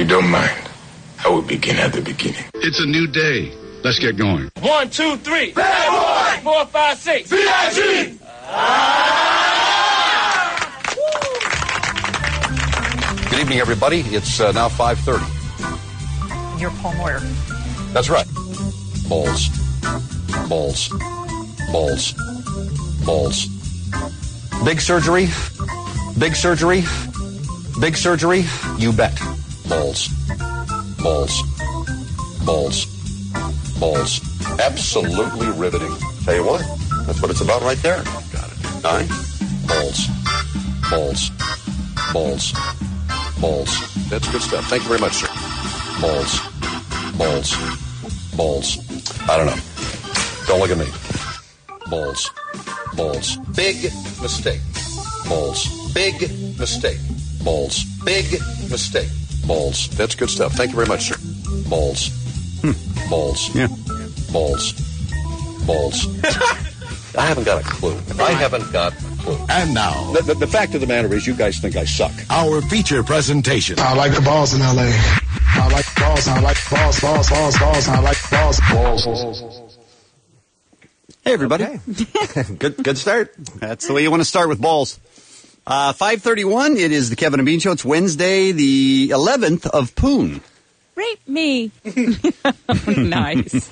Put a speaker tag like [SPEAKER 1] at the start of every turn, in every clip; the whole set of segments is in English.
[SPEAKER 1] you don't mind, I will begin at the beginning.
[SPEAKER 2] It's a new day. Let's get going.
[SPEAKER 3] 1, 2, 3. Bad boy! 4, 5, 6.
[SPEAKER 1] B.I.G.
[SPEAKER 4] Good evening, everybody. It's now 5:30.
[SPEAKER 5] You're Paul Moyer.
[SPEAKER 4] That's right. Balls. Balls. Balls. Balls. Big surgery. Big surgery. Big surgery. You bet. Balls. Balls. Balls. Balls. Absolutely riveting. Tell you what, that's what it's about right there. Got it. All right? Balls. Balls. Balls. Balls. That's good stuff. Thank you very much, sir. Balls. Balls. Balls. I don't know. Don't look at me. Balls. Balls. Big mistake. Balls. Big mistake. Balls. Big mistake. Balls. That's good stuff. Thank you very much, sir. Balls. Balls.
[SPEAKER 6] Yeah.
[SPEAKER 4] Balls. Balls. I haven't got a clue. I haven't got a clue.
[SPEAKER 2] And now,
[SPEAKER 4] The fact of the matter is you guys think I suck.
[SPEAKER 2] our feature presentation.
[SPEAKER 1] I like the balls in L.A. I like balls. I like balls, balls, balls, balls. I like balls, balls.
[SPEAKER 6] Hey, everybody.
[SPEAKER 7] Good start.
[SPEAKER 6] That's the way you want to start with balls. 5:31. It is the Kevin and Bean Show. It's Wednesday, the 11th of Poon.
[SPEAKER 5] Rape me. Nice.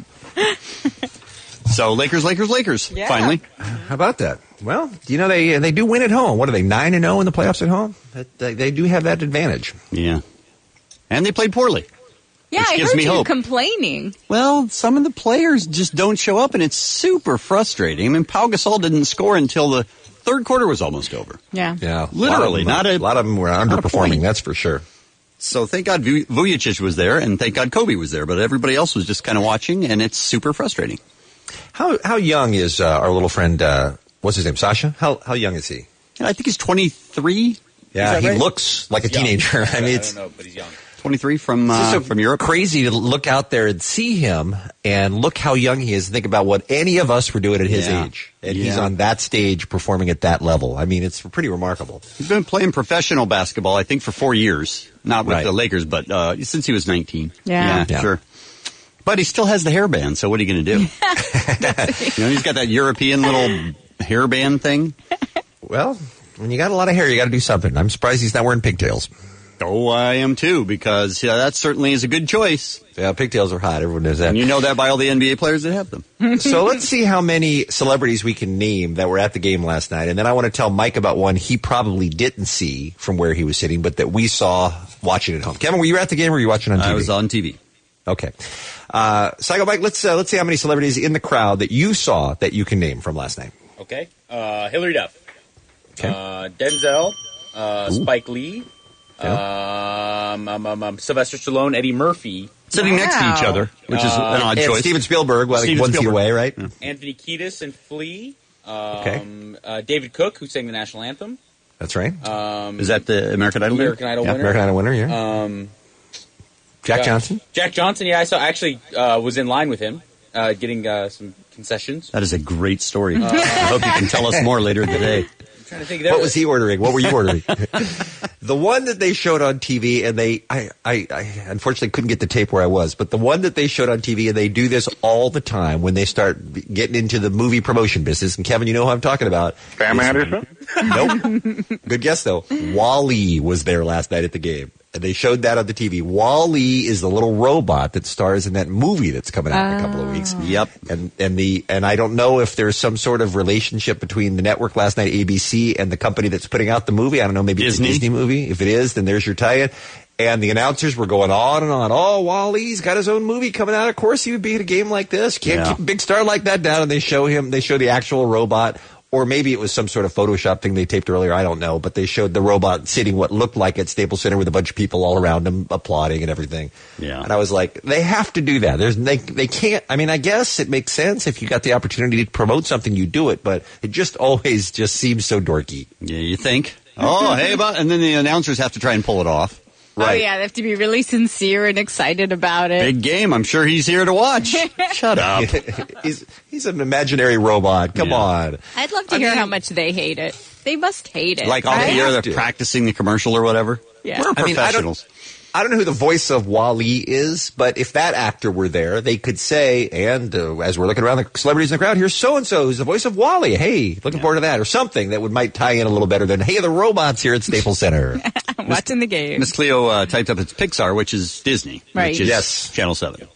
[SPEAKER 6] So Lakers.
[SPEAKER 5] Yeah.
[SPEAKER 6] Finally.
[SPEAKER 7] How about that? Well, you know, they do win at home. What are they, 9-0 in the playoffs at home? They do have that advantage.
[SPEAKER 6] Yeah. And they played poorly.
[SPEAKER 5] Yeah,
[SPEAKER 6] Which
[SPEAKER 5] I
[SPEAKER 6] gives
[SPEAKER 5] heard
[SPEAKER 6] me
[SPEAKER 5] you
[SPEAKER 6] hope.
[SPEAKER 5] complaining.
[SPEAKER 6] Well, some of the players just don't show up, and it's super frustrating. I mean, Pau Gasol didn't score until the third quarter was almost over.
[SPEAKER 5] Yeah.
[SPEAKER 7] Yeah,
[SPEAKER 6] Literally,
[SPEAKER 7] a lot of them were underperforming.
[SPEAKER 6] point.
[SPEAKER 7] That's for sure.
[SPEAKER 6] So thank God Vujicic was there, and thank God Kobe was there, but everybody else was just kind of watching, and it's super frustrating.
[SPEAKER 7] How young is our little friend? What's his name? Sasha. How young is he?
[SPEAKER 6] I think he's 23.
[SPEAKER 7] Yeah,
[SPEAKER 6] Is that
[SPEAKER 7] he
[SPEAKER 6] right?
[SPEAKER 7] looks like a teenager. I mean, it's
[SPEAKER 8] I don't know, but he's young.
[SPEAKER 6] 23 from Europe.
[SPEAKER 7] Crazy to look out there and see him and look how young he is and think about what any of us were doing at his
[SPEAKER 6] Yeah.
[SPEAKER 7] age. And
[SPEAKER 6] Yeah.
[SPEAKER 7] he's on that stage performing at that level. I mean, it's pretty remarkable.
[SPEAKER 6] He's been playing professional basketball, I think, for 4 years. Not with
[SPEAKER 7] Right.
[SPEAKER 6] the Lakers, but since he was 19.
[SPEAKER 5] Yeah.
[SPEAKER 7] Yeah.
[SPEAKER 6] Sure. But he still has the hairband, so what are you going to do? He's got that European little hairband thing.
[SPEAKER 7] Well, when you got a lot of hair, you got to do something. I'm surprised he's not wearing pigtails.
[SPEAKER 6] Oh, I am too, because that certainly is a good choice.
[SPEAKER 7] Yeah, pigtails are hot. Everyone knows that.
[SPEAKER 6] And you know that by all the NBA players that have them.
[SPEAKER 7] So let's see how many celebrities we can name that were at the game last night. And then I want to tell Mike about one he probably didn't see from where he was sitting, but that we saw watching at home. Kevin, were you at the game or were you watching on TV?
[SPEAKER 6] I was on TV.
[SPEAKER 7] Okay. Psycho Mike, let's see how many celebrities in the crowd that you saw that you can name from last night.
[SPEAKER 8] Okay. Hillary Duff.
[SPEAKER 7] Okay.
[SPEAKER 8] Denzel. Spike Lee. Sylvester Stallone. Eddie Murphy.
[SPEAKER 6] Sitting next to each other, which is an odd
[SPEAKER 7] And
[SPEAKER 6] choice.
[SPEAKER 7] Steven Spielberg, well,
[SPEAKER 6] Steven
[SPEAKER 7] one seat
[SPEAKER 6] Spielberg.
[SPEAKER 7] away, right?
[SPEAKER 6] Yeah.
[SPEAKER 8] Anthony Kiedis and Flea.
[SPEAKER 7] Okay.
[SPEAKER 8] David Cook, who sang the national anthem.
[SPEAKER 7] That's right.
[SPEAKER 6] Is that the American Idol?
[SPEAKER 8] American Idol winner.
[SPEAKER 7] American Idol winner, yeah. Jack Johnson?
[SPEAKER 8] Jack Johnson, yeah, I saw. Actually, was in line with him, getting some concessions.
[SPEAKER 6] That is a great story. I hope you can tell us more later today.
[SPEAKER 8] I'm trying to think.
[SPEAKER 7] What was he ordering? What were you ordering? The one that they showed on TV, and I unfortunately couldn't get the tape where I was, but the one that they showed on TV, and they do this all the time when they start getting into the movie promotion business. And Kevin, you know who I'm talking about.
[SPEAKER 1] Pam Anderson?
[SPEAKER 7] Nope. Good guess, though. Wall-E was there last night at the game. And they showed that on the TV. Wall-E is the little robot that stars in that movie that's coming out in a couple of weeks.
[SPEAKER 6] Yep.
[SPEAKER 7] And I don't know if there's some sort of relationship between the network last night, ABC, and the company that's putting out the movie. I don't know, maybe
[SPEAKER 6] Disney.
[SPEAKER 7] It's a Disney movie. If it is, then there's your tie-in. And the announcers were going on and on. Oh, Wall-E's got his own movie coming out. Of course he would be at a game like this. Can't keep a big star like that down. And they show the actual robot. Or maybe it was some sort of Photoshop thing they taped earlier. I don't know. But they showed the robot sitting what looked like at Staples Center with a bunch of people all around him applauding and everything.
[SPEAKER 6] Yeah.
[SPEAKER 7] And I was like, they have to do that. They can't. I mean, I guess it makes sense. If you got the opportunity to promote something, you do it. But it just always just seems so dorky.
[SPEAKER 6] Yeah, you think? Oh, hey, and then the announcers have to try and pull it off.
[SPEAKER 5] Right. Oh, yeah, they have to be really sincere and excited about it.
[SPEAKER 6] Big game. I'm sure he's here to watch. Shut up.
[SPEAKER 7] He's an imaginary robot. Come on.
[SPEAKER 5] I'd love to hear how much they hate it. They must hate it.
[SPEAKER 6] Like all the
[SPEAKER 5] right?
[SPEAKER 6] year they're practicing the commercial or whatever.
[SPEAKER 5] Yeah.
[SPEAKER 6] We're professionals.
[SPEAKER 7] I don't know who the voice of Wall-E is, but if that actor were there, they could say, and as we're looking around the celebrities in the crowd, here's so-and-so who's the voice of Wall-E. Hey, looking forward to that. Or something that might tie in a little better than, hey, the robots here at Staples Center.
[SPEAKER 5] Watching the game.
[SPEAKER 6] Miss Cleo typed up it's Pixar, which is Disney.
[SPEAKER 5] Right.
[SPEAKER 6] Which is
[SPEAKER 7] Yes.
[SPEAKER 6] Channel 7.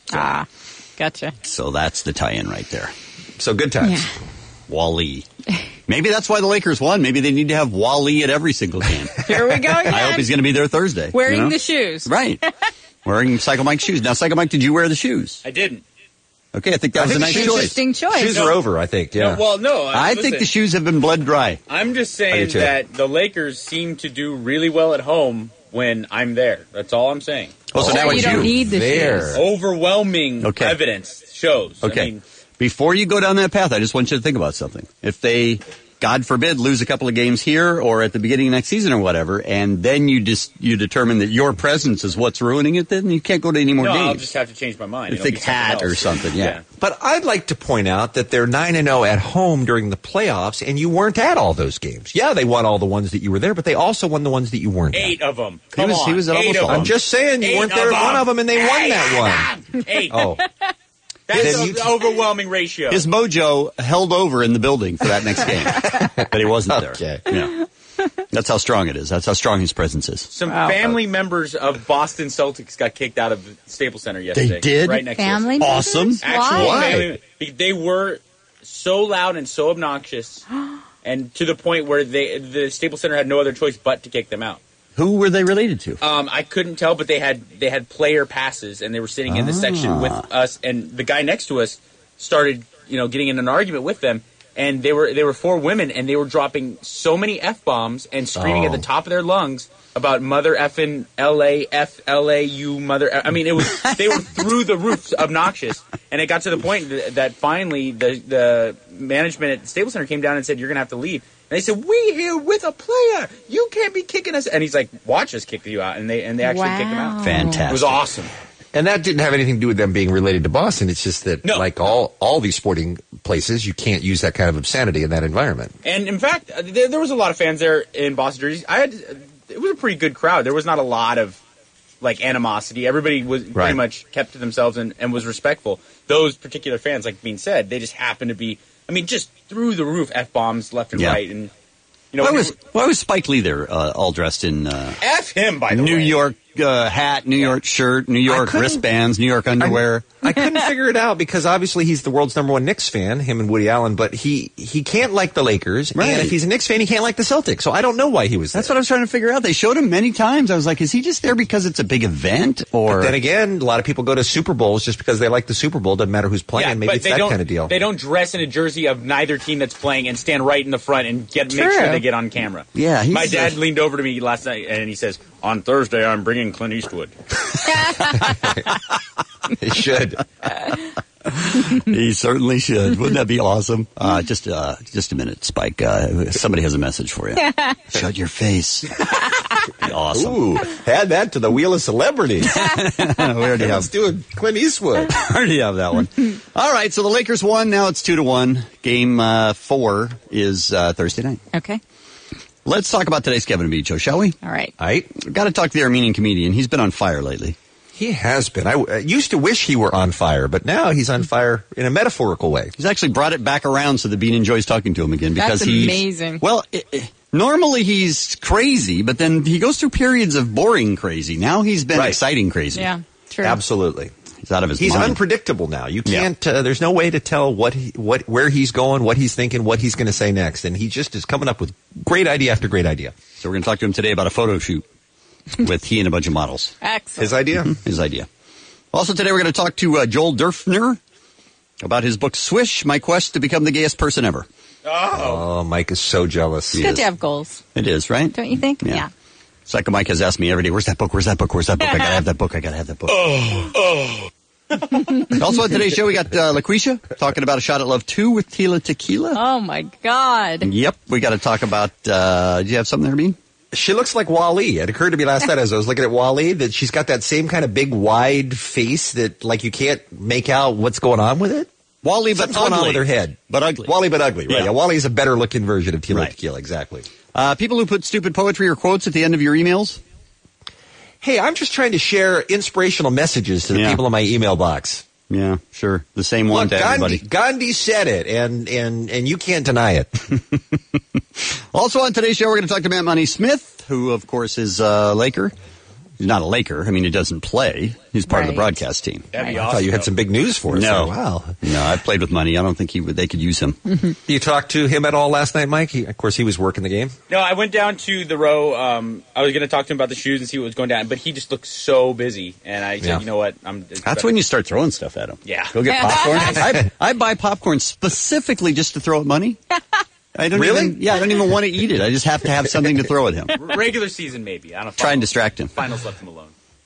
[SPEAKER 5] Gotcha.
[SPEAKER 6] So that's the tie-in right there.
[SPEAKER 7] So good times.
[SPEAKER 5] Yeah.
[SPEAKER 6] Wall-E. Maybe that's why the Lakers won. Maybe they need to have Wall-E at every single game.
[SPEAKER 5] Here we go again.
[SPEAKER 6] I hope he's going to be there Thursday.
[SPEAKER 5] Wearing the shoes.
[SPEAKER 6] Right. Wearing Psycho Mike shoes. Now, Psycho Mike, did you wear the shoes?
[SPEAKER 8] I didn't.
[SPEAKER 6] Okay, I think that was a nice choice.
[SPEAKER 5] Interesting choice.
[SPEAKER 7] Shoes are over, I think, yeah.
[SPEAKER 8] No.
[SPEAKER 6] I think the shoes have been bled dry.
[SPEAKER 8] I'm just
[SPEAKER 7] I
[SPEAKER 8] saying
[SPEAKER 7] do too.
[SPEAKER 8] that the Lakers seem to do really well at home when I'm there. That's all I'm saying.
[SPEAKER 6] Oh, so now
[SPEAKER 5] you
[SPEAKER 6] it's
[SPEAKER 5] don't
[SPEAKER 6] you.
[SPEAKER 5] need the
[SPEAKER 7] There.
[SPEAKER 5] shoes.
[SPEAKER 8] Overwhelming
[SPEAKER 6] Okay.
[SPEAKER 8] evidence shows.
[SPEAKER 6] Okay.
[SPEAKER 8] I mean,
[SPEAKER 6] Before you go down that path, I just want you to think about something. If they, God forbid, lose a couple of games here or at the beginning of next season or whatever, and then you determine that your presence is what's ruining it, then you can't go to any more
[SPEAKER 8] no,
[SPEAKER 6] games.
[SPEAKER 8] I'll just have to change my mind.
[SPEAKER 6] A
[SPEAKER 8] It'll be
[SPEAKER 6] thick
[SPEAKER 8] something
[SPEAKER 6] hat or
[SPEAKER 8] else.
[SPEAKER 6] something, yeah.
[SPEAKER 7] But I'd like to point out that they're 9-0 at home during the playoffs, and you weren't at all those games. Yeah, they won all the ones that you were there, but they also won the ones that you weren't at.
[SPEAKER 8] 8 of them.
[SPEAKER 6] He was at almost all of
[SPEAKER 7] I'm
[SPEAKER 6] them.
[SPEAKER 7] just saying, you weren't there at one of them, and they won that one.
[SPEAKER 8] 8.
[SPEAKER 7] Oh,
[SPEAKER 8] That's
[SPEAKER 7] Then
[SPEAKER 8] an
[SPEAKER 7] you-
[SPEAKER 8] overwhelming ratio.
[SPEAKER 6] His mojo held over in the building for that next game, but he wasn't there.
[SPEAKER 7] Okay.
[SPEAKER 6] Yeah. That's how strong it is. That's how strong his presence is.
[SPEAKER 8] Some family members of Boston Celtics got kicked out of the Staples Center yesterday.
[SPEAKER 6] They did?
[SPEAKER 8] Right next
[SPEAKER 5] Family
[SPEAKER 8] to us.
[SPEAKER 6] Awesome.
[SPEAKER 5] members?
[SPEAKER 8] Actual
[SPEAKER 5] Why?
[SPEAKER 8] family. They were so loud and so obnoxious, and to the point where the Staples Center had no other choice but to kick them out.
[SPEAKER 6] Who were they related to?
[SPEAKER 8] I couldn't tell, but they had player passes, and they were sitting in the section with us, and the guy next to us started, getting in an argument with them, and they were 4 women, and they were dropping so many F-bombs and screaming at the top of their lungs about mother effing LA, F-LA, you mother. I mean, they were through the roof obnoxious, and it got to the point that finally the management at Staples Center came down and said, "You're going to have to leave." And they said, "We here with a player. You can't be kicking us." And he's like, "Watch us kick you out." And they actually kicked him out.
[SPEAKER 6] Fantastic.
[SPEAKER 8] It was awesome.
[SPEAKER 7] and that didn't have anything to do with them being related to Boston. It's just that, like all these sporting places, you can't use that kind of obscenity in that environment.
[SPEAKER 8] And in fact, there was a lot of fans there in Boston jerseys. It was a pretty good crowd. There was not a lot of animosity. Everybody was pretty much kept to themselves and was respectful. Those particular fans, like being said, they just happened to be, just through the roof F-bombs left and right. And
[SPEAKER 6] why was Spike Lee there all dressed in
[SPEAKER 8] F him, by the way.
[SPEAKER 6] New York hat, New York shirt, New York wristbands, New York underwear?
[SPEAKER 7] I couldn't figure it out because obviously he's the world's #1 Knicks fan, him and Woody Allen, but he can't like the Lakers.
[SPEAKER 6] Right.
[SPEAKER 7] And if he's a Knicks fan, he can't like the Celtics. So I don't know why he was there.
[SPEAKER 6] That's what I was trying to figure out. They showed him many times. I was like, is he just there because it's a big event? Or
[SPEAKER 7] But then again, a lot of people go to Super Bowls just because they like the Super Bowl. Doesn't matter who's playing. Maybe it's that kind of deal.
[SPEAKER 8] They don't dress in a jersey of neither team that's playing and stand right in the front and make sure they get on camera.
[SPEAKER 6] Yeah,
[SPEAKER 8] my dad leaned over to me last night and he says, "On Thursday, I'm bringing Clint Eastwood."
[SPEAKER 7] He should.
[SPEAKER 6] He certainly should. Wouldn't that be awesome? Just a minute, Spike. Somebody has a message for you. Shut your face. Be awesome.
[SPEAKER 7] Ooh, add that to the wheel of celebrities.
[SPEAKER 6] We already have.
[SPEAKER 7] Let's do it. Clint Eastwood.
[SPEAKER 6] Already have that one. All right, so the Lakers won. Now it's 2-1. Game 4 is Thursday night.
[SPEAKER 5] Okay.
[SPEAKER 6] Let's talk about today's Kevin and Beach show, shall we?
[SPEAKER 5] All right.
[SPEAKER 6] We've got to talk to the Armenian comedian. He's been on fire lately.
[SPEAKER 7] He has been. I used to wish he were on fire, but now he's on fire in a metaphorical way.
[SPEAKER 6] He's actually brought it back around so that Bean enjoys talking to him again because
[SPEAKER 5] That's
[SPEAKER 6] he's
[SPEAKER 5] amazing.
[SPEAKER 6] Well, normally he's crazy, but then he goes through periods of boring crazy. Now he's been exciting crazy.
[SPEAKER 5] Yeah, true.
[SPEAKER 7] Absolutely.
[SPEAKER 6] He's out of his
[SPEAKER 7] He's
[SPEAKER 6] mind.
[SPEAKER 7] unpredictable now. You can't. There's no way to tell where he's going, what he's thinking, what he's going to say next, and he just is coming up with great idea after great idea.
[SPEAKER 6] So we're going to talk to him today about a photo shoot with he and a bunch of models.
[SPEAKER 5] Excellent.
[SPEAKER 7] His idea.
[SPEAKER 6] His idea. Also today we're going to talk to Joel Durfner about his book Swish: My Quest to Become the Gayest Person Ever.
[SPEAKER 7] Oh, Mike is so jealous.
[SPEAKER 5] It's good to have goals.
[SPEAKER 6] It is, right?
[SPEAKER 5] Don't you think? Yeah.
[SPEAKER 6] Psycho Mike has asked me every day, where's that book? Where's that book? Where's that book? I gotta have that book. I gotta have that book. Also on today's show, we got LaQuisha talking about A Shot at Love 2 with Tila Tequila.
[SPEAKER 5] Oh, my God.
[SPEAKER 6] Yep. We got to talk about, do you have something there, Bean?
[SPEAKER 7] She looks like Wall-E. It occurred to me last night as I was looking at Wall-E that she's got that same kind of big, wide face that, you can't make out what's going on with it.
[SPEAKER 6] Wall-E, but
[SPEAKER 7] Something's going on
[SPEAKER 6] ugly.
[SPEAKER 7] with her head.
[SPEAKER 6] But ugly.
[SPEAKER 7] Wall-E, but ugly, right.
[SPEAKER 6] Yeah.
[SPEAKER 7] Yeah, Wall-E's a better-looking version of Tila Tequila, exactly.
[SPEAKER 6] People who put stupid poetry or quotes at the end of your emails?
[SPEAKER 7] hey, I'm just trying to share inspirational messages to the people in my email box.
[SPEAKER 6] Yeah, sure. The same one to everybody.
[SPEAKER 7] Gandhi said it, and you can't deny it.
[SPEAKER 6] Also on today's show, we're going to talk to Matt Money Smith, who, of course, is a Laker. He's not a Laker. I mean, he doesn't play. He's part of the broadcast team.
[SPEAKER 8] That'd be
[SPEAKER 7] I
[SPEAKER 8] awesome.
[SPEAKER 7] thought you had some big news for us.
[SPEAKER 6] No.
[SPEAKER 7] Wow.
[SPEAKER 6] No, I played with Money. I don't think they could use him.
[SPEAKER 7] You talked to him at all last night, Mike? Of course, he was working the game.
[SPEAKER 8] No, I went down to the row. I was going to talk to him about the shoes and see what was going down, but he just looked so busy. And I said, you know what?
[SPEAKER 6] That's when you start throwing stuff at him.
[SPEAKER 8] Yeah.
[SPEAKER 6] Go get popcorn. I buy popcorn specifically just to throw at Money. I don't even want to eat it. I just have to have something to throw at him.
[SPEAKER 8] Regular season, maybe. I don't know.
[SPEAKER 6] Try and distract him.
[SPEAKER 8] Finals left him alone.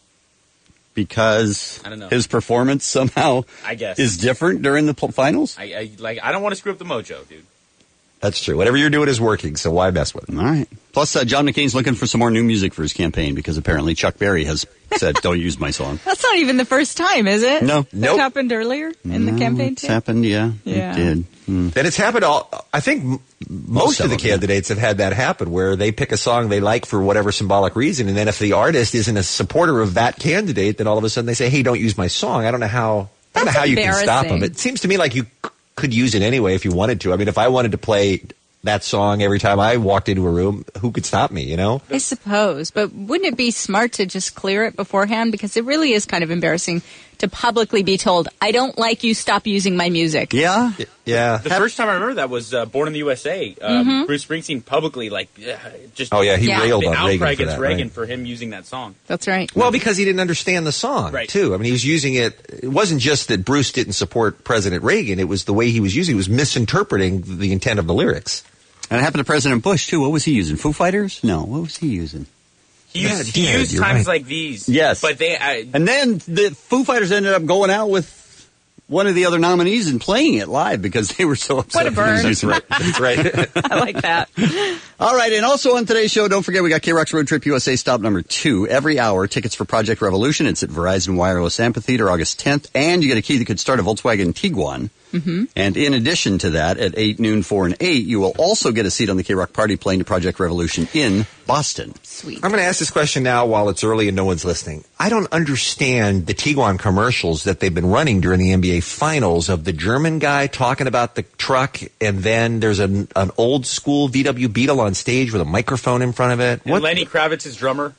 [SPEAKER 6] Because
[SPEAKER 8] I don't know.
[SPEAKER 6] His performance somehow
[SPEAKER 8] I guess
[SPEAKER 6] is different during the finals?
[SPEAKER 8] I don't want to screw up the mojo, dude.
[SPEAKER 7] That's true. Whatever you're doing is working, so why mess with it?
[SPEAKER 6] All right. Plus, John McCain's looking for some more new music for his campaign because apparently Chuck Berry has said, don't use my song.
[SPEAKER 5] That's not even the first time, is it?
[SPEAKER 6] No.
[SPEAKER 5] That happened earlier in the campaign,
[SPEAKER 6] It's
[SPEAKER 5] too?
[SPEAKER 6] happened, yeah. It did.
[SPEAKER 7] And it's happened I think most of the candidates have had that happen where they pick a song they like for whatever symbolic reason, and then if the artist isn't a supporter of that candidate, then all of a sudden they say, hey, don't use my song. I don't know how you can stop them. It seems to me like you could use it anyway if you wanted to. I mean, if I wanted to play that song every time I walked into a room, who could stop me, you know?
[SPEAKER 5] I suppose, but wouldn't it be smart to just clear it beforehand? Because it really is kind of embarrassing to publicly be told, I don't like you, stop using my music.
[SPEAKER 6] Yeah?
[SPEAKER 7] Yeah.
[SPEAKER 8] The first time I remember that was Born in the USA. Bruce Springsteen publicly, just...
[SPEAKER 7] Oh, yeah, he railed on Reagan
[SPEAKER 8] outcry
[SPEAKER 7] for
[SPEAKER 8] against
[SPEAKER 7] that,
[SPEAKER 8] Reagan
[SPEAKER 7] right?
[SPEAKER 8] for him using that song.
[SPEAKER 5] That's right.
[SPEAKER 7] Well, because he didn't understand the song, too. I mean, he was using it. It wasn't just that Bruce didn't support President Reagan. It was the way he was using it. He was misinterpreting the intent of the lyrics.
[SPEAKER 6] And it happened to President Bush, too. What was he using? Foo Fighters? No, what was he using?
[SPEAKER 8] He used times like these.
[SPEAKER 6] Yes.
[SPEAKER 8] But they...
[SPEAKER 6] and then the Foo Fighters ended up going out with one of the other nominees and playing it live because they were so upset.
[SPEAKER 5] What a burn.
[SPEAKER 6] That's right. That's right.
[SPEAKER 5] I like that.
[SPEAKER 6] All right, and also on today's show, don't forget we got K-Rock's Road Trip USA stop number 2. Every hour, tickets for Project Revolution. It's at Verizon Wireless Amphitheater August 10th, and you get a key that could start a Volkswagen Tiguan. Mm-hmm. And in addition to that, at 8, noon, 4, and 8, you will also get a seat on the K-Rock party plane to Project Revolution in Boston.
[SPEAKER 5] Sweet.
[SPEAKER 7] I'm going to ask this question now while it's early and no one's listening. I don't understand the Tiguan commercials that they've been running during the NBA Finals of the German guy talking about the truck, and then there's an old school VW Beetle on stage with a microphone in front of it.
[SPEAKER 8] And Lenny Kravitz's drummer.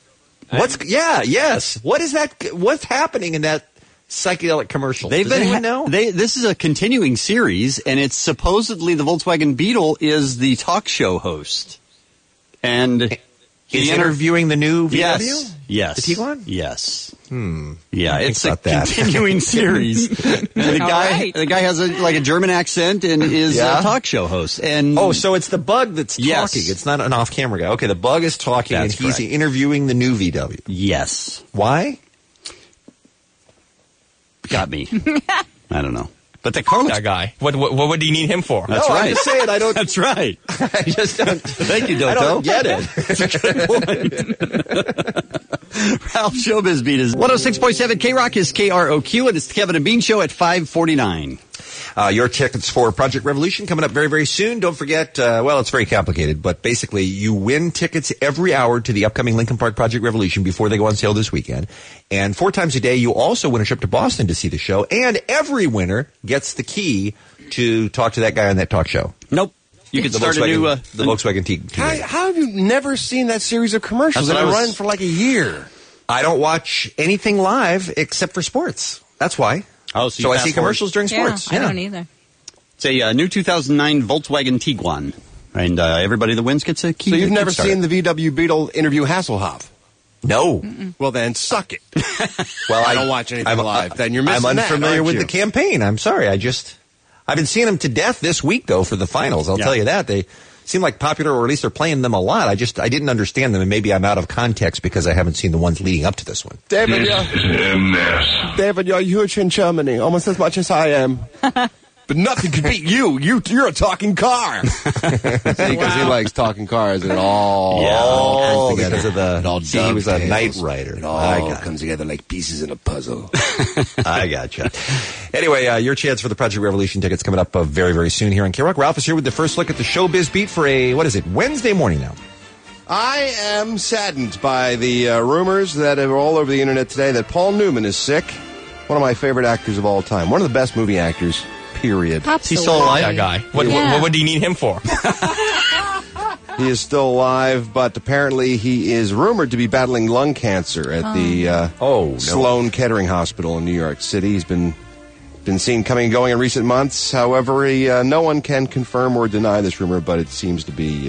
[SPEAKER 7] Yes. What is that? What's happening in that psychedelic commercial? Does anyone know?
[SPEAKER 6] This is a continuing series, and it's supposedly the Volkswagen Beetle is the talk show host. And
[SPEAKER 7] he's interviewing the new VW?
[SPEAKER 6] Yes.
[SPEAKER 7] The Tiguan?
[SPEAKER 6] Yes.
[SPEAKER 7] Yeah,
[SPEAKER 6] it's a continuing series. And the guy has a German accent and is a talk show host. And
[SPEAKER 7] so it's the bug that's talking. It's not an off-camera guy. Okay, the bug is talking, and he's interviewing the new VW.
[SPEAKER 6] Yes.
[SPEAKER 7] Why?
[SPEAKER 6] Got me. I don't know. But the car looks...
[SPEAKER 9] That guy. What would you need him for?
[SPEAKER 6] That's right.
[SPEAKER 7] I'm just saying, I don't...
[SPEAKER 6] That's right.
[SPEAKER 7] I just don't...
[SPEAKER 6] Thank you, Doto.
[SPEAKER 7] I don't get it.
[SPEAKER 6] That's a good point. Ralph Showbiz Beat is 106.7 K-Rock is KROQ, and it's the Kevin and Bean Show at 5:49.
[SPEAKER 7] Your tickets for Project Revolution coming up very, very soon. Don't forget, it's very complicated, but basically you win tickets every hour to the upcoming Lincoln Park Project Revolution before they go on sale this weekend. And 4 times a day, you also win a trip to Boston to see the show. And every winner gets the key to talk to that guy on that talk show.
[SPEAKER 6] Nope. You can start a new...
[SPEAKER 7] the Volkswagen Tiguan.
[SPEAKER 9] How have you never seen that series of commercials that have run for like a year?
[SPEAKER 7] I don't watch anything live except for sports. That's why.
[SPEAKER 6] Oh,
[SPEAKER 7] so I see commercials during sports.
[SPEAKER 5] I don't either.
[SPEAKER 6] It's a new 2009 Volkswagen Tiguan. And everybody that wins gets a key.
[SPEAKER 9] So you've never seen the VW Beetle interview Hasselhoff?
[SPEAKER 7] No.
[SPEAKER 9] Well, then suck it.
[SPEAKER 7] Well,
[SPEAKER 9] I don't watch anything live. Then you're missing
[SPEAKER 7] I'm unfamiliar with
[SPEAKER 9] the
[SPEAKER 7] campaign. I'm sorry. I've been seeing them to death this week, though, for the finals. I'll tell you that. They seem like popular, or at least they're playing them a lot. I didn't understand them, and maybe I'm out of context because I haven't seen the ones leading up to this one.
[SPEAKER 9] David, you're huge in Germany, almost as much as I am. But nothing can beat you. You're a talking car. Because he likes talking cars and it all
[SPEAKER 7] because of the... he was a night rider.
[SPEAKER 9] It all comes together like pieces in a puzzle.
[SPEAKER 7] I gotcha. Anyway, your chance for the Project Revolution tickets coming up very, very soon here on K-Rock. Ralph is here with the first look at the Showbiz Beat for Wednesday morning now.
[SPEAKER 9] I am saddened by the rumors that are all over the internet today that Paul Newman is sick. One of my favorite actors of all time. One of the best movie actors, period.
[SPEAKER 5] Absolutely.
[SPEAKER 6] He's still alive?
[SPEAKER 10] That guy. What do you need him for?
[SPEAKER 9] He is still alive, but apparently he is rumored to be battling lung cancer at the Sloan Kettering Hospital in New York City. He's been seen coming and going in recent months. However, no one can confirm or deny this rumor, but it seems to be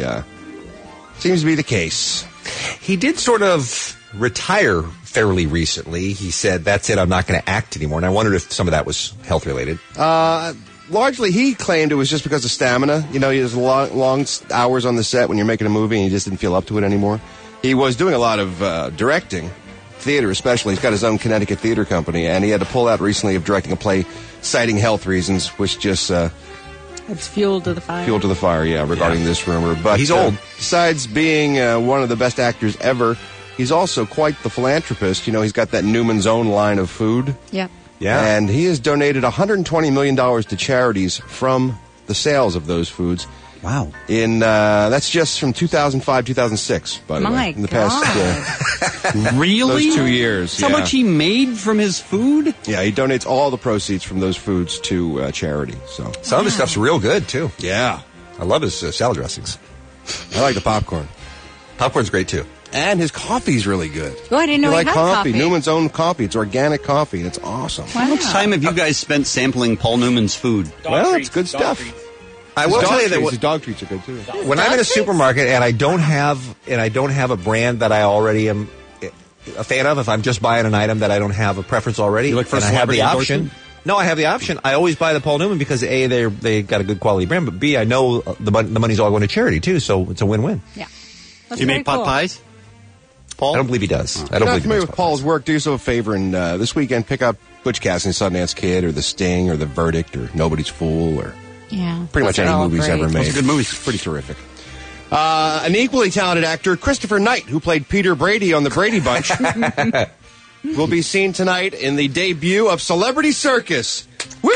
[SPEAKER 9] the case.
[SPEAKER 7] He did sort of retire fairly recently. He said, that's it, I'm not going to act anymore. And I wondered if some of that was health-related.
[SPEAKER 9] Largely, he claimed it was just because of stamina. You know, he has long hours on the set when you're making a movie and he just didn't feel up to it anymore. He was doing a lot of directing, theater especially. He's got his own Connecticut theater company, and he had to pull out recently of directing a play citing health reasons, which just...
[SPEAKER 5] It's fuel to the fire.
[SPEAKER 9] Fuel to the fire, regarding this rumor. But
[SPEAKER 7] he's old.
[SPEAKER 9] Besides being one of the best actors ever, he's also quite the philanthropist. You know, he's got that Newman's Own line of food.
[SPEAKER 5] Yep.
[SPEAKER 7] Yeah.
[SPEAKER 9] And he has donated $120 million to charities from the sales of those foods.
[SPEAKER 6] Wow.
[SPEAKER 9] That's just from 2005, 2006, by the way. In the past,
[SPEAKER 6] really?
[SPEAKER 9] those 2 years.
[SPEAKER 6] How much he made from his food?
[SPEAKER 9] Yeah, he donates all the proceeds from those foods to charity. So
[SPEAKER 7] some of the stuff's real good, too.
[SPEAKER 9] Yeah.
[SPEAKER 7] I love his salad dressings.
[SPEAKER 9] I like the popcorn.
[SPEAKER 7] Popcorn's great, too.
[SPEAKER 9] And his coffee's really good.
[SPEAKER 5] Oh, I didn't know
[SPEAKER 9] you
[SPEAKER 5] he
[SPEAKER 9] like
[SPEAKER 5] had
[SPEAKER 9] coffee.
[SPEAKER 5] coffee.
[SPEAKER 9] Newman's Own coffee. It's organic coffee, and it's awesome.
[SPEAKER 5] Wow.
[SPEAKER 6] How much time have you guys spent sampling Paul Newman's food?
[SPEAKER 9] It's good stuff.
[SPEAKER 7] I will tell you that
[SPEAKER 9] his dog treats are good too.
[SPEAKER 7] When I'm in a supermarket and I don't have a brand that I already am a fan of, if I'm just buying an item that I don't have a preference already,
[SPEAKER 6] You look for
[SPEAKER 7] and
[SPEAKER 6] a
[SPEAKER 7] I have the
[SPEAKER 6] celebrity
[SPEAKER 7] option. No, I have the option. I always buy the Paul Newman because A, they got a good quality brand, but B, I know the money's all going to charity too, so it's a win-win.
[SPEAKER 5] Yeah.
[SPEAKER 6] Do you make pot pies? Paul?
[SPEAKER 7] I don't believe he does. I
[SPEAKER 9] If
[SPEAKER 7] don't
[SPEAKER 9] you're not
[SPEAKER 7] believe he
[SPEAKER 9] familiar
[SPEAKER 7] makes
[SPEAKER 9] with Paul's work, do yourself a favor and this weekend pick up Butch Cassidy and Sundance Kid or The Sting or The Verdict or Nobody's Fool or pretty much any movies ever made.
[SPEAKER 6] Those are good movies.
[SPEAKER 9] Pretty terrific. An equally talented actor, Christopher Knight, who played Peter Brady on The Brady Bunch, will be seen tonight in the debut of Celebrity Circus. Woo!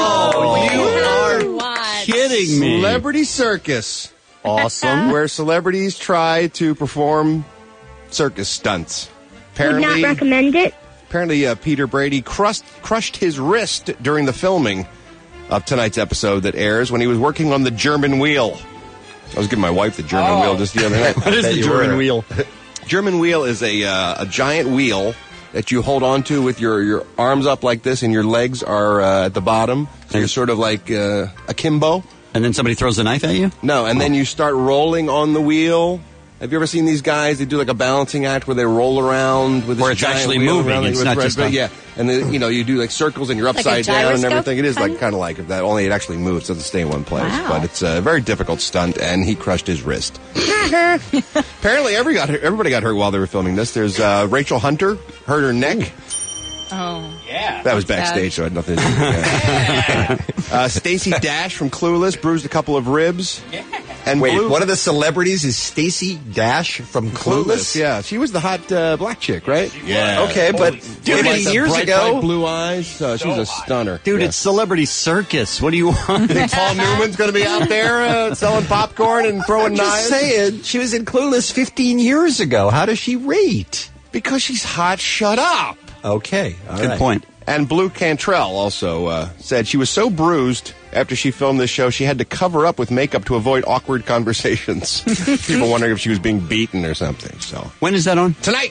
[SPEAKER 6] You are kidding me.
[SPEAKER 9] Celebrity Circus.
[SPEAKER 6] Awesome.
[SPEAKER 9] Where celebrities try to perform circus stunts.
[SPEAKER 11] Would not recommend it.
[SPEAKER 9] Apparently, Peter Brady crushed his wrist during the filming of tonight's episode that airs when he was working on the German wheel. I was giving my wife the German wheel just the other night.
[SPEAKER 6] What is the German wheel?
[SPEAKER 9] German wheel is a giant wheel that you hold onto with your arms up like this and your legs are at the bottom. So you're sort of like akimbo.
[SPEAKER 6] And then somebody throws a knife at you?
[SPEAKER 9] No, and then you start rolling on the wheel. Have you ever seen these guys? They do like a balancing act where they roll around with this
[SPEAKER 6] where it's
[SPEAKER 9] giant
[SPEAKER 6] actually
[SPEAKER 9] wheel
[SPEAKER 6] moving.
[SPEAKER 9] around
[SPEAKER 6] It's not just
[SPEAKER 9] yeah. And then, you do like circles and you're
[SPEAKER 5] Like a
[SPEAKER 9] upside down and
[SPEAKER 5] gyroscope,
[SPEAKER 9] everything. It is like
[SPEAKER 5] kinda?
[SPEAKER 9] kind of like that. Only it actually moves. It doesn't stay in one place.
[SPEAKER 5] Wow.
[SPEAKER 9] But it's a very difficult stunt, and he crushed his wrist. Apparently, everybody got hurt while they were filming this. There's Rachel Hunter hurt her neck.
[SPEAKER 5] Oh.
[SPEAKER 8] Yeah.
[SPEAKER 9] That was backstage, so it had nothing to do with it. Stacey Dash from Clueless bruised a couple of ribs.
[SPEAKER 8] Yeah.
[SPEAKER 9] And
[SPEAKER 7] Wait,
[SPEAKER 9] Blue-
[SPEAKER 7] one of the celebrities is Stacey Dash from Clueless?
[SPEAKER 9] Yeah, she was the hot black chick, right?
[SPEAKER 8] Yeah.
[SPEAKER 7] Okay, but
[SPEAKER 9] Dude,
[SPEAKER 7] 50 years
[SPEAKER 9] bright,
[SPEAKER 7] ago...
[SPEAKER 9] bright blue eyes. She's a stunner.
[SPEAKER 6] Dude,
[SPEAKER 9] Yeah.
[SPEAKER 6] it's Celebrity Circus. What do you want?
[SPEAKER 9] Think Paul Newman's going to be out there selling popcorn and throwing
[SPEAKER 7] I'm just
[SPEAKER 9] knives?
[SPEAKER 7] saying, she was in Clueless 15 years ago. How does she rate?
[SPEAKER 9] Because she's hot. Shut up.
[SPEAKER 7] Okay, all
[SPEAKER 6] Good
[SPEAKER 7] right.
[SPEAKER 6] point.
[SPEAKER 9] And Blue Cantrell also said she was so bruised after she filmed this show, she had to cover up with makeup to avoid awkward conversations. People wondering if she was being beaten or something. So
[SPEAKER 6] When is that on?
[SPEAKER 9] Tonight.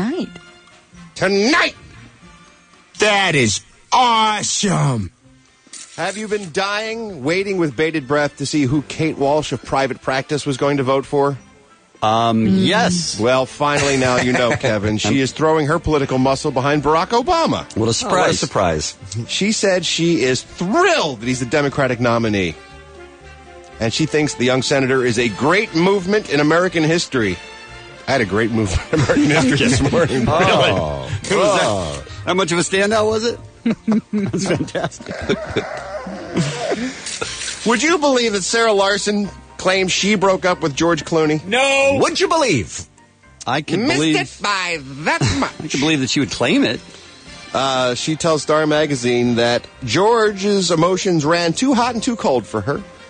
[SPEAKER 10] That is awesome.
[SPEAKER 9] Have you been dying, waiting with bated breath to see who Kate Walsh of Private Practice was going to vote for?
[SPEAKER 6] Yes.
[SPEAKER 9] Well, finally now you know, Kevin. She is throwing her political muscle behind Barack Obama.
[SPEAKER 6] What a
[SPEAKER 7] What a
[SPEAKER 6] surprise.
[SPEAKER 7] surprise.
[SPEAKER 9] She said she is thrilled that he's the Democratic nominee. And she thinks the young senator is a great movement in American history. I had a great movement in American history this morning.
[SPEAKER 6] How much of a standout was it? That's fantastic.
[SPEAKER 9] Would you believe that Sarah Larson claims she broke up with George Clooney?
[SPEAKER 8] No.
[SPEAKER 7] Would you believe?
[SPEAKER 6] I can
[SPEAKER 9] Missed
[SPEAKER 6] believe.
[SPEAKER 9] it by that much.
[SPEAKER 6] I can believe that she would claim it.
[SPEAKER 9] She tells Star Magazine that George's emotions ran too hot and too cold for her.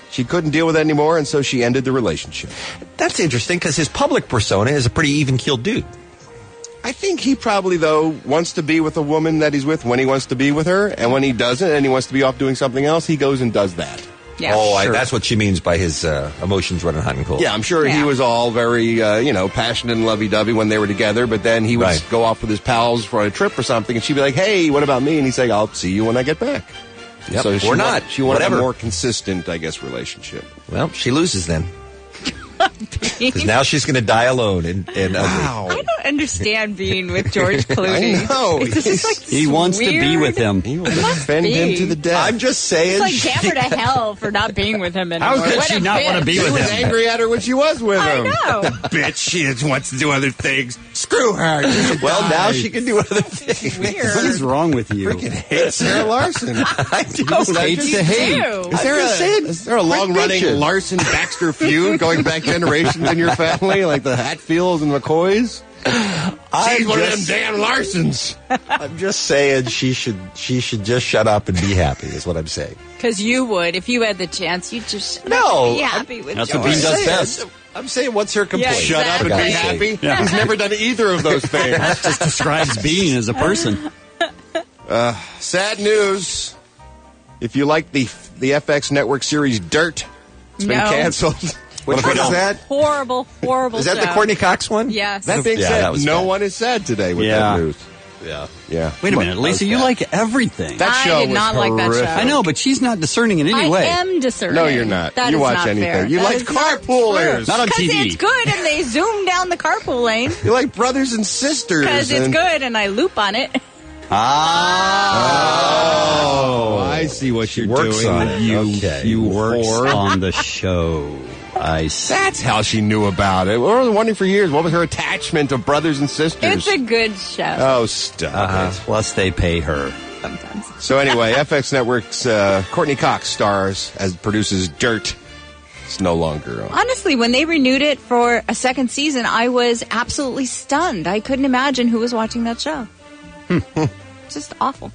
[SPEAKER 9] She couldn't deal with it anymore, and so she ended the relationship.
[SPEAKER 7] That's interesting because his public persona is a pretty even-keeled dude.
[SPEAKER 9] I think he probably, though, wants to be with a woman that he's with when he wants to be with her, and when he doesn't and he wants to be off doing something else, he goes and does that.
[SPEAKER 5] Yeah.
[SPEAKER 7] Oh, that's what she means by his emotions running hot and cold.
[SPEAKER 9] Yeah, I'm sure he was all very, passionate and lovey-dovey when they were together, but then he would go off with his pals for a trip or something, and she'd be like, hey, what about me? And he'd say, I'll see you when I get back.
[SPEAKER 7] Yep.
[SPEAKER 9] So
[SPEAKER 7] or not.
[SPEAKER 9] She wanted
[SPEAKER 7] Whatever.
[SPEAKER 9] a more consistent, I guess, relationship.
[SPEAKER 7] Well, she loses then. Because now she's going to die alone and ugly.
[SPEAKER 5] I don't understand being with George Clooney.
[SPEAKER 9] I know.
[SPEAKER 5] It's just like
[SPEAKER 6] He wants to be
[SPEAKER 5] weird-
[SPEAKER 6] with him.
[SPEAKER 9] He will defend him to the death.
[SPEAKER 7] I'm just saying.
[SPEAKER 5] It's like damn her to hell for not being with him anymore.
[SPEAKER 6] How could
[SPEAKER 5] What
[SPEAKER 6] she
[SPEAKER 5] a
[SPEAKER 6] not want to
[SPEAKER 5] bitch.
[SPEAKER 6] be
[SPEAKER 9] He
[SPEAKER 6] with
[SPEAKER 9] was
[SPEAKER 6] him?
[SPEAKER 9] angry at her when she was with
[SPEAKER 5] I
[SPEAKER 9] him.
[SPEAKER 5] know.
[SPEAKER 9] Bitch, she just wants to do other things. Screw her.
[SPEAKER 7] Well, now she can do other things.
[SPEAKER 6] What is wrong with you?
[SPEAKER 9] Hate Sarah Larson.
[SPEAKER 7] I don't.
[SPEAKER 6] Hates to hate.
[SPEAKER 5] Ew.
[SPEAKER 9] Is there a long-running
[SPEAKER 7] bitches.
[SPEAKER 9] Larson-Baxter feud going back generations in your family, like the Hatfields and McCoys? She's one of them damn Larsons.
[SPEAKER 7] I'm just saying she should just shut up and be happy. Is what I'm saying.
[SPEAKER 5] Because you would, if you had the chance, you'd just
[SPEAKER 7] No,
[SPEAKER 5] be happy with
[SPEAKER 6] That's
[SPEAKER 5] George.
[SPEAKER 6] what Bean does best.
[SPEAKER 7] I'm saying, what's her complaint?
[SPEAKER 5] Yeah,
[SPEAKER 9] Shut up and be
[SPEAKER 5] Exactly.
[SPEAKER 9] happy. He's never done either of those things.
[SPEAKER 6] That just describes Bean as a person.
[SPEAKER 9] Sad news. If you like the FX network series Dirt, it's been
[SPEAKER 5] No.
[SPEAKER 9] canceled.
[SPEAKER 7] Which one is that?
[SPEAKER 5] Horrible
[SPEAKER 7] Is that the
[SPEAKER 5] show.
[SPEAKER 7] Courtney Cox one?
[SPEAKER 5] Yes.
[SPEAKER 9] That being
[SPEAKER 7] Yeah,
[SPEAKER 9] said,
[SPEAKER 7] that was
[SPEAKER 9] no
[SPEAKER 7] bad.
[SPEAKER 9] one is sad today with
[SPEAKER 6] Yeah.
[SPEAKER 9] that news.
[SPEAKER 7] Yeah.
[SPEAKER 9] Yeah.
[SPEAKER 6] Wait a minute, Lisa, you like everything.
[SPEAKER 9] That
[SPEAKER 5] I
[SPEAKER 9] show
[SPEAKER 5] did
[SPEAKER 9] was
[SPEAKER 5] not like that show.
[SPEAKER 9] horrific.
[SPEAKER 6] I know, but she's not discerning in any
[SPEAKER 5] I
[SPEAKER 6] way.
[SPEAKER 5] am discerning.
[SPEAKER 9] No, you're not.
[SPEAKER 5] That
[SPEAKER 9] You
[SPEAKER 5] is
[SPEAKER 9] watch
[SPEAKER 5] not
[SPEAKER 9] anything.
[SPEAKER 5] fair.
[SPEAKER 9] You
[SPEAKER 5] That
[SPEAKER 9] like
[SPEAKER 5] is not
[SPEAKER 9] carpoolers.
[SPEAKER 5] true.
[SPEAKER 6] Not on
[SPEAKER 5] 'Cause
[SPEAKER 6] TV.
[SPEAKER 5] it's good and they zoom down the carpool lane.
[SPEAKER 9] You like brothers and sisters.
[SPEAKER 5] Because it's
[SPEAKER 9] and-
[SPEAKER 5] good and I loop on it.
[SPEAKER 9] Oh, I see what you're
[SPEAKER 7] works
[SPEAKER 9] doing.
[SPEAKER 7] on it.
[SPEAKER 9] You
[SPEAKER 6] works
[SPEAKER 9] whore.
[SPEAKER 6] on the show. I see.
[SPEAKER 9] That's how she knew about it. We were wondering for years, what was her attachment to brothers and sisters?
[SPEAKER 5] It's a good show.
[SPEAKER 9] Oh, stop it.
[SPEAKER 6] Plus, they pay her.
[SPEAKER 5] Sometimes.
[SPEAKER 9] So anyway, FX Network's Courtney Cox stars as produces Dirt. It's no longer on.
[SPEAKER 5] Honestly, when they renewed it for a second season, I was absolutely stunned. I couldn't imagine who was watching that show. Just awful.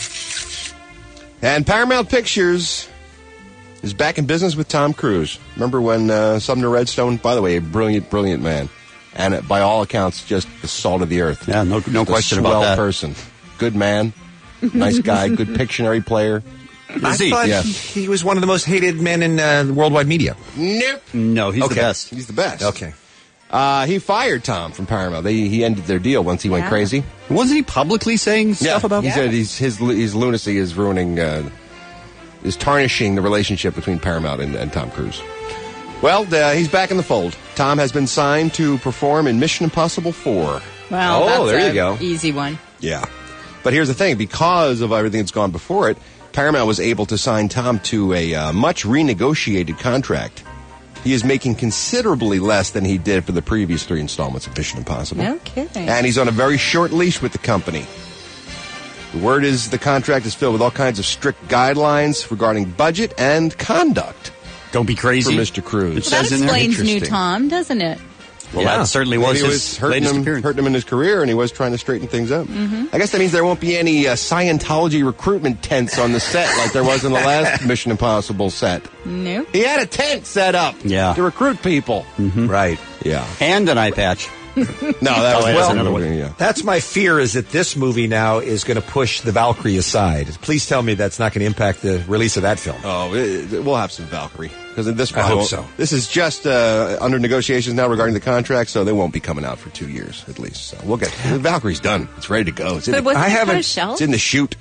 [SPEAKER 9] And Paramount Pictures is back in business with Tom Cruise. Remember when Sumner Redstone, by the way, a brilliant, brilliant man. And by all accounts, just the salt of the earth.
[SPEAKER 6] Yeah, no
[SPEAKER 9] Just a
[SPEAKER 6] question about
[SPEAKER 9] swell
[SPEAKER 6] that.
[SPEAKER 9] person. Good man. Nice guy. Good Pictionary player.
[SPEAKER 7] I thought
[SPEAKER 9] Yeah.
[SPEAKER 7] he was one of the most hated men in worldwide media.
[SPEAKER 9] Nope.
[SPEAKER 6] No, he's
[SPEAKER 7] Okay.
[SPEAKER 6] the best.
[SPEAKER 9] He's the best.
[SPEAKER 7] Okay.
[SPEAKER 9] He fired Tom from Paramount. He ended their deal once he went
[SPEAKER 5] Yeah.
[SPEAKER 9] crazy.
[SPEAKER 6] Wasn't he publicly saying stuff about
[SPEAKER 9] He
[SPEAKER 6] that?
[SPEAKER 9] said his lunacy is ruining, is tarnishing the relationship between Paramount and Tom Cruise. Well, he's back in the fold. Tom has been signed to perform in Mission Impossible 4.
[SPEAKER 5] Well,
[SPEAKER 7] Oh,
[SPEAKER 5] that's
[SPEAKER 7] there you
[SPEAKER 5] a
[SPEAKER 7] go.
[SPEAKER 5] easy one.
[SPEAKER 9] Yeah. But here's the thing. Because of everything that's gone before it, Paramount was able to sign Tom to a much renegotiated contract. He is making considerably less than he did for the previous 3 installments of Mission Impossible.
[SPEAKER 5] No kidding.
[SPEAKER 9] And he's on a very short leash with the company. The word is the contract is filled with all kinds of strict guidelines regarding budget and conduct
[SPEAKER 6] Don't be
[SPEAKER 9] for
[SPEAKER 6] crazy.
[SPEAKER 9] Mr. Cruz.
[SPEAKER 6] It
[SPEAKER 5] Well, that
[SPEAKER 6] says in there.
[SPEAKER 5] explains new
[SPEAKER 9] Interesting.
[SPEAKER 5] Tom, doesn't it?
[SPEAKER 6] Well,
[SPEAKER 7] Yeah.
[SPEAKER 6] that certainly
[SPEAKER 9] Maybe
[SPEAKER 6] was
[SPEAKER 9] it
[SPEAKER 6] his
[SPEAKER 9] hurting
[SPEAKER 6] latest appearance.
[SPEAKER 9] him in his career, and he was trying to straighten things up. I guess that means there won't be any Scientology recruitment tents on the set like there was in the last Mission Impossible set.
[SPEAKER 5] No.
[SPEAKER 9] He had a tent set up
[SPEAKER 6] Yeah.
[SPEAKER 9] to recruit people.
[SPEAKER 7] Right.
[SPEAKER 9] Yeah.
[SPEAKER 6] And an eye patch.
[SPEAKER 9] No, that was
[SPEAKER 6] that's another one.
[SPEAKER 9] Yeah.
[SPEAKER 7] That's my fear is that this movie now is going to push the Valkyrie aside. Please tell me that's not going to impact the release of that film.
[SPEAKER 9] Oh, we'll have some Valkyrie because in this
[SPEAKER 7] I hope so.
[SPEAKER 9] This is just under negotiations now regarding the contract, so they won't be coming out for 2 years at least. So we'll get Valkyrie's done. It's ready to go. It's in
[SPEAKER 5] But
[SPEAKER 9] the,
[SPEAKER 5] was it on a shelf?
[SPEAKER 9] it's in the chute.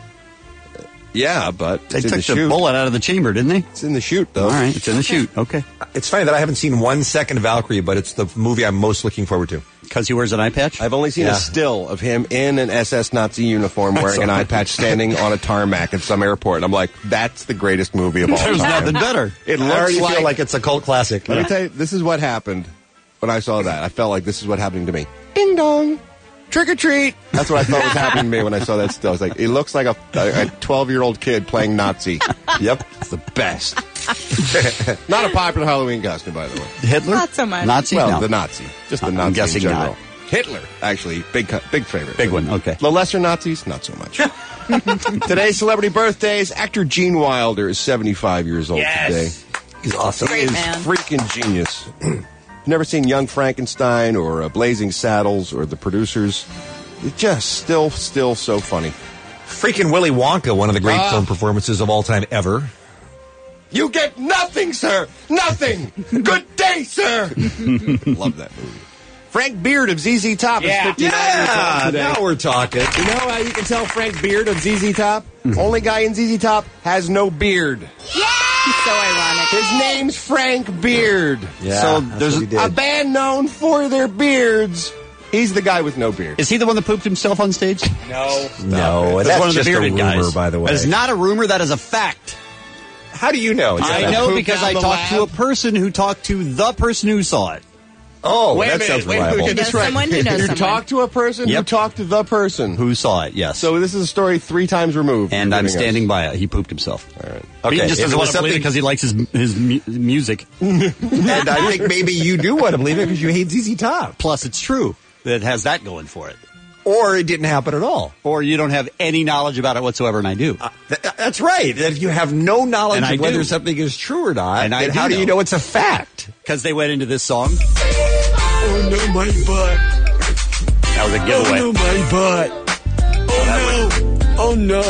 [SPEAKER 9] Yeah, but
[SPEAKER 6] They
[SPEAKER 9] it's in
[SPEAKER 6] took
[SPEAKER 9] the
[SPEAKER 6] the
[SPEAKER 9] chute.
[SPEAKER 6] bullet out of the chamber, didn't they?
[SPEAKER 9] It's in the chute, though.
[SPEAKER 6] All right, it's in the chute. Okay.
[SPEAKER 7] It's funny that I haven't seen 1 second of Valkyrie, but it's the movie I'm most looking forward to.
[SPEAKER 6] Because he wears an eye patch?
[SPEAKER 9] I've only seen
[SPEAKER 7] Yeah.
[SPEAKER 9] a still of him in an SS Nazi uniform wearing an eye patch standing on a tarmac at some airport. And I'm like, that's the greatest movie of all
[SPEAKER 6] There's
[SPEAKER 9] time.
[SPEAKER 6] nothing better.
[SPEAKER 9] It
[SPEAKER 7] I
[SPEAKER 9] looks
[SPEAKER 7] already
[SPEAKER 9] like...
[SPEAKER 7] feel like it's a cult classic.
[SPEAKER 9] Let me tell you, this is what happened when I saw that. I felt like this is what happened to me. Ding dong. Trick or treat. That's what I thought was happening to me when I saw that still. I was like, it looks like a 12-year-old kid playing Nazi.
[SPEAKER 7] Yep.
[SPEAKER 9] It's the best. Not a popular Halloween costume, by the way.
[SPEAKER 6] Hitler?
[SPEAKER 5] Not so much.
[SPEAKER 6] Nazi?
[SPEAKER 9] Well,
[SPEAKER 6] No.
[SPEAKER 9] the Nazi. Just the
[SPEAKER 6] I'm
[SPEAKER 9] Nazi
[SPEAKER 6] guessing
[SPEAKER 9] in general.
[SPEAKER 6] not.
[SPEAKER 9] Hitler, actually, big favorite.
[SPEAKER 6] Big one, okay.
[SPEAKER 9] The lesser Nazis, not so much. Today's celebrity birthdays. Actor Gene Wilder is 75 years old today.
[SPEAKER 7] He's awesome.
[SPEAKER 5] Great
[SPEAKER 9] He is
[SPEAKER 5] man.
[SPEAKER 9] freaking genius. Never seen Young Frankenstein or Blazing Saddles or The Producers. It's just still so funny.
[SPEAKER 7] Freaking Willy Wonka, one of the great film performances of all time ever.
[SPEAKER 9] You get nothing, sir. Nothing. Good day, sir. Love that movie. Frank Beard of ZZ Top is 59 years old today.
[SPEAKER 7] Now we're talking.
[SPEAKER 9] You know how you can tell Frank Beard of ZZ Top? Only guy in ZZ Top has no beard.
[SPEAKER 5] So ironic.
[SPEAKER 9] His name's Frank Beard.
[SPEAKER 7] Yeah,
[SPEAKER 9] So
[SPEAKER 7] that's
[SPEAKER 9] there's
[SPEAKER 7] what he
[SPEAKER 9] a
[SPEAKER 7] did.
[SPEAKER 9] band known for their beards. He's the guy with no beard.
[SPEAKER 6] Is he the one that pooped himself on stage?
[SPEAKER 8] No.
[SPEAKER 7] No,
[SPEAKER 6] That's
[SPEAKER 7] that's
[SPEAKER 6] one of the
[SPEAKER 7] just a
[SPEAKER 6] bearded
[SPEAKER 7] rumor,
[SPEAKER 6] guys.
[SPEAKER 7] by the way.
[SPEAKER 6] That is not a rumor. That is a fact.
[SPEAKER 7] How do you know?
[SPEAKER 6] I know
[SPEAKER 9] poop
[SPEAKER 6] because
[SPEAKER 9] down
[SPEAKER 6] I
[SPEAKER 9] the
[SPEAKER 6] talked to a
[SPEAKER 9] lab?
[SPEAKER 6] person who talked to the person who saw it.
[SPEAKER 7] Oh,
[SPEAKER 9] Wait a
[SPEAKER 7] that
[SPEAKER 9] minute,
[SPEAKER 7] sounds
[SPEAKER 9] wait,
[SPEAKER 7] reliable.
[SPEAKER 9] get this
[SPEAKER 5] Know
[SPEAKER 9] right.
[SPEAKER 5] someone who knows
[SPEAKER 9] You
[SPEAKER 5] someone.
[SPEAKER 9] talked to a person who
[SPEAKER 6] Yep.
[SPEAKER 9] talked to the person.
[SPEAKER 6] Who saw it? Yes.
[SPEAKER 9] So this is a story 3 times removed.
[SPEAKER 6] and
[SPEAKER 9] you're
[SPEAKER 6] I'm
[SPEAKER 9] giving us.
[SPEAKER 6] standing by it. He pooped himself.
[SPEAKER 9] All right.
[SPEAKER 6] But he
[SPEAKER 7] Okay,
[SPEAKER 6] just
[SPEAKER 7] if it
[SPEAKER 6] doesn't
[SPEAKER 7] was
[SPEAKER 6] want to believe it
[SPEAKER 7] something-
[SPEAKER 6] because he likes his music.
[SPEAKER 7] And I think maybe you do want to believe it because you hate ZZ Top.
[SPEAKER 6] Plus, it's true that it has that going for it.
[SPEAKER 7] Or it didn't happen at all.
[SPEAKER 6] Or you don't have any knowledge about it whatsoever, and I do.
[SPEAKER 7] That's right. That if you have no knowledge
[SPEAKER 6] And I
[SPEAKER 7] of whether
[SPEAKER 6] do.
[SPEAKER 7] something is true or not,
[SPEAKER 6] And I
[SPEAKER 7] then
[SPEAKER 6] do
[SPEAKER 7] how do you
[SPEAKER 6] know.
[SPEAKER 7] know it's a fact?
[SPEAKER 6] Because they went into this song.
[SPEAKER 10] Oh no, my butt.
[SPEAKER 6] That was a
[SPEAKER 10] Oh
[SPEAKER 6] giveaway.
[SPEAKER 10] no, my butt. Oh no.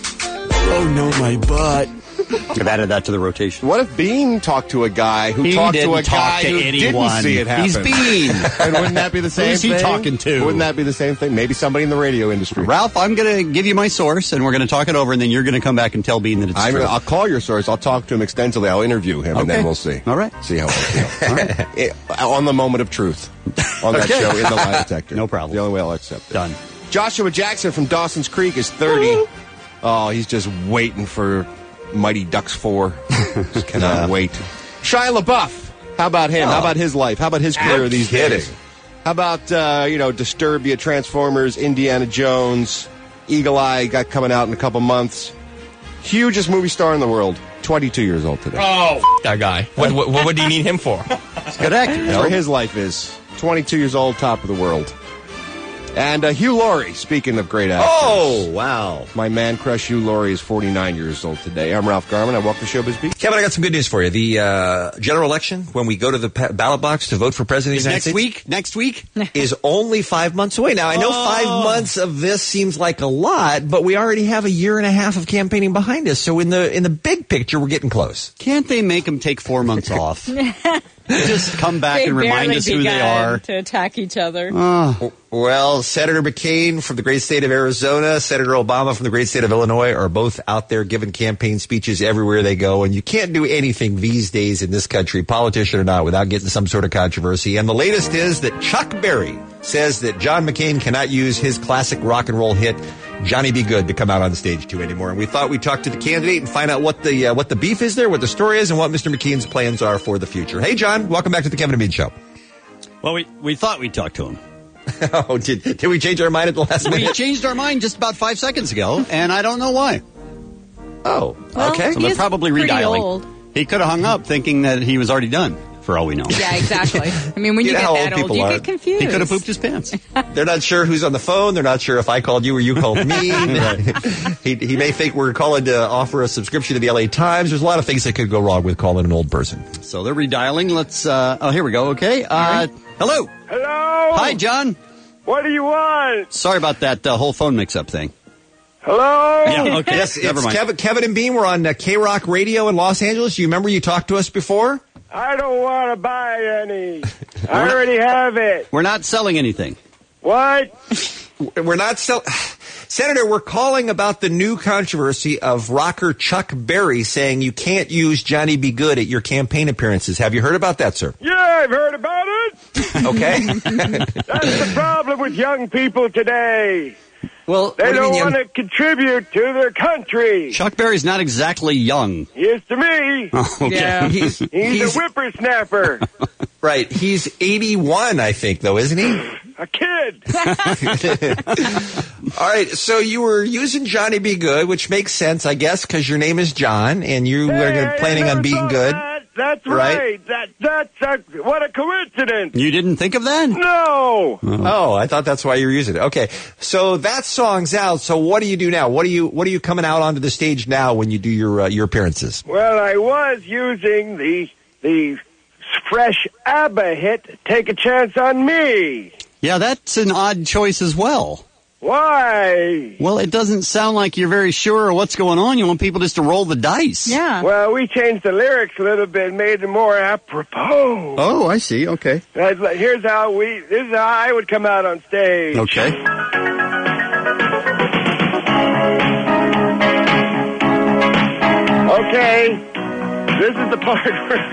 [SPEAKER 10] Oh no, my butt.
[SPEAKER 6] I've added that to the rotation.
[SPEAKER 9] What if Bean talked to a guy who
[SPEAKER 6] He
[SPEAKER 9] talked to
[SPEAKER 6] didn't
[SPEAKER 9] a guy
[SPEAKER 6] talk to
[SPEAKER 9] who
[SPEAKER 6] anyone.
[SPEAKER 9] didn't see it happen?
[SPEAKER 6] He's Bean.
[SPEAKER 9] And wouldn't that be the same
[SPEAKER 6] Who's he
[SPEAKER 9] thing?
[SPEAKER 6] talking to?
[SPEAKER 9] Wouldn't that be the same thing? Maybe somebody in the radio industry.
[SPEAKER 6] Ralph, I'm going to give you my source, and we're going to talk it over, and then you're going to come back and tell Bean that it's true.
[SPEAKER 9] I'll call your source. I'll talk to him extensively. I'll interview him, and then
[SPEAKER 6] Okay.
[SPEAKER 9] we'll see.
[SPEAKER 6] All right.
[SPEAKER 9] See how I feel. All right. On the moment of truth. On that
[SPEAKER 6] Okay.
[SPEAKER 9] show in the lie detector.
[SPEAKER 6] No problem.
[SPEAKER 9] The only way I'll accept it.
[SPEAKER 6] Done.
[SPEAKER 9] Joshua Jackson from Dawson's Creek is 30. Oh, he's just waiting for Mighty Ducks 4. Just cannot wait. Shia LaBeouf. How about him? How about his life? How about his career these days? How about, Disturbia, Transformers, Indiana Jones, Eagle Eye got coming out in a couple months. Hugest movie star in the world. 22 years old today.
[SPEAKER 10] Oh, that guy. What do you need him for?
[SPEAKER 6] It's a good actor.
[SPEAKER 9] That's where his life is. 22 years old, top of the world. And Hugh Laurie, speaking of great actors.
[SPEAKER 7] Oh, wow.
[SPEAKER 9] My man crush Hugh Laurie is 49 years old today. I'm Ralph Garman. I walk the Showbiz Beat.
[SPEAKER 7] Kevin, I got some good news for you. The general election, when we go to the ballot box to vote for president of the United States,
[SPEAKER 6] Next week?
[SPEAKER 7] is only 5 months away. Now, I know 5 months of this seems like a lot, but we already have a year and a half of campaigning behind us. So in the big picture, we're getting close.
[SPEAKER 6] Can't they make them take 4 months off? Just come back
[SPEAKER 5] They
[SPEAKER 6] and remind
[SPEAKER 5] barely
[SPEAKER 6] us who they
[SPEAKER 5] began
[SPEAKER 6] are.
[SPEAKER 5] to attack each other.
[SPEAKER 7] Well, Senator McCain from the great state of Arizona, Senator Obama from the great state of Illinois are both out there giving campaign speeches everywhere they go. And you can't do anything these days in this country, politician or not, without getting some sort of controversy. And the latest is that Chuck Berry says that John McCain cannot use his classic rock and roll hit, Johnny Be Good, to come out on stage to anymore. And we thought we'd talk to the candidate and find out what the beef is there, what the story is, and what Mr. McCain's plans are for the future. Hey, John, welcome back to the Kevin and Bean Show.
[SPEAKER 6] Well, we thought we'd talk to him.
[SPEAKER 7] Oh, did we change our mind at the last
[SPEAKER 6] We
[SPEAKER 7] minute?
[SPEAKER 6] changed our mind just about 5 seconds ago, and I don't know why.
[SPEAKER 7] Oh,
[SPEAKER 5] Well,
[SPEAKER 7] okay.
[SPEAKER 6] So
[SPEAKER 5] He
[SPEAKER 6] they're
[SPEAKER 5] is
[SPEAKER 6] probably
[SPEAKER 5] pretty
[SPEAKER 6] redialing.
[SPEAKER 5] old.
[SPEAKER 6] He could have hung up thinking that he was already done, for all we know.
[SPEAKER 5] Yeah, exactly. I mean, when
[SPEAKER 7] You
[SPEAKER 5] you
[SPEAKER 7] know
[SPEAKER 5] get
[SPEAKER 7] how
[SPEAKER 5] that
[SPEAKER 7] old
[SPEAKER 5] old,
[SPEAKER 7] people
[SPEAKER 5] you
[SPEAKER 7] are.
[SPEAKER 5] get confused.
[SPEAKER 6] He could have pooped his pants.
[SPEAKER 7] They're not sure who's on the phone. They're not sure if I called you or you called me. He may think we're calling to offer a subscription to the LA Times. There's a lot of things that could go wrong with calling an old person.
[SPEAKER 6] So they're redialing. Let's, here we go, okay? Hello.
[SPEAKER 3] Hello?
[SPEAKER 6] Hi, John.
[SPEAKER 3] What do you want?
[SPEAKER 6] Sorry about that whole phone mix-up thing.
[SPEAKER 3] Hello?
[SPEAKER 6] Yeah, okay.
[SPEAKER 7] Yes,
[SPEAKER 6] Never
[SPEAKER 7] it's
[SPEAKER 6] mind.
[SPEAKER 7] Kevin and Bean. We're on K-Rock Radio in Los Angeles. You remember you talked to us before?
[SPEAKER 3] I don't want to buy any. I already have it.
[SPEAKER 6] We're not selling anything.
[SPEAKER 3] What?
[SPEAKER 7] We're not Senator, we're calling about the new controversy of rocker Chuck Berry saying you can't use Johnny Be Good at your campaign appearances. Have you heard about that, sir?
[SPEAKER 3] Yeah, I've heard about it.
[SPEAKER 7] Okay.
[SPEAKER 3] That's the problem with young people today.
[SPEAKER 7] Well,
[SPEAKER 3] They don't want to contribute to their country.
[SPEAKER 6] Chuck Berry's not exactly young.
[SPEAKER 3] He is to me.
[SPEAKER 6] Oh, okay.
[SPEAKER 5] Yeah.
[SPEAKER 3] He's a whippersnapper.
[SPEAKER 7] Right. He's 81, I think, though, isn't he?
[SPEAKER 3] A kid.
[SPEAKER 7] All right. So you were using Johnny Be Good, which makes sense, I guess, because your name is John and you are planning on being good.
[SPEAKER 3] That's
[SPEAKER 7] Right?
[SPEAKER 3] That's what a coincidence.
[SPEAKER 6] You didn't think of that?
[SPEAKER 3] No.
[SPEAKER 7] Oh, I thought that's why you were using it. Okay, so that song's out. So what do you do now? What are you coming out onto the stage now when you do your appearances?
[SPEAKER 3] Well, I was using the fresh ABBA hit, Take a Chance on Me.
[SPEAKER 6] Yeah, that's an odd choice as well.
[SPEAKER 3] Why?
[SPEAKER 6] Well, it doesn't sound like you're very sure of what's going on. You want people just to roll the dice.
[SPEAKER 5] Yeah.
[SPEAKER 3] Well, we changed the lyrics a little bit, made it more apropos.
[SPEAKER 6] Oh, I see. Okay.
[SPEAKER 3] Here's how I would come out on stage.
[SPEAKER 6] Okay.
[SPEAKER 3] Okay. This is the part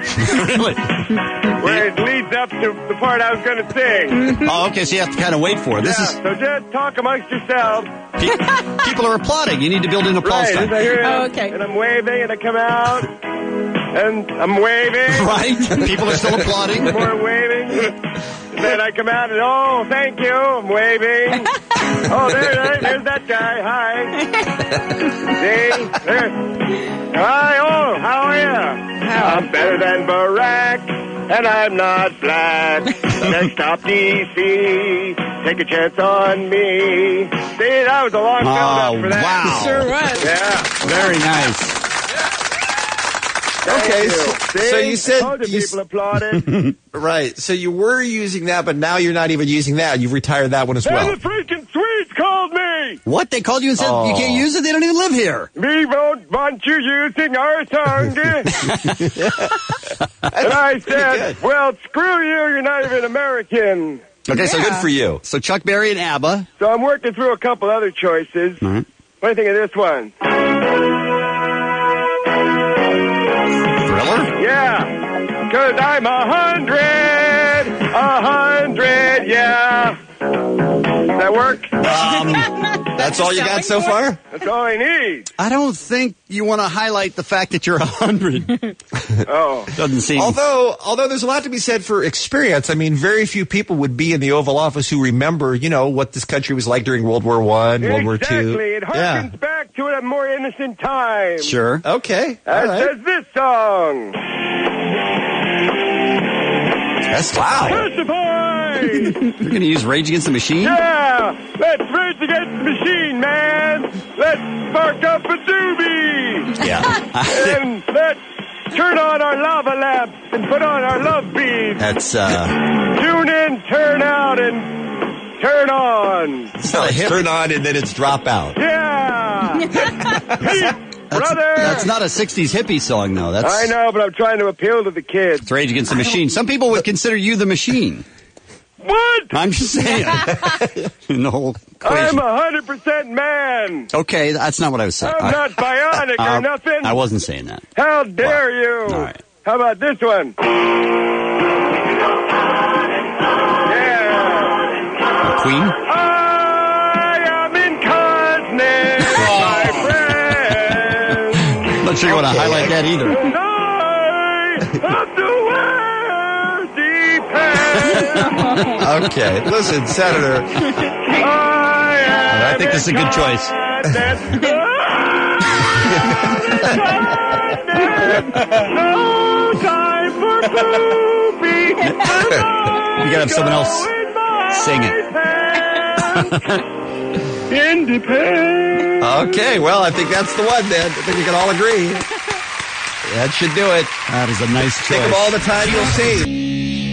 [SPEAKER 3] where it leads up to the part I was going to sing.
[SPEAKER 6] Oh, okay, so you have to kind of wait for it.
[SPEAKER 3] So just talk amongst yourselves.
[SPEAKER 6] People are applauding. You need to build in applause
[SPEAKER 3] Right,
[SPEAKER 6] time.
[SPEAKER 3] I hear
[SPEAKER 5] Oh, okay.
[SPEAKER 3] And I'm waving, and I come out, and I'm waving.
[SPEAKER 6] Right? People are still applauding.
[SPEAKER 3] More waving. And then I come out, and oh, thank you, I'm waving. Oh, there's that guy. Hi. See? There. Hi, oh, how are you? I'm better than Barack, and I'm not black. Next stop, D.C., take a chance on me. See, that was a long build-up for that.
[SPEAKER 6] Wow.
[SPEAKER 5] Sure was.
[SPEAKER 3] Yeah.
[SPEAKER 6] Very nice.
[SPEAKER 7] Okay, so you said
[SPEAKER 3] Told you people applauded.
[SPEAKER 7] right. So you were using that, but now you're not even using that. You've retired that one as well.
[SPEAKER 3] And the freaking Swedes called me.
[SPEAKER 6] What? They called you and said you can't use it? They don't even live here.
[SPEAKER 3] We won't want you using our tongue. And I said, well, screw you. You're not even American.
[SPEAKER 7] Okay, so good for you.
[SPEAKER 6] So Chuck Berry and ABBA.
[SPEAKER 3] So I'm working through a couple other choices.
[SPEAKER 6] All right.
[SPEAKER 3] What do you think of this one?
[SPEAKER 6] Thriller?
[SPEAKER 3] Yeah, because I'm 100, yeah. Does that work?
[SPEAKER 7] That's all you got so far?
[SPEAKER 3] That's all I need.
[SPEAKER 6] I don't think you want to highlight the fact that you're 100.
[SPEAKER 3] Oh.
[SPEAKER 6] Doesn't seem...
[SPEAKER 7] Although there's a lot to be said for experience. I mean, very few people would be in the Oval Office who remember, what this country was like during World War I, World War II.
[SPEAKER 3] Exactly. It harkens back to a more innocent time.
[SPEAKER 6] Sure.
[SPEAKER 7] Okay.
[SPEAKER 3] As does this song.
[SPEAKER 7] Wow.
[SPEAKER 3] Testify!
[SPEAKER 6] You're going to use Rage Against the Machine?
[SPEAKER 3] Yeah! Let's rage against the machine, man! Let's spark up a doobie!
[SPEAKER 6] Yeah.
[SPEAKER 3] And let's turn on our lava lamps and put on our love beads.
[SPEAKER 6] That's,
[SPEAKER 3] Tune in, turn out, and turn on.
[SPEAKER 7] So it's turn on and then it's drop out.
[SPEAKER 3] Yeah! Brother!
[SPEAKER 6] That's not a 60s hippie song, though.
[SPEAKER 3] I know, but I'm trying to appeal to the kids.
[SPEAKER 6] It's Rage Against the Machine. Some people would consider you the machine.
[SPEAKER 3] What?
[SPEAKER 6] I'm just saying. In the whole equation.
[SPEAKER 3] I'm 100% man.
[SPEAKER 6] Okay, that's not what I was saying.
[SPEAKER 3] I'm not bionic or nothing.
[SPEAKER 6] I wasn't saying that.
[SPEAKER 3] How dare you?
[SPEAKER 6] All right.
[SPEAKER 3] How about this one? Yeah.
[SPEAKER 6] Queen?
[SPEAKER 3] I am incarnate, my friend.
[SPEAKER 6] Not sure you want to highlight that either.
[SPEAKER 7] Okay, listen, Senator.
[SPEAKER 6] I think this is a good choice.
[SPEAKER 3] No time for poopy.
[SPEAKER 6] You gotta have someone else sing it.
[SPEAKER 3] Independent.
[SPEAKER 7] Okay, well, I think that's the one, then. I think we can all agree. That should do it.
[SPEAKER 6] That is a nice choice.
[SPEAKER 7] Think of all the time you'll save.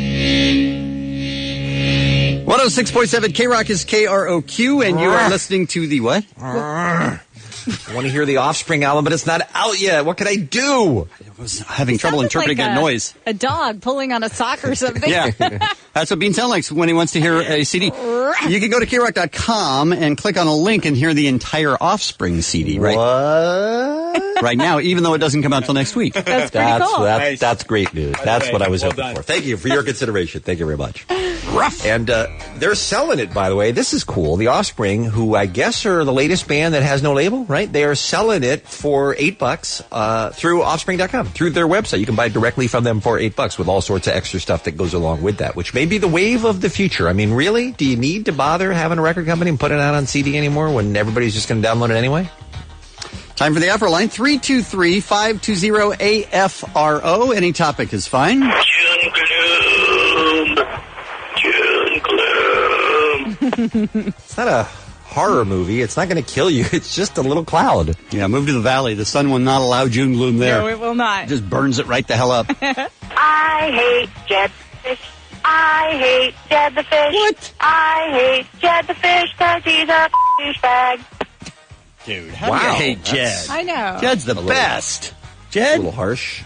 [SPEAKER 6] 106.7 K-Rock is KROQ, and you are listening to the what?
[SPEAKER 7] I want to hear the Offspring album, but it's not out yet. What can I do?
[SPEAKER 6] I was having trouble interpreting
[SPEAKER 5] like
[SPEAKER 6] that noise.
[SPEAKER 5] A dog pulling on a sock or something.
[SPEAKER 6] Yeah. That's what Bean sounds like when he wants to hear a CD. You can go to KROQ.com and click on a link and hear the entire Offspring CD right now, even though it doesn't come out till next week.
[SPEAKER 5] That's pretty cool.
[SPEAKER 7] That's great news. That's what I was hoping for. Thank you for your consideration. Thank you very much.
[SPEAKER 6] Rough.
[SPEAKER 7] And they're selling it, by the way. This is cool. The Offspring, who I guess are the latest band that has no label, right? They are selling it for $8 through Offspring.com, through their website. You can buy it directly from them for $8 with all sorts of extra stuff that goes along with that, which may be the wave of the future. I mean, really? Do you need to bother having a record company and put it out on CD anymore when everybody's just going to download it anyway?
[SPEAKER 6] Time for the Afro line, 323-520-AFRO. Any topic is fine.
[SPEAKER 12] June gloom.
[SPEAKER 7] It's not a horror movie. It's not going to kill you. It's just a little cloud.
[SPEAKER 6] Yeah, move to the valley. The sun will not allow June gloom there.
[SPEAKER 5] No, it will not.
[SPEAKER 6] It just burns it right the hell up.
[SPEAKER 11] I hate Jed the fish. I hate Jed the fish.
[SPEAKER 6] What?
[SPEAKER 11] I hate Jed the fish because he's a douchebag.
[SPEAKER 6] Dude, how do you hate Jed?
[SPEAKER 5] I know.
[SPEAKER 6] Jed's the best. Jed?
[SPEAKER 7] A little harsh.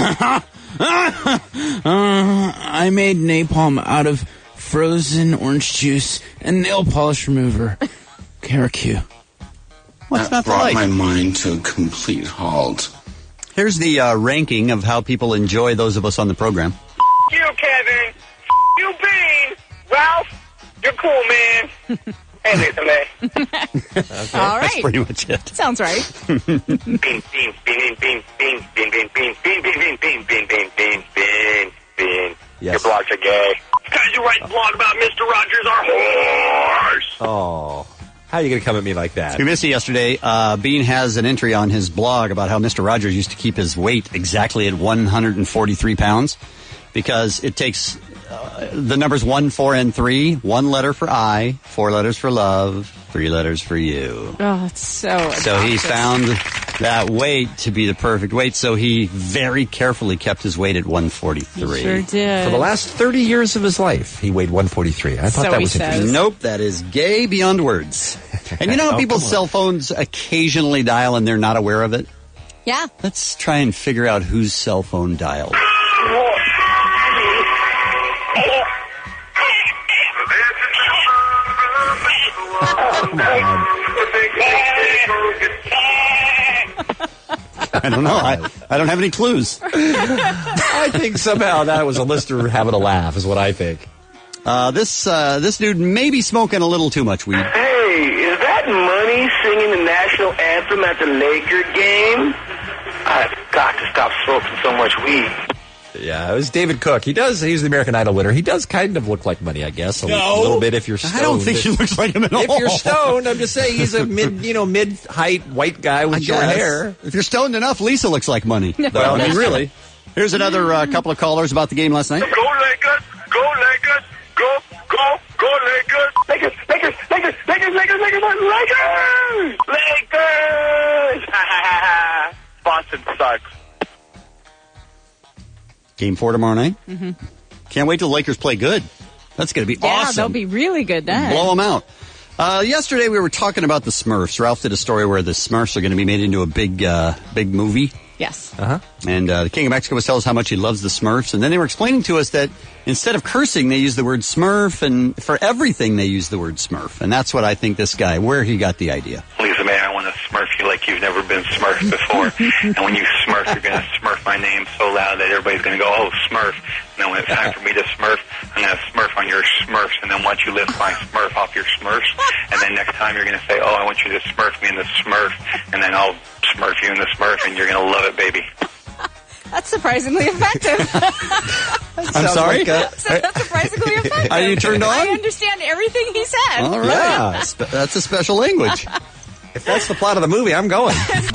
[SPEAKER 10] I made napalm out of frozen orange juice and nail polish remover. Caracue.
[SPEAKER 6] What's
[SPEAKER 13] that
[SPEAKER 6] not to
[SPEAKER 13] brought
[SPEAKER 6] like?
[SPEAKER 13] my mind to a complete halt.
[SPEAKER 6] Here's the ranking of how people enjoy those of us on the program.
[SPEAKER 3] You, Kevin. You, Bean. Ralph, you're cool, man. Hey, listen, man.
[SPEAKER 6] Okay.
[SPEAKER 5] All right.
[SPEAKER 6] That's pretty much it.
[SPEAKER 5] Sounds right.
[SPEAKER 3] Bean, bean, bean, bean, bean, bean, bean, bean, bean, bean, bean, bean, bean, bean, bean, bean, bean. Your blogs are gay. Because you write a blog about Mr. Rogers, our horse.
[SPEAKER 7] Oh. How are you going to come at me like that?
[SPEAKER 6] We missed it yesterday. Bean has an entry on his blog about how Mr. Rogers used to keep his weight exactly at 143 pounds because it takes the numbers 1, 4, and 3. 1 letter for I, 4 letters for love, 3 letters for you.
[SPEAKER 5] Oh, it's so
[SPEAKER 6] So he found that weight to be the perfect weight, so he very carefully kept his weight at 143.
[SPEAKER 5] He sure did.
[SPEAKER 7] For the last 30 years of his life, he weighed 143. I thought
[SPEAKER 5] So
[SPEAKER 7] that
[SPEAKER 5] he
[SPEAKER 7] was
[SPEAKER 5] says.
[SPEAKER 7] interesting.
[SPEAKER 6] Nope, that is gay beyond words. And you know how
[SPEAKER 7] Oh,
[SPEAKER 6] people's
[SPEAKER 7] come on.
[SPEAKER 6] cell phones occasionally dial and they're not aware of it?
[SPEAKER 5] Yeah.
[SPEAKER 6] Let's try and figure out whose cell phone dialed. I don't know. I don't have any clues.
[SPEAKER 7] I think somehow that was a listener having a laugh, is what I think.
[SPEAKER 6] This dude may be smoking a little too much weed.
[SPEAKER 3] Hey, is that Money singing the national anthem at the Laker game? I've got to stop smoking so much weed.
[SPEAKER 7] Yeah, it was David Cook. He's the American Idol winner. He does kind of look like Money, I guess. A little bit if you're stoned.
[SPEAKER 6] I don't think he looks like him at all.
[SPEAKER 7] If you're stoned, I'm just saying he's a mid-height white guy with short hair.
[SPEAKER 6] If you're stoned enough, Lisa looks like Money.
[SPEAKER 7] Well, I mean, really.
[SPEAKER 6] Here's another couple of callers about the game last night.
[SPEAKER 3] Go Lakers! Go Lakers! Go, go, go Lakers! Lakers! Lakers! Lakers! Lakers! Lakers! Lakers! Lakers! Lakers! Boston sucks.
[SPEAKER 6] Game 4 tomorrow night.
[SPEAKER 5] Mm-hmm.
[SPEAKER 6] Can't wait till the Lakers play good. That's going to be
[SPEAKER 5] Yeah,
[SPEAKER 6] awesome.
[SPEAKER 5] they'll be really good then.
[SPEAKER 6] Blow them out. Yesterday we were talking about the Smurfs. Ralph did a story where the Smurfs are going to be made into a big movie.
[SPEAKER 5] Yes.
[SPEAKER 7] Uh-huh.
[SPEAKER 6] And the King of Mexico was telling us how much he loves the Smurfs. And then they were explaining to us that instead of cursing, they use the word Smurf. And for everything, they use the word Smurf. And that's what I think this guy, where he got the idea.
[SPEAKER 12] Lisa May, I want to smurf you like you've never been smurfed before. And when you smurf, you're going to smurf my name so loud that everybody's going to go, oh, Smurf. And then when it's time for me to smurf, I'm going to smurf on your Smurfs. And then once you lift my Smurf off your Smurfs, and then next time you're going to say, oh, I want you to smurf me in the Smurf. And then I'll smurf you in the Smurf, and you're going to love it, baby.
[SPEAKER 5] That's surprisingly effective.
[SPEAKER 6] I'm sorry?
[SPEAKER 5] That's surprisingly effective.
[SPEAKER 6] Are you turned on?
[SPEAKER 5] I understand everything he said.
[SPEAKER 6] All right.
[SPEAKER 7] Yeah.
[SPEAKER 6] That's a special language.
[SPEAKER 7] If that's the plot of the movie, I'm going.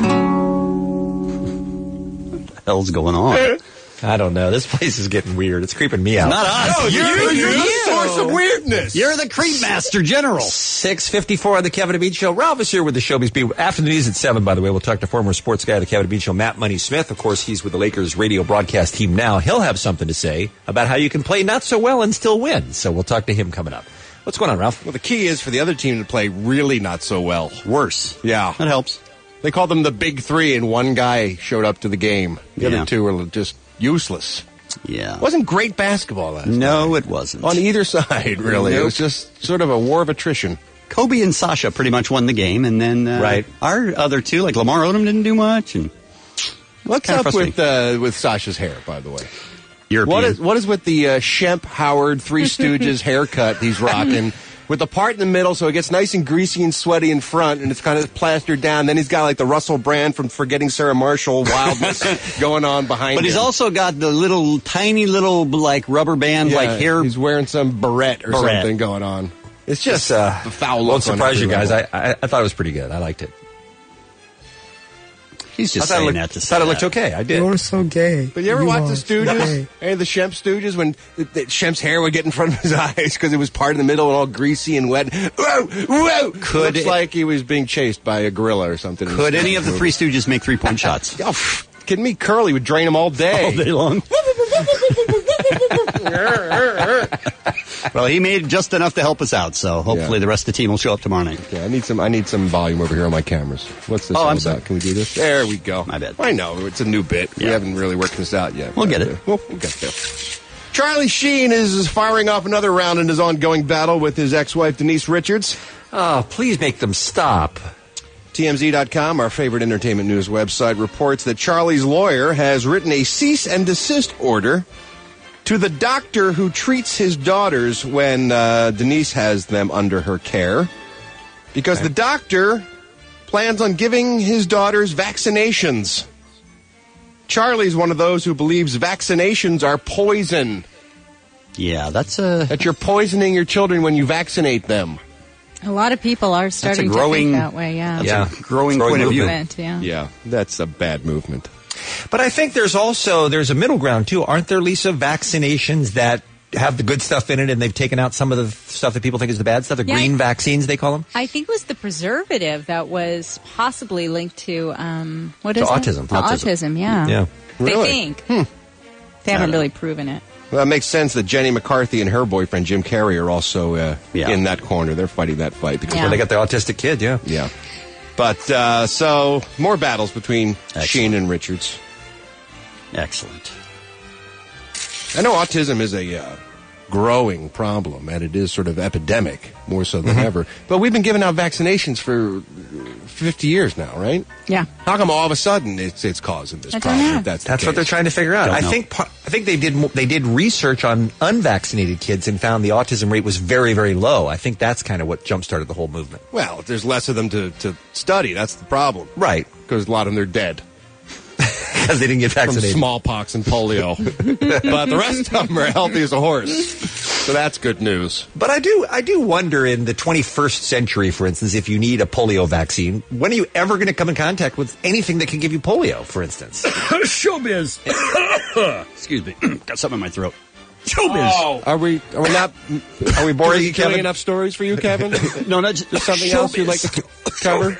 [SPEAKER 6] What the hell's going on?
[SPEAKER 7] I don't know. This place is getting weird. It's creeping me out.
[SPEAKER 6] Not us.
[SPEAKER 9] No, you're the source of weirdness.
[SPEAKER 6] You're the Creep Master General.
[SPEAKER 7] 6:54 on the Kevin and Bean Show. Ralph is here with the Showbiz Beat. After the news at 7, by the way, we'll talk to former sports guy of the Kevin and Bean Show, Matt Money Smith. Of course, he's with the Lakers radio broadcast team now. He'll have something to say about how you can play not so well and still win. So we'll talk to him coming up. What's going on, Ralph?
[SPEAKER 9] Well, the key is for the other team to play really not so well.
[SPEAKER 6] Worse.
[SPEAKER 9] Yeah.
[SPEAKER 6] That helps.
[SPEAKER 9] They called them the Big Three, and one guy showed up to the game. The
[SPEAKER 6] Yeah.
[SPEAKER 9] other two were just useless.
[SPEAKER 6] Yeah.
[SPEAKER 9] Wasn't great basketball last night.
[SPEAKER 6] No, it wasn't.
[SPEAKER 9] On either side, really. It
[SPEAKER 6] Nope.
[SPEAKER 9] was just sort of a war of attrition.
[SPEAKER 6] Kobe and Sasha pretty much won the game, and then
[SPEAKER 7] Right.
[SPEAKER 6] our other two, like Lamar Odom, didn't do much. And
[SPEAKER 9] What's
[SPEAKER 6] Kinda
[SPEAKER 9] up
[SPEAKER 6] frustrating.
[SPEAKER 9] with Sasha's hair, by the way?
[SPEAKER 6] European.
[SPEAKER 9] What is with the Shemp Howard Three Stooges haircut he's rocking? With the part in the middle, so it gets nice and greasy and sweaty in front, and it's kind of plastered down. Then he's got like the Russell Brand from Forgetting Sarah Marshall wildness going on behind him.
[SPEAKER 6] But he's also got the tiny little like rubber band like hair.
[SPEAKER 9] He's wearing some barrette or
[SPEAKER 6] Barrette.
[SPEAKER 9] something going on. It's just
[SPEAKER 7] a
[SPEAKER 9] foul look.
[SPEAKER 7] Won't surprise
[SPEAKER 9] on
[SPEAKER 7] you
[SPEAKER 9] every
[SPEAKER 7] guys.
[SPEAKER 9] level.
[SPEAKER 7] I thought it was pretty good. I liked it.
[SPEAKER 6] He's just
[SPEAKER 7] I thought
[SPEAKER 6] saying
[SPEAKER 7] it
[SPEAKER 6] that
[SPEAKER 7] looked,
[SPEAKER 6] to say
[SPEAKER 7] thought it
[SPEAKER 6] that.
[SPEAKER 7] looked okay. I did.
[SPEAKER 9] You're so gay. But you ever watch the Stooges?
[SPEAKER 7] gay.
[SPEAKER 9] Any of the Shemp Stooges when Shemp's hair would get in front of his eyes because it was part in the middle and all greasy and wet? Whoa, whoa! Looks like he was being chased by a gorilla or something.
[SPEAKER 6] Could any of the Three Stooges make 3-point shots?
[SPEAKER 9] Oh, kidding me? Curly would drain them all day.
[SPEAKER 6] All day long. Well, he made just enough to help us out, so hopefully the rest of the team will show up tomorrow night.
[SPEAKER 9] Okay, I need some volume over here on my cameras. What's this all
[SPEAKER 6] I'm
[SPEAKER 9] about?
[SPEAKER 6] sorry.
[SPEAKER 9] Can we do this? There we go.
[SPEAKER 6] My bad.
[SPEAKER 9] I know, it's a new bit. We haven't really worked this out yet.
[SPEAKER 6] We'll get it.
[SPEAKER 9] We'll get there. Charlie Sheen is firing off another round in his ongoing battle with his ex-wife, Denise Richards.
[SPEAKER 7] Oh, please make them stop.
[SPEAKER 9] TMZ.com, our favorite entertainment news website, reports that Charlie's lawyer has written a cease and desist order to the doctor who treats his daughters when Denise has them under her care, because the doctor plans on giving his daughters vaccinations. Charlie's one of those who believes vaccinations are poison.
[SPEAKER 6] Yeah,
[SPEAKER 9] that you're poisoning your children when you vaccinate them.
[SPEAKER 5] A lot of people are starting to think that way, yeah.
[SPEAKER 6] That's a growing point of view.
[SPEAKER 9] Yeah, that's a bad movement.
[SPEAKER 7] But I think there's a middle ground, too. Aren't there, Lisa, vaccinations that have the good stuff in it and they've taken out some of the stuff that people think is the bad stuff? The green vaccines, they call them?
[SPEAKER 5] I think it was the preservative that was possibly linked to, what is
[SPEAKER 7] autism.
[SPEAKER 5] it? Autism, yeah.
[SPEAKER 7] Yeah.
[SPEAKER 9] Really?
[SPEAKER 5] They think. They haven't really proven it.
[SPEAKER 9] Well, it makes sense that Jenny McCarthy and her boyfriend, Jim Carrey, are also in that corner. They're fighting that fight. Because
[SPEAKER 7] they got the autistic kid, yeah.
[SPEAKER 9] Yeah. But, so, more battles between Sheen and Richards.
[SPEAKER 6] Excellent.
[SPEAKER 9] I know autism is a growing problem, and it is sort of epidemic, more so than ever. But we've been giving out vaccinations for 50 years now, right?
[SPEAKER 5] Yeah.
[SPEAKER 9] How come all of a sudden it's causing this problem?
[SPEAKER 7] That's what they're trying to figure out. I think they did research on unvaccinated kids and found the autism rate was very, very low. I think that's kind of what jump-started the whole movement.
[SPEAKER 9] Well, there's less of them to study. That's the problem.
[SPEAKER 7] Right.
[SPEAKER 9] Because a lot of them are dead.
[SPEAKER 7] Because they didn't get vaccinated.
[SPEAKER 9] From smallpox and polio. But the rest of them are healthy as a horse. So that's good news.
[SPEAKER 7] But I do wonder in the 21st century, for instance, if you need a polio vaccine, when are you ever going to come in contact with anything that can give you polio, for instance?
[SPEAKER 6] Showbiz. Excuse me. Got something in my throat. Showbiz.
[SPEAKER 9] Oh. Are we boring you, Kevin? Enough stories for you, Kevin?
[SPEAKER 6] No, not just
[SPEAKER 9] something else you'd like to cover?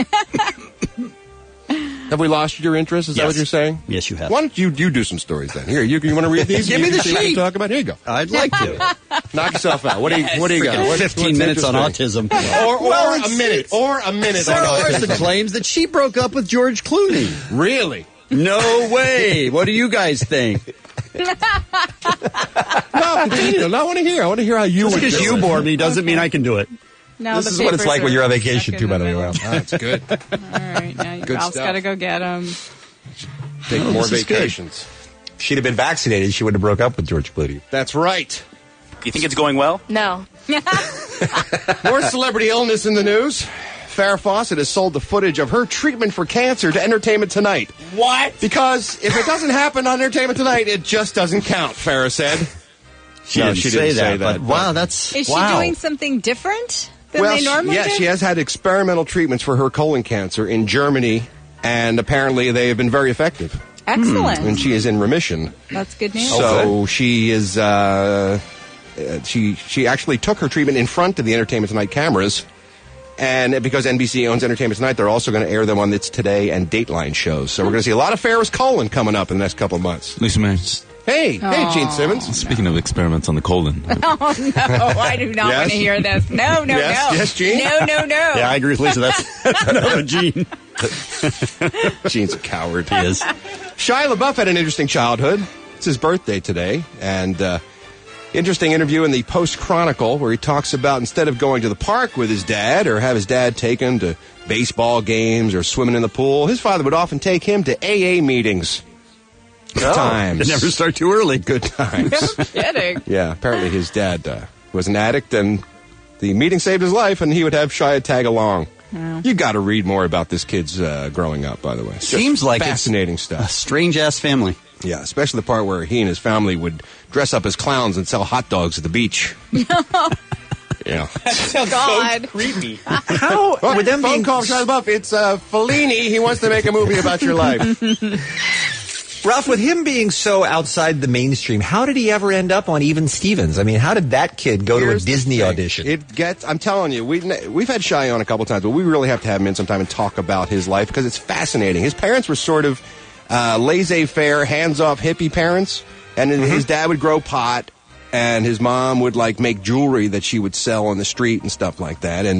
[SPEAKER 9] Have we lost your interest? Is that what you're saying?
[SPEAKER 6] Yes, you have.
[SPEAKER 9] Why don't you do some stories then? Here, you want to read these?
[SPEAKER 6] Give me the
[SPEAKER 9] See what
[SPEAKER 6] sheet.
[SPEAKER 9] you talk about? Here you go.
[SPEAKER 6] I'd like to.
[SPEAKER 9] Knock yourself out. What do you got?
[SPEAKER 6] 15 minutes on autism.
[SPEAKER 9] Or a minute. Or a minute on
[SPEAKER 6] Sarah
[SPEAKER 9] autism.
[SPEAKER 6] Larson claims that she broke up with George Clooney.
[SPEAKER 9] Really?
[SPEAKER 6] No way. What do you guys think?
[SPEAKER 9] No, continue. I want to hear. I want to hear how you would do it.
[SPEAKER 6] Just because you bore me doesn't mean I can do it.
[SPEAKER 5] No,
[SPEAKER 7] this is what it's like when you're on vacation, too, by the way.
[SPEAKER 9] Oh, that's good.
[SPEAKER 5] All right, now Ralph's got to go get them.
[SPEAKER 9] Take more vacations.
[SPEAKER 7] If she'd have been vaccinated, she wouldn't have broke up with George Clooney.
[SPEAKER 9] That's right.
[SPEAKER 8] Do you think it's going well?
[SPEAKER 11] No.
[SPEAKER 9] More celebrity illness in the news. Farrah Fawcett has sold the footage of her treatment for cancer to Entertainment Tonight.
[SPEAKER 8] What?
[SPEAKER 9] Because if it doesn't happen on Entertainment Tonight, it just doesn't count, Farrah said.
[SPEAKER 6] She didn't say that. But wow, that's...
[SPEAKER 5] Is she doing something different than they normally do?
[SPEAKER 9] She has had experimental treatments for her colon cancer in Germany, and apparently they have been very effective.
[SPEAKER 5] Excellent.
[SPEAKER 9] And she is in remission.
[SPEAKER 5] That's good news.
[SPEAKER 9] So she is... She actually took her treatment in front of the Entertainment Tonight cameras. And because NBC owns Entertainment Tonight, they're also going to air them on its Today and Dateline shows. So we're going to see a lot of Farrah's colon coming up in the next couple of months.
[SPEAKER 14] Lisa, man.
[SPEAKER 9] Hey, Gene Simmons.
[SPEAKER 14] Speaking of experiments on the colon.
[SPEAKER 5] Oh, no, I do not want to hear this. No.
[SPEAKER 9] Yes, Gene?
[SPEAKER 5] No.
[SPEAKER 6] Yeah, I agree with Lisa. That's another Gene.
[SPEAKER 9] Gene's a coward.
[SPEAKER 6] He is.
[SPEAKER 9] Shia LaBeouf had an interesting childhood. It's his birthday today. And interesting interview in the Post-Chronicle where he talks about instead of going to the park with his dad or have his dad take him to baseball games or swimming in the pool, his father would often take him to AA meetings. Good times.
[SPEAKER 6] They never start too early.
[SPEAKER 9] Good times.
[SPEAKER 5] No kidding.
[SPEAKER 9] Yeah, apparently his dad was an addict, and the meeting saved his life, and he would have Shia tag along.
[SPEAKER 5] Wow.
[SPEAKER 9] You got to read more about this kid's growing up, by the way.
[SPEAKER 6] Seems like
[SPEAKER 9] fascinating
[SPEAKER 6] it's
[SPEAKER 9] stuff.
[SPEAKER 6] A strange-ass family.
[SPEAKER 9] Yeah, especially the part where he and his family would dress up as clowns and sell hot dogs at the beach. Yeah.
[SPEAKER 8] That sounds
[SPEAKER 5] God.
[SPEAKER 8] so creepy.
[SPEAKER 7] How
[SPEAKER 9] Well,
[SPEAKER 7] with them
[SPEAKER 9] phone
[SPEAKER 7] being
[SPEAKER 9] call from Shia LaBeouf. It's Fellini. He wants to make a movie about your life.
[SPEAKER 7] Ralph, with him being so outside the mainstream, how did he ever end up on Even Stevens? I mean, how did that kid go
[SPEAKER 9] Here's
[SPEAKER 7] to a
[SPEAKER 9] the
[SPEAKER 7] Disney
[SPEAKER 9] thing.
[SPEAKER 7] audition?
[SPEAKER 9] I'm telling you, we've had Shia on a couple times, but we really have to have him in sometime and talk about his life because it's fascinating. His parents were sort of laissez-faire, hands-off hippie parents, and his dad would grow pot, and his mom would like make jewelry that she would sell on the street and stuff like that. And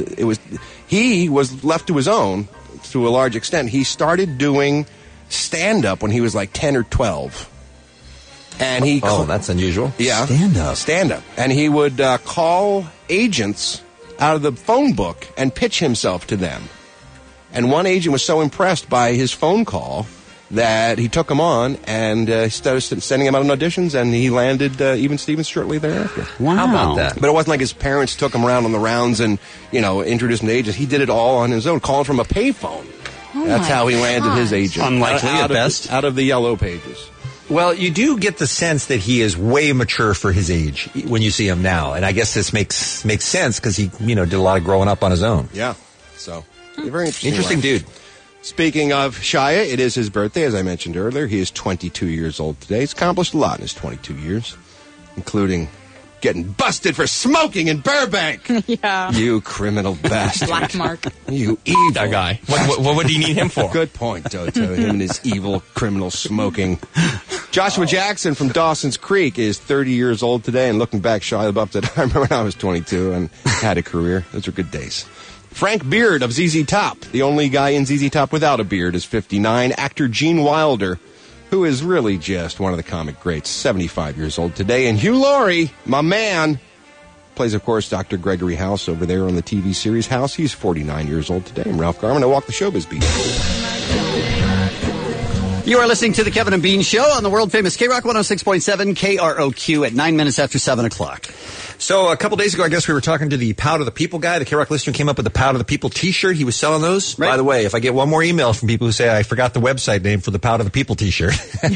[SPEAKER 9] he was left to his own to a large extent. He started doing stand-up when he was like 10 or 12. And
[SPEAKER 7] that's unusual.
[SPEAKER 9] Yeah.
[SPEAKER 7] Stand-up.
[SPEAKER 9] And he would call agents out of the phone book and pitch himself to them. And one agent was so impressed by his phone call that he took him on and started sending him out on auditions, and he landed Even Stevens shortly thereafter.
[SPEAKER 6] Wow.
[SPEAKER 7] How about that?
[SPEAKER 9] But it wasn't like his parents took him around on the rounds and, introduced him to agents. He did it all on his own, calling from a payphone.
[SPEAKER 5] Oh
[SPEAKER 9] That's how he landed his agent.
[SPEAKER 6] Unlikely at best.
[SPEAKER 9] Out of the yellow pages.
[SPEAKER 7] Well, you do get the sense that he is way mature for his age when you see him now, and I guess this makes sense because he, did a lot of growing up on his own.
[SPEAKER 9] Yeah. So, very interesting.
[SPEAKER 7] Interesting dude.
[SPEAKER 9] Speaking of Shia, it is his birthday, as I mentioned earlier. He is 22 years old today. He's accomplished a lot in his 22 years, including getting busted for smoking in Burbank.
[SPEAKER 5] Yeah.
[SPEAKER 9] You criminal bastard.
[SPEAKER 5] Black mark.
[SPEAKER 9] You evil.
[SPEAKER 14] That guy. What would he need him for?
[SPEAKER 9] Good point, Toto. Him and his evil criminal smoking. Joshua Jackson from Dawson's Creek is 30 years old today, and looking back, Shia LaBeouf said, I remember when I was 22 and had a career. Those were good days. Frank Beard of ZZ Top, the only guy in ZZ Top without a beard, is 59. Actor Gene Wilder, who is really just one of the comic greats, 75 years old today. And Hugh Laurie, my man, plays, of course, Dr. Gregory House over there on the TV series House. He's 49 years old today. I'm Ralph Garman. I walk the showbiz beat.
[SPEAKER 6] You are listening to the Kevin and Bean Show on the world-famous K-Rock 106.7 KROQ at 9 minutes after 7 o'clock.
[SPEAKER 7] So a couple days ago, I guess we were talking to the Pout of the People guy. The K-Rock listener came up with the Pout of the People T-shirt. He was selling those. Right. By the way, if I get one more email from people who say I forgot the website name for the Pout of the People T-shirt,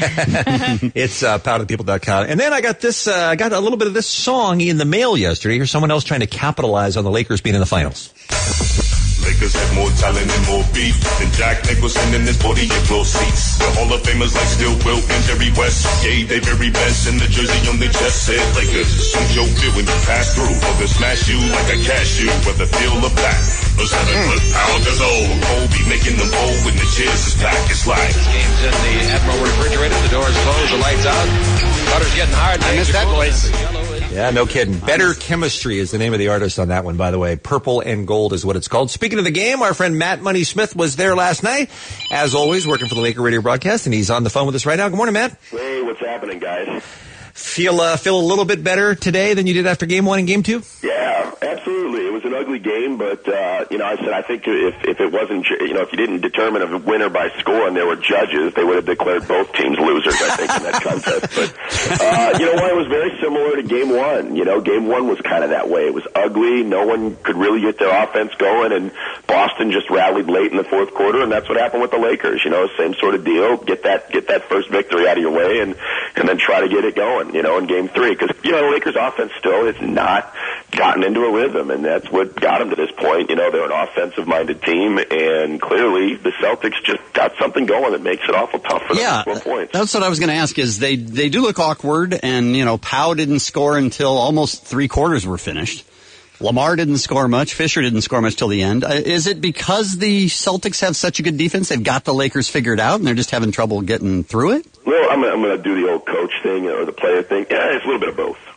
[SPEAKER 7] it's poutofthepeople.com. And then I got this. I got a little bit of this song in the mail yesterday. Here's someone else trying to capitalize on the Lakers being in the finals.
[SPEAKER 15] Lakers have more talent and more beef than Jack Nicholson in his 40-year-old seats. The Hall of Famers like Still Wilt and Jerry West gave their very best in the jersey on their chest. Said Lakers, shoot your feel when you pass through. Or they smash you like a cashew, whether field or back. The 7-foot-pounders old. Kobe making them old when the cheers is packed. It's like
[SPEAKER 16] this game's in the Admiral refrigerator. The doors closed, the lights out. Butter's getting hard.
[SPEAKER 6] I missed that voice.
[SPEAKER 7] Yeah, no kidding. Better Chemistry is the name of the artist on that one, by the way. Purple and Gold is what it's called. Speaking of the game, our friend Matt Money Smith was there last night, as always, working for the Laker radio broadcast, and he's on the phone with us right now. Good morning, Matt.
[SPEAKER 17] Hey, what's happening, guys?
[SPEAKER 7] Feel a little bit better today than you did after Game 1 and Game 2?
[SPEAKER 17] Yeah, absolutely. It was an ugly game, but, I think if it wasn't, if you didn't determine a winner by score and there were judges, they would have declared both teams losers, I think, in that contest. But, you know what? It was very similar to Game 1. Game 1 was kind of that way. It was ugly. No one could really get their offense going, and Boston just rallied late in the fourth quarter, and that's what happened with the Lakers. Same sort of deal. Get that first victory out of your way, and then try to get it going, in Game 3. Because, the Lakers' offense still has not gotten into a rhythm, and that's what got them to this point. They're an offensive-minded team, and clearly the Celtics just got something going that makes it awful tough for them to score points.
[SPEAKER 6] That's what I was going to ask, is they do look awkward, and, Powell didn't score until almost 3 quarters were finished. Lamar didn't score much. Fisher didn't score much till the end. Is it because the Celtics have such a good defense, they've got the Lakers figured out, and they're just having trouble getting through it?
[SPEAKER 17] Well, I'm going to do the old coach thing or the player thing. Yeah, it's a little bit of both.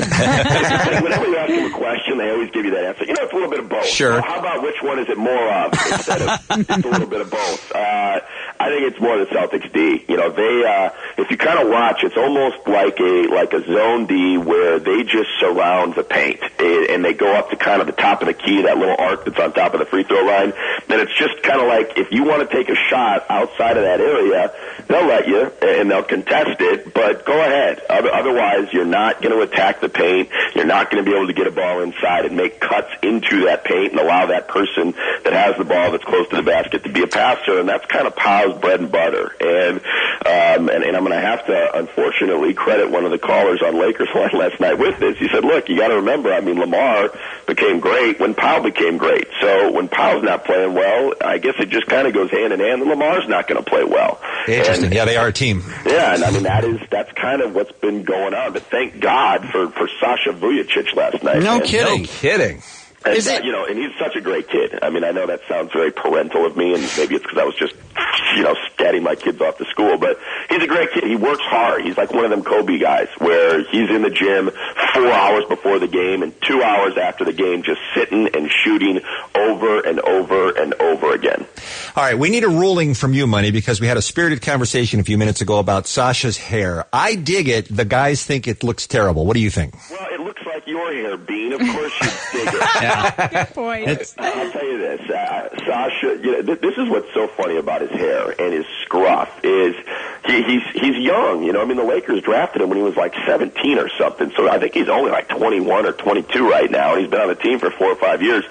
[SPEAKER 17] Whenever you ask them a question, they always give you that answer. It's a little bit of both.
[SPEAKER 6] Sure.
[SPEAKER 17] Well, how about which one is it more of instead of it's a little bit of both? I think it's more the Celtics D. They if you kind of watch, it's almost like a zone D where they just surround the paint and they go up to kind of the top of the key, that little arc that's on top of the free throw line. And it's just kind of like if you want to take a shot outside of that area, they'll let you and they'll contest it, but go ahead. Otherwise, you're not going to attack the paint. You're not going to be able to get a ball inside and make cuts into that paint and allow that person that has the ball that's close to the basket to be a passer, and that's kind of Powell's bread and butter. And And I'm going to have to, unfortunately, credit one of the callers on Lakers Line last night with this. He said, look, you got to remember, I mean, Lamar became great when Powell became great. So when Powell's not playing well, I guess it just kind of goes hand in hand, and Lamar's not going to play well.
[SPEAKER 7] Interesting.
[SPEAKER 17] And,
[SPEAKER 7] yeah, they are a team.
[SPEAKER 17] Yeah, and I mean, that's kind of what's been going on. But thank God for Sasha Vujacic last night.
[SPEAKER 7] No
[SPEAKER 17] man.
[SPEAKER 7] kidding. No kidding.
[SPEAKER 17] And, and he's such a great kid. I mean, I know that sounds very parental of me, and maybe it's because I was just, scatting my kids off to school, but he's a great kid. He works hard. He's like one of them Kobe guys where he's in the gym 4 hours before the game and 2 hours after the game just sitting and shooting over and over and over again.
[SPEAKER 7] All right, we need a ruling from you, Money, because we had a spirited conversation a few minutes ago about Sasha's hair. I dig it. The guys think it looks terrible. What do you think?
[SPEAKER 17] Well, it looks like your hair, Bean. Of course you dig it.
[SPEAKER 5] Good point.
[SPEAKER 17] I'll tell you this. Sasha, this is what's so funny about his hair and his scruff is he's young. I mean, the Lakers drafted him when he was like 17 or something. So I think he's only like 21 or 22 right now, and he's been on the team for 4 or 5 years.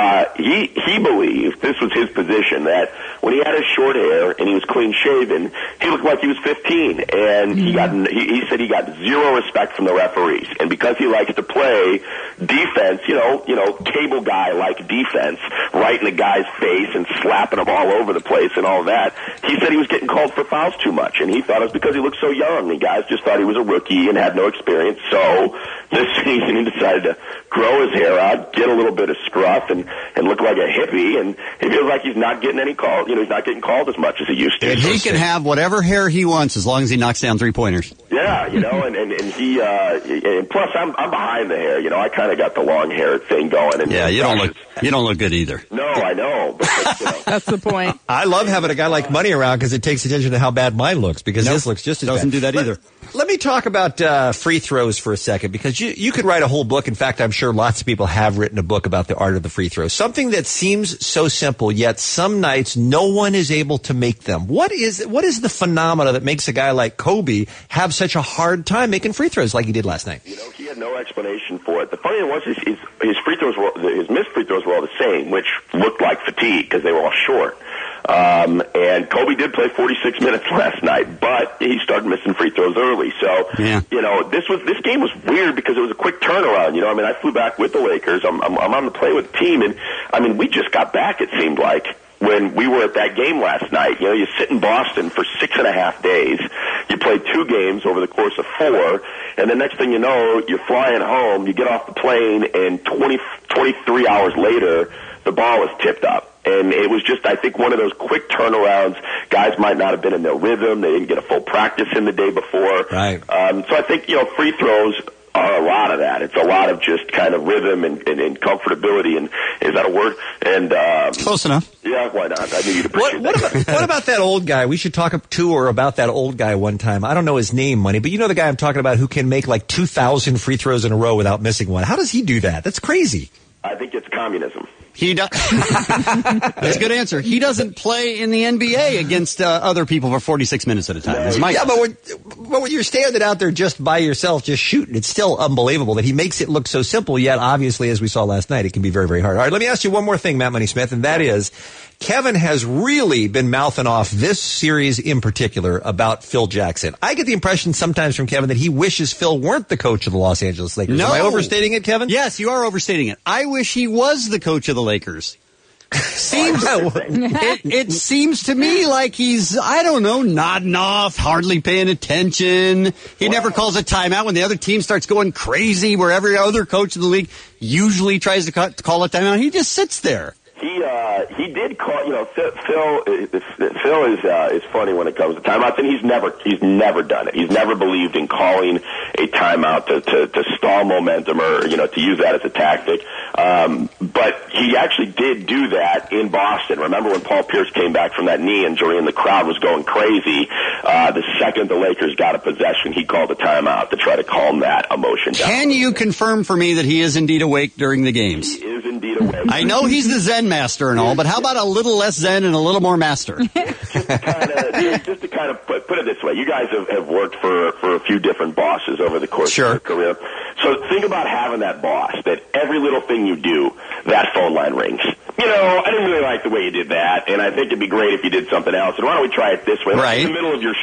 [SPEAKER 17] He believed, this was his position, that when he had his short hair and he was clean shaven, he looked like he was 15. And he said he got zero respect from the referees. And because he likes to play defense, cable guy like defense, right in the guy's face and slapping him all over the place and all that, he said he was getting called for fouls too much. And he thought it was because he looked so young. The guys just thought he was a rookie and had no experience. So this season he decided to grow his hair out, get a little bit of scruff, and look like a hippie. And he feels like he's not getting any calls. He's not getting called as much as he used to.
[SPEAKER 6] And he can have whatever hair he wants as long as he knocks down 3-pointers.
[SPEAKER 17] Yeah, and he and plus I'm behind the hair. I kind of got the long hair thing going. And
[SPEAKER 6] yeah, you don't look good either.
[SPEAKER 17] No, I know. But,
[SPEAKER 5] That's the point.
[SPEAKER 7] I love having a guy like Money around because it takes attention to how bad mine looks, because his looks just as
[SPEAKER 6] doesn't
[SPEAKER 7] bad.
[SPEAKER 6] do that either.
[SPEAKER 7] Let me talk about free throws for a second, because you could write a whole book. In fact, I'm sure lots of people have written a book about the art of the free throw. Something that seems so simple, yet some nights no one is able to make them. What is the phenomena that makes a guy like Kobe have such a hard time making free throws like he did last night?
[SPEAKER 17] He had no explanation for it. The funny thing was his free throws his missed free throws were all the same, which looked like fatigue because they were all short. And Kobe did play 46 minutes last night, but he started missing free throws early. So, this game was weird because it was a quick turnaround. I flew back with the Lakers. I'm on the play with the team, and we just got back, it seemed like, when we were at that game last night. You sit in Boston for 6.5 days. You play 2 games over the course of 4, and the next thing you know, you're flying home, you get off the plane, and 23 hours later, the ball is tipped up. And it was just, I think, one of those quick turnarounds. Guys might not have been in their rhythm. They didn't get a full practice in the day before.
[SPEAKER 7] Right.
[SPEAKER 17] So I think, free throws are a lot of that. It's a lot of just kind of rhythm and comfortability. And is that a word? And
[SPEAKER 6] close enough.
[SPEAKER 17] Yeah, why not? I knew you'd appreciate that.
[SPEAKER 7] What about that old guy? We should talk to or about that old guy one time. I don't know his name, Money, but you know the guy I'm talking about who can make like 2,000 free throws in a row without missing one. How does he do that? That's crazy.
[SPEAKER 17] I think it's communism.
[SPEAKER 6] He does. That's a good answer. He doesn't play in the NBA against other people for 46 minutes at a time.
[SPEAKER 7] But when you're standing out there just by yourself, just shooting, it's still unbelievable that he makes it look so simple, yet obviously, as we saw last night, it can be very, very hard. All right, let me ask you one more thing, Matt Money Smith, and that is, Kevin has really been mouthing off this series in particular about Phil Jackson. I get the impression sometimes from Kevin that he wishes Phil weren't the coach of the Los Angeles Lakers.
[SPEAKER 6] No.
[SPEAKER 7] Am I overstating it, Kevin?
[SPEAKER 6] Yes, you are overstating it. I wish he was the coach of the Lakers. It seems to me like he's, nodding off, hardly paying attention. He never calls a timeout when the other team starts going crazy, where every other coach in the league usually tries to call a timeout. He just sits there.
[SPEAKER 17] He did call. Phil is funny when it comes to timeouts, and he's never done it. He's never believed in calling a timeout to stall momentum or to use that as a tactic. But he actually did do that in Boston. Remember when Paul Pierce came back from that knee injury and the crowd was going crazy? The second the Lakers got a possession, he called a timeout to try to calm that emotion down.
[SPEAKER 6] Can you confirm for me that he is indeed awake during the games?
[SPEAKER 17] He is indeed awake.
[SPEAKER 6] I know he's the Zen master and all, but how about a little less Zen and a little more master?
[SPEAKER 17] Just to kind of put it this way, you guys have worked for a few different bosses over the course of your career. So think about having that boss that every little thing you do, that phone line rings. I didn't really like the way you did that, and I think it'd be great if you did something else. And why don't we try it this way?
[SPEAKER 6] Right.
[SPEAKER 17] In the middle of your show.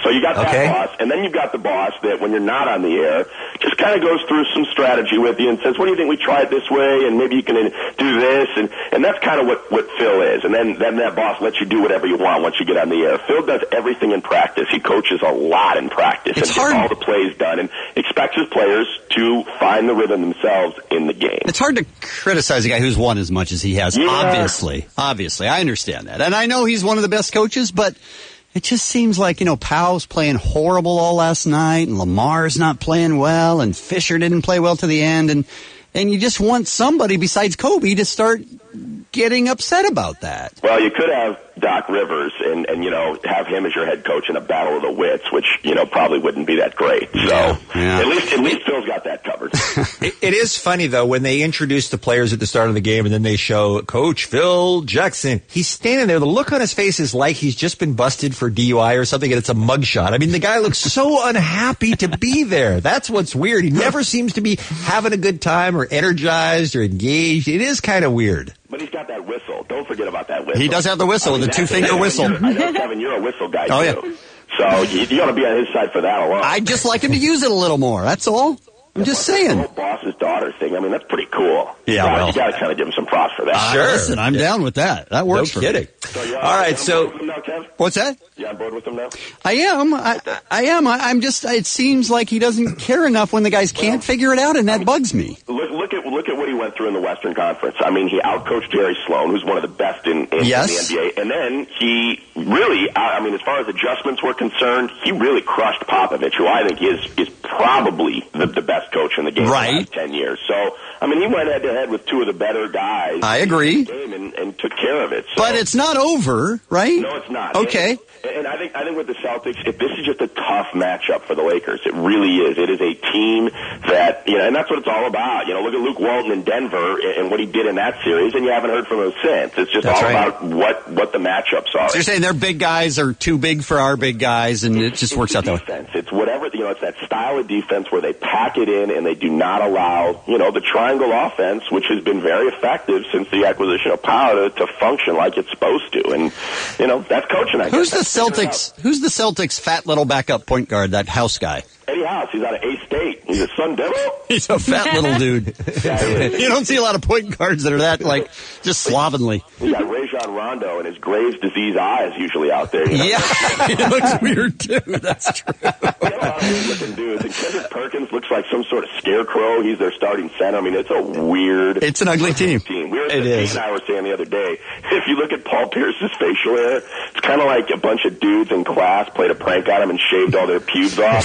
[SPEAKER 17] So you got that boss, and then you've got the boss that when you're not on the air, just kind of goes through some strategy with you and says, what do you think we try it this way, and maybe you can do this, and that's kind of what Phil is. And then that boss lets you do whatever you want once you get on the air. Phil does everything in practice. He coaches a lot in practice and gets all the plays done and expects his players to find the rhythm themselves in the game.
[SPEAKER 6] It's hard to criticize a guy who's won as much as he has, obviously. I understand that. And I know he's one of the best coaches, but it just seems like, Powell's playing horrible all last night, and Lamar's not playing well, and Fisher didn't play well to the end, and you just want somebody besides Kobe to start getting upset about that.
[SPEAKER 17] Well, you could have Doc Rivers and have him as your head coach in a battle of the wits, which, probably wouldn't be that great. So at least Phil's got that covered.
[SPEAKER 7] It is funny, though, when they introduce the players at the start of the game and then they show Coach Phil Jackson. He's standing there. The look on his face is like he's just been busted for DUI or something, and it's a mugshot. I mean, the guy looks so unhappy to be there. That's what's weird. He never seems to be having a good time or energized or engaged. It is kind of weird.
[SPEAKER 17] But he's got that whistle. Don't forget about that whistle.
[SPEAKER 6] He does have the whistle, the two-finger whistle.
[SPEAKER 17] I know, Kevin, you're a whistle guy, too.
[SPEAKER 6] Yeah.
[SPEAKER 17] So you ought to be on his side for that alone.
[SPEAKER 6] I'd just like him to use it a little more. That's all. I'm just saying.
[SPEAKER 17] The whole boss's daughter thing, I mean, that's pretty cool.
[SPEAKER 6] Yeah,
[SPEAKER 17] you got to kind of give him some props for that.
[SPEAKER 6] Sure. Listen, I'm down with that. That works for
[SPEAKER 7] kidding.
[SPEAKER 6] me.
[SPEAKER 17] So
[SPEAKER 7] all right, so...
[SPEAKER 6] What's that?
[SPEAKER 17] You on board with him now?
[SPEAKER 6] I am. I am. I'm just, it seems like he doesn't care enough when the guys can't figure it out, and that bugs me.
[SPEAKER 17] Look at what he went through in the Western Conference. I mean, he outcoached Jerry Sloan, who's one of the best in the NBA. And then he really, as far as adjustments were concerned, he really crushed Popovich, who I think is probably the best coach in the game in the last 10 years. So, he went head-to-head with two of the better guys.
[SPEAKER 6] I agree.
[SPEAKER 17] In the game and took care of it. So,
[SPEAKER 6] but it's not over, right?
[SPEAKER 17] No, it's not.
[SPEAKER 6] Okay.
[SPEAKER 17] And I think with the Celtics, if this is just a tough matchup for the Lakers, it really is. It is a team that, and that's what it's all about. Look at Luke Walton in Denver and what he did in that series, and you haven't heard from him since. It's just about what the matchups are.
[SPEAKER 6] So you're saying their big guys are too big for our big guys, and it just works out that way.
[SPEAKER 17] It's whatever, it's that style of defense where they pack it in and they do not allow, the triangle offense, which has been very effective since the acquisition of Powell, to function like it's supposed to. And, that's coaching, I guess.
[SPEAKER 6] Who's the Celtics fat little backup point guard, that House guy?
[SPEAKER 17] Eddie House. He's out of A-State. He's a Sun Devil.
[SPEAKER 6] He's a fat little dude. You don't see a lot of point guards that are that, just slovenly.
[SPEAKER 17] You got Rajon Rondo, and his Graves' disease eye is usually out there.
[SPEAKER 6] Yeah, he looks weird, too. That's true.
[SPEAKER 17] A lot of weird-looking dudes. And Kendrick Perkins looks like some sort of scarecrow. He's their starting center. It's a weird...
[SPEAKER 6] It's an ugly team.
[SPEAKER 17] It is. I was saying the other day, if you look at Paul Pierce's facial hair, it's kind of like a bunch of dudes in class played a prank on him and shaved all their pubes off.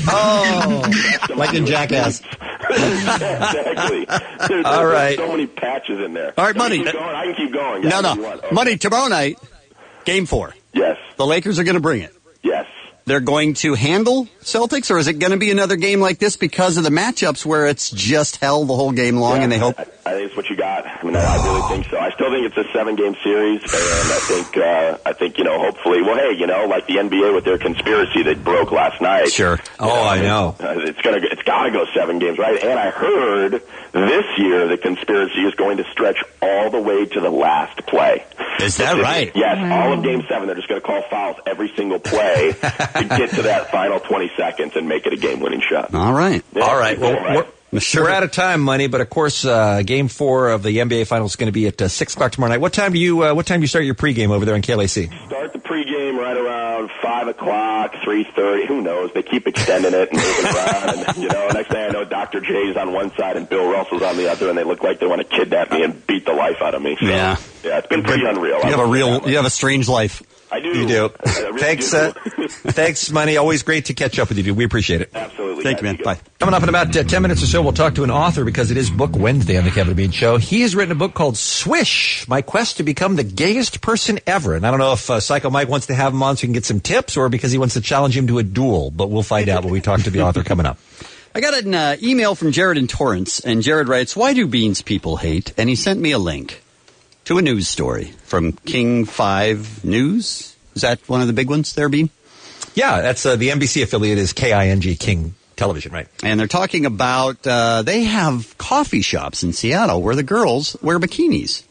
[SPEAKER 6] Like in Jackass.
[SPEAKER 17] Exactly. There's so many patches in there.
[SPEAKER 6] All right, Money.
[SPEAKER 17] I can keep going.
[SPEAKER 6] No. Money, tomorrow night, Game 4.
[SPEAKER 17] Yes.
[SPEAKER 6] The Lakers are going to bring it.
[SPEAKER 17] Yes.
[SPEAKER 6] They're going to handle Celtics, or is it going to be another game like this because of the matchups where it's just hell the whole game long, and they hope?
[SPEAKER 17] I think it's what you got. I really think so. I still think it's a 7-game series, and I think hopefully, like the NBA with their conspiracy that broke last night.
[SPEAKER 6] Sure.
[SPEAKER 7] I know.
[SPEAKER 17] It's got to go 7 games, right? And I heard this year the conspiracy is going to stretch all the way to the last play.
[SPEAKER 6] Is that right?
[SPEAKER 17] Yes, all of Game 7. They're just going to call fouls every single play to get to that final 20 seconds and make it a game-winning shot.
[SPEAKER 6] All right.
[SPEAKER 17] Yeah,
[SPEAKER 7] all right. Well, we're out of time, Money, but of course, Game 4 of the NBA Finals is going to be at 6 o'clock tomorrow night. What time do you start your pregame over there in KLAC?
[SPEAKER 17] Start the pregame right around 5 o'clock, 3:30. Who knows? They keep extending it and moving around. And, next thing I know, Dr. J's on one side and Bill Russell's on the other, and they look like they want to kidnap me and beat the life out of me. So, yeah, it's been pretty unreal.
[SPEAKER 6] You have a strange life.
[SPEAKER 17] I do.
[SPEAKER 7] You do.
[SPEAKER 17] Really
[SPEAKER 7] Thanks,
[SPEAKER 17] do.
[SPEAKER 7] Thanks, Money. Always great to catch up with you, dude. We appreciate it.
[SPEAKER 17] Absolutely.
[SPEAKER 6] Thank you, man. Bye.
[SPEAKER 7] Coming up in about 10 minutes or so, we'll talk to an author because it is Book Wednesday on the Kevin and Bean Show. He has written a book called Swish, My Quest to Become the Gayest Person Ever. And I don't know if Psycho Mike wants to have him on so he can get some tips or because he wants to challenge him to a duel, but we'll find out when we talk to the author coming up.
[SPEAKER 6] I got an email from Jared in Torrance, and Jared writes, "Why do beans people hate?" And he sent me a link to a news story from King 5 News. Is that one of the big ones there, Bean?
[SPEAKER 7] Yeah, that's the NBC affiliate is KING, King Television, right?
[SPEAKER 6] And they're talking about they have coffee shops in Seattle where the girls wear bikinis.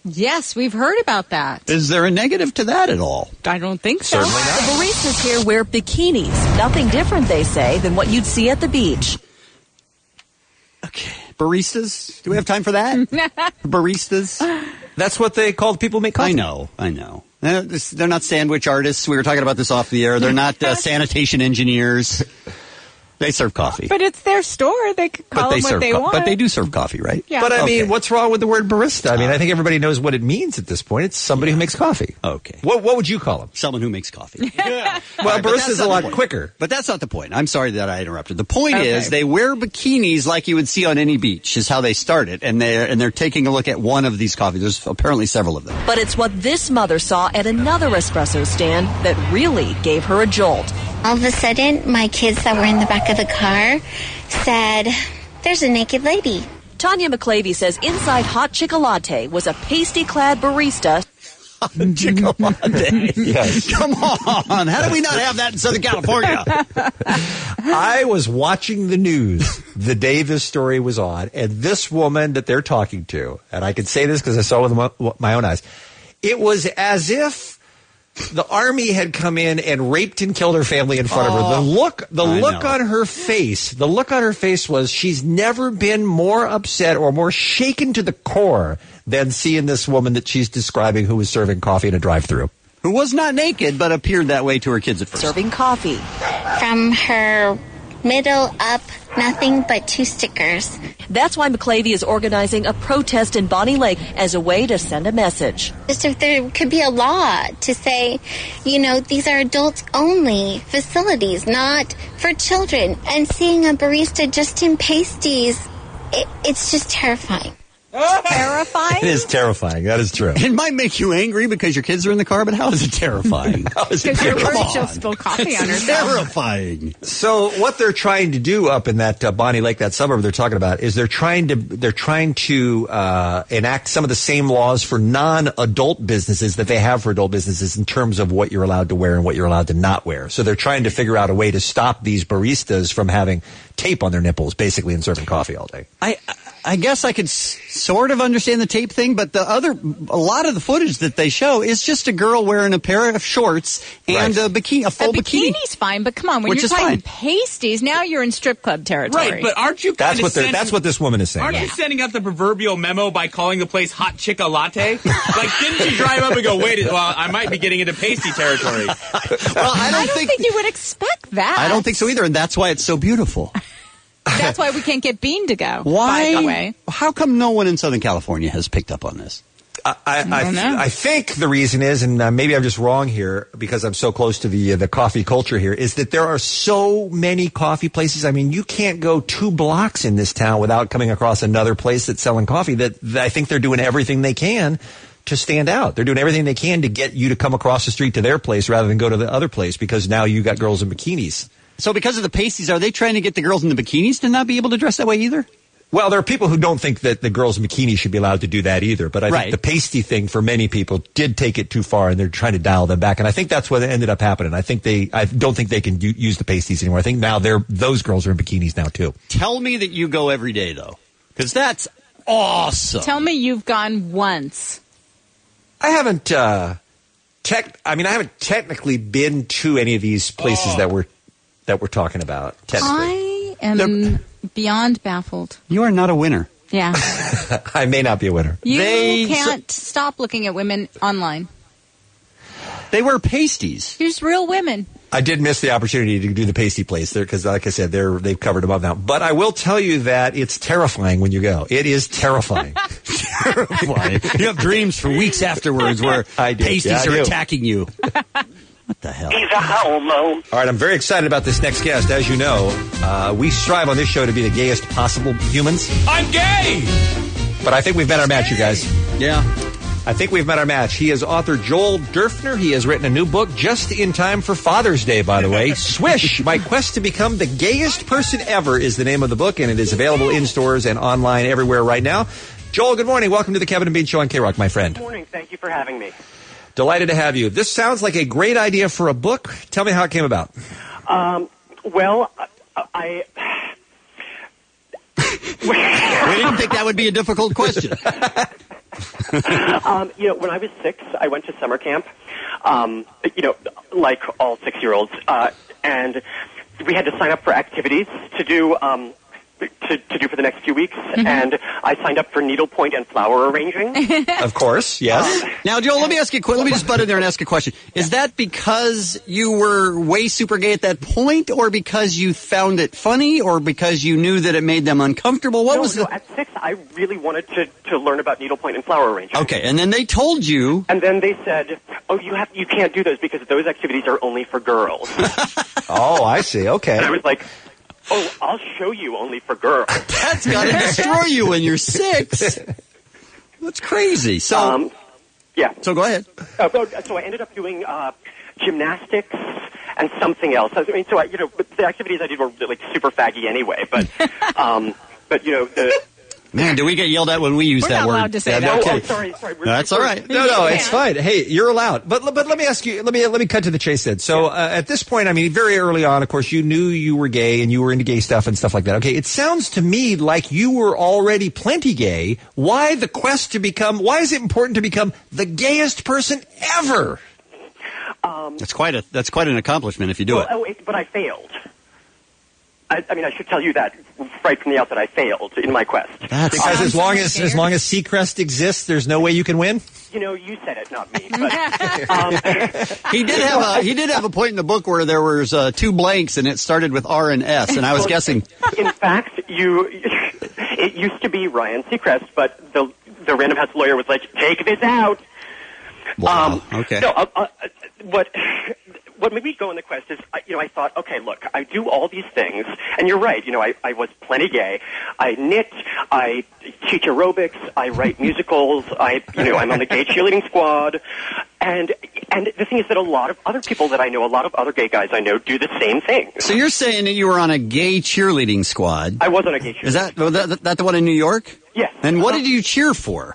[SPEAKER 5] Yes, we've heard about that.
[SPEAKER 6] Is there a negative to that at all?
[SPEAKER 5] I don't think so.
[SPEAKER 6] Certainly not.
[SPEAKER 18] The baristas here wear bikinis. Nothing different, they say, than what you'd see at the beach.
[SPEAKER 6] Baristas? Do we have time for that? Baristas?
[SPEAKER 7] That's what they call the people who make coffee.
[SPEAKER 6] I know. They're not sandwich artists. We were talking about this off the air. They're not sanitation engineers. They serve coffee.
[SPEAKER 5] But it's their store. They can call them what they want.
[SPEAKER 6] But they do serve coffee, right?
[SPEAKER 5] Yeah.
[SPEAKER 7] But I mean, what's wrong with the word barista? I mean, I think everybody knows what it means at this point. It's somebody who makes coffee.
[SPEAKER 6] Okay.
[SPEAKER 7] What would you call them?
[SPEAKER 6] Someone who makes coffee.
[SPEAKER 7] Well, barista's a lot quicker.
[SPEAKER 6] But that's not the point. I'm sorry that I interrupted. The point is they wear bikinis like you would see on any beach is how they start it. And they're taking a look at one of these coffees. There's apparently several of them.
[SPEAKER 18] But it's what this mother saw at another espresso stand that really gave her a jolt.
[SPEAKER 19] All of a sudden, my kids that were in the back of the car said, "There's a naked lady."
[SPEAKER 18] Tanya McClavey says inside Hot Chick-a-Latte was a pasty-clad barista.
[SPEAKER 6] Chick-a-Latte.
[SPEAKER 7] Yes.
[SPEAKER 6] Come on. How do we not have that in Southern California?
[SPEAKER 7] I was watching the news the day this story was on, and this woman that they're talking to, and I can say this because I saw it with my own eyes, it was as if the army had come in and raped and killed her family in front of her. The look on her face was she's never been more upset or more shaken to the core than seeing this woman that she's describing who was serving coffee in a drive-thru.
[SPEAKER 6] Who was not naked, but appeared that way to her kids at first.
[SPEAKER 18] Serving coffee.
[SPEAKER 19] From her middle up, nothing but 2 stickers.
[SPEAKER 18] That's why McClavey is organizing a protest in Bonnie Lake as a way to send a message.
[SPEAKER 19] Just if there could be a law to say, these are adults only facilities, not for children. And seeing a barista just in pasties, it's just terrifying.
[SPEAKER 5] Terrifying?
[SPEAKER 7] It is terrifying. That is true.
[SPEAKER 6] It might make you angry because your kids are in the car, but how is it terrifying?
[SPEAKER 5] Because you're worried she'll spill coffee on herself.
[SPEAKER 6] Terrifying.
[SPEAKER 7] So what they're trying to do up in that Bonnie Lake, that suburb they're talking about, is they're trying to enact some of the same laws for non-adult businesses that they have for adult businesses in terms of what you're allowed to wear and what you're allowed to not wear. So they're trying to figure out a way to stop these baristas from having tape on their nipples, basically, and serving coffee all day.
[SPEAKER 6] I guess I could sort of understand the tape thing, but a lot of the footage that they show is just a girl wearing a pair of shorts and a bikini, a full bikini.
[SPEAKER 5] Bikini's fine, but come on, when
[SPEAKER 6] Which
[SPEAKER 5] you're
[SPEAKER 6] is
[SPEAKER 5] talking
[SPEAKER 6] fine.
[SPEAKER 5] pasties, now you're in strip club territory.
[SPEAKER 8] Right, but aren't you
[SPEAKER 7] That's what this woman is saying.
[SPEAKER 8] Aren't you sending out the proverbial memo by calling the place Hot Chick-a-Latte? Like, didn't you drive up and go, I might be getting into pasty territory?
[SPEAKER 6] Well, I don't think
[SPEAKER 5] you would expect that.
[SPEAKER 6] I don't think so either, and that's why it's so beautiful.
[SPEAKER 5] That's why we can't get Bean to go.
[SPEAKER 6] Why?
[SPEAKER 5] By the way.
[SPEAKER 6] How come no one in Southern California has picked up on this?
[SPEAKER 7] I think the reason is, and maybe I'm just wrong here because I'm so close to the coffee culture here, is that there are so many coffee places. I mean, you can't go 2 blocks in this town without coming across another place that's selling coffee that I think they're doing everything they can to stand out. They're doing everything they can to get you to come across the street to their place rather than go to the other place because now you got girls in bikinis.
[SPEAKER 6] So because of the pasties, are they trying to get the girls in the bikinis to not be able to dress that way either?
[SPEAKER 7] Well, there are people who don't think that the girls in bikinis should be allowed to do that either. But I think the pasty thing for many people did take it too far, and they're trying to dial them back. And I think that's what ended up happening. I don't think they can use the pasties anymore. I think now those girls are in bikinis now too.
[SPEAKER 6] Tell me that you go every day though, because that's awesome.
[SPEAKER 5] Tell me you've gone once.
[SPEAKER 7] I haven't. I haven't technically been to any of these places that we're talking about.
[SPEAKER 5] I am beyond baffled.
[SPEAKER 6] You are not a winner.
[SPEAKER 5] Yeah.
[SPEAKER 7] I may not be a winner.
[SPEAKER 5] You can't stop looking at women online.
[SPEAKER 6] They wear pasties.
[SPEAKER 5] There's real women.
[SPEAKER 7] I did miss the opportunity to do the pasty place there because, like I said, they've covered them up now. But I will tell you that it's terrifying when you go. It is terrifying.
[SPEAKER 6] Terrifying. You have dreams for weeks afterwards where pasties are attacking you. What the hell?
[SPEAKER 11] He's a homo.
[SPEAKER 7] All right, I'm very excited about this next guest. As you know, we strive on this show to be the gayest possible humans.
[SPEAKER 8] I'm gay!
[SPEAKER 7] But I think we've met our match, you guys.
[SPEAKER 6] Yeah.
[SPEAKER 7] I think we've met our match. He is author Joel Durfner. He has written a new book just in time for Father's Day, by the way. Swish, My Quest to Become the Gayest Person Ever is the name of the book, and it is available in stores and online everywhere right now. Joel, good morning. Welcome to the Kevin and Bean Show on K-Rock, my friend.
[SPEAKER 20] Good morning. Thank you for having me.
[SPEAKER 7] Delighted to have you. This sounds like a great idea for a book. Tell me how it came about.
[SPEAKER 20] Well, I...
[SPEAKER 6] We didn't think that would be a difficult question.
[SPEAKER 20] When I was 6, I went to summer camp, like all 6-year-olds, and we had to sign up for activities to do for the next few weeks, and I signed up for needlepoint and flower arranging.
[SPEAKER 7] Of course, yes.
[SPEAKER 6] Now, Joel, let me ask you. Let me just butt in there and ask a question. Is that because you were way super gay at that point, or because you found it funny, or because you knew that it made them uncomfortable? What was
[SPEAKER 20] at 6, I really wanted to learn about needlepoint and flower arranging.
[SPEAKER 6] Okay, and then they told you.
[SPEAKER 20] And then they said, "Oh, you can't do those because those activities are only for girls."
[SPEAKER 7] Oh, I see. Okay.
[SPEAKER 20] And I was like, "Oh, I'll show you only for girls."
[SPEAKER 6] That's got to destroy you when you're 6. That's crazy. So,
[SPEAKER 20] yeah.
[SPEAKER 6] So go ahead.
[SPEAKER 20] So I ended up doing gymnastics and something else. I mean, the activities I did were like super faggy anyway. But the.
[SPEAKER 7] Man, do we get yelled at when we use that word?
[SPEAKER 5] We're not allowed to say that.
[SPEAKER 20] Oh, sorry.
[SPEAKER 7] That's all right. No, it's fine. Hey, you're allowed. But let me ask you. Let me cut to the chase then. So at this point, I mean, very early on, of course, you knew you were gay and you were into gay stuff and stuff like that. Okay, it sounds to me like you were already plenty gay. Why the quest to become? Why is it important to become the gayest person ever?
[SPEAKER 6] That's quite an accomplishment if you do it.
[SPEAKER 20] But I failed. I mean, I should tell you that right from the outset. I failed in my quest.
[SPEAKER 7] Because as long as Seacrest exists, there's no way you can win.
[SPEAKER 20] You said it, not me. But,
[SPEAKER 6] he did have a point in the book where there was 2 blanks and it started with R and S, and I was guessing.
[SPEAKER 20] In fact, it used to be Ryan Seacrest, but the Random House lawyer was like, "Take this out."
[SPEAKER 6] Wow. Okay.
[SPEAKER 20] No, what made me go on the quest is, I thought, okay, look, I do all these things, and you're right, I was plenty gay. I knit, I teach aerobics, I write musicals, I'm on the gay cheerleading squad, and the thing is that a lot of other people that I know, a lot of other gay guys I know, do the same thing.
[SPEAKER 6] So you're saying that you were on a gay cheerleading squad?
[SPEAKER 20] I was on a gay cheerleading
[SPEAKER 6] squad. Is that the one in New York?
[SPEAKER 20] Yes.
[SPEAKER 6] And what did you cheer for?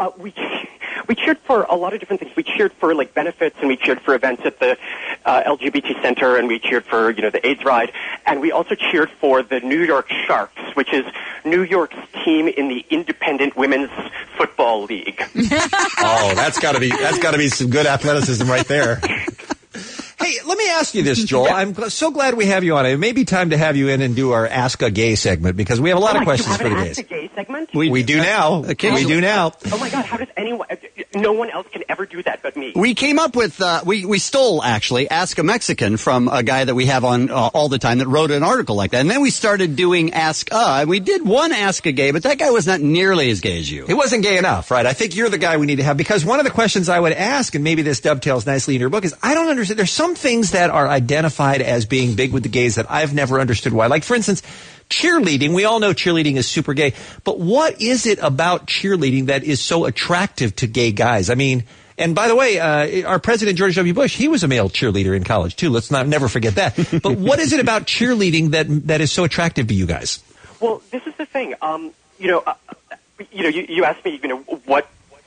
[SPEAKER 20] We cheered for a lot of different things. We cheered for like benefits, and we cheered for events at the LGBT Center, and we cheered for the AIDS ride, and we also cheered for the New York Sharks, which is New York's team in the Independent Women's Football League.
[SPEAKER 7] Oh, that's got to be some good athleticism right there. Hey, let me ask you this, Joel. I'm so glad we have you on. It may be time to have you in and do our Ask a Gay segment, because we have a lot of questions for the gays.
[SPEAKER 20] Ask a Gay segment?
[SPEAKER 7] We do now. We do now.
[SPEAKER 20] Oh my God! How does anyone? No one else can ever do that but me.
[SPEAKER 6] We came up with we stole actually Ask a Mexican from a guy that we have on all the time that wrote an article like that, and then we started doing Ask and we did one Ask a Gay, but that guy was not nearly as gay as you.
[SPEAKER 7] He wasn't gay enough, right? I think you're the guy we need to have, because one of the questions I would ask, and maybe this dovetails nicely in your book, is I don't understand. There's some things that are identified as being big with the gays that I've never understood why. Like, for instance, cheerleading. We all know cheerleading is super gay, but what is it about cheerleading that is so attractive to gay guys? I mean, and by the way, our president, George W. Bush, he was a male cheerleader in college too. Let's never forget that. But what is it about cheerleading that is so attractive to you guys?
[SPEAKER 20] Well, this is the thing. You asked me, what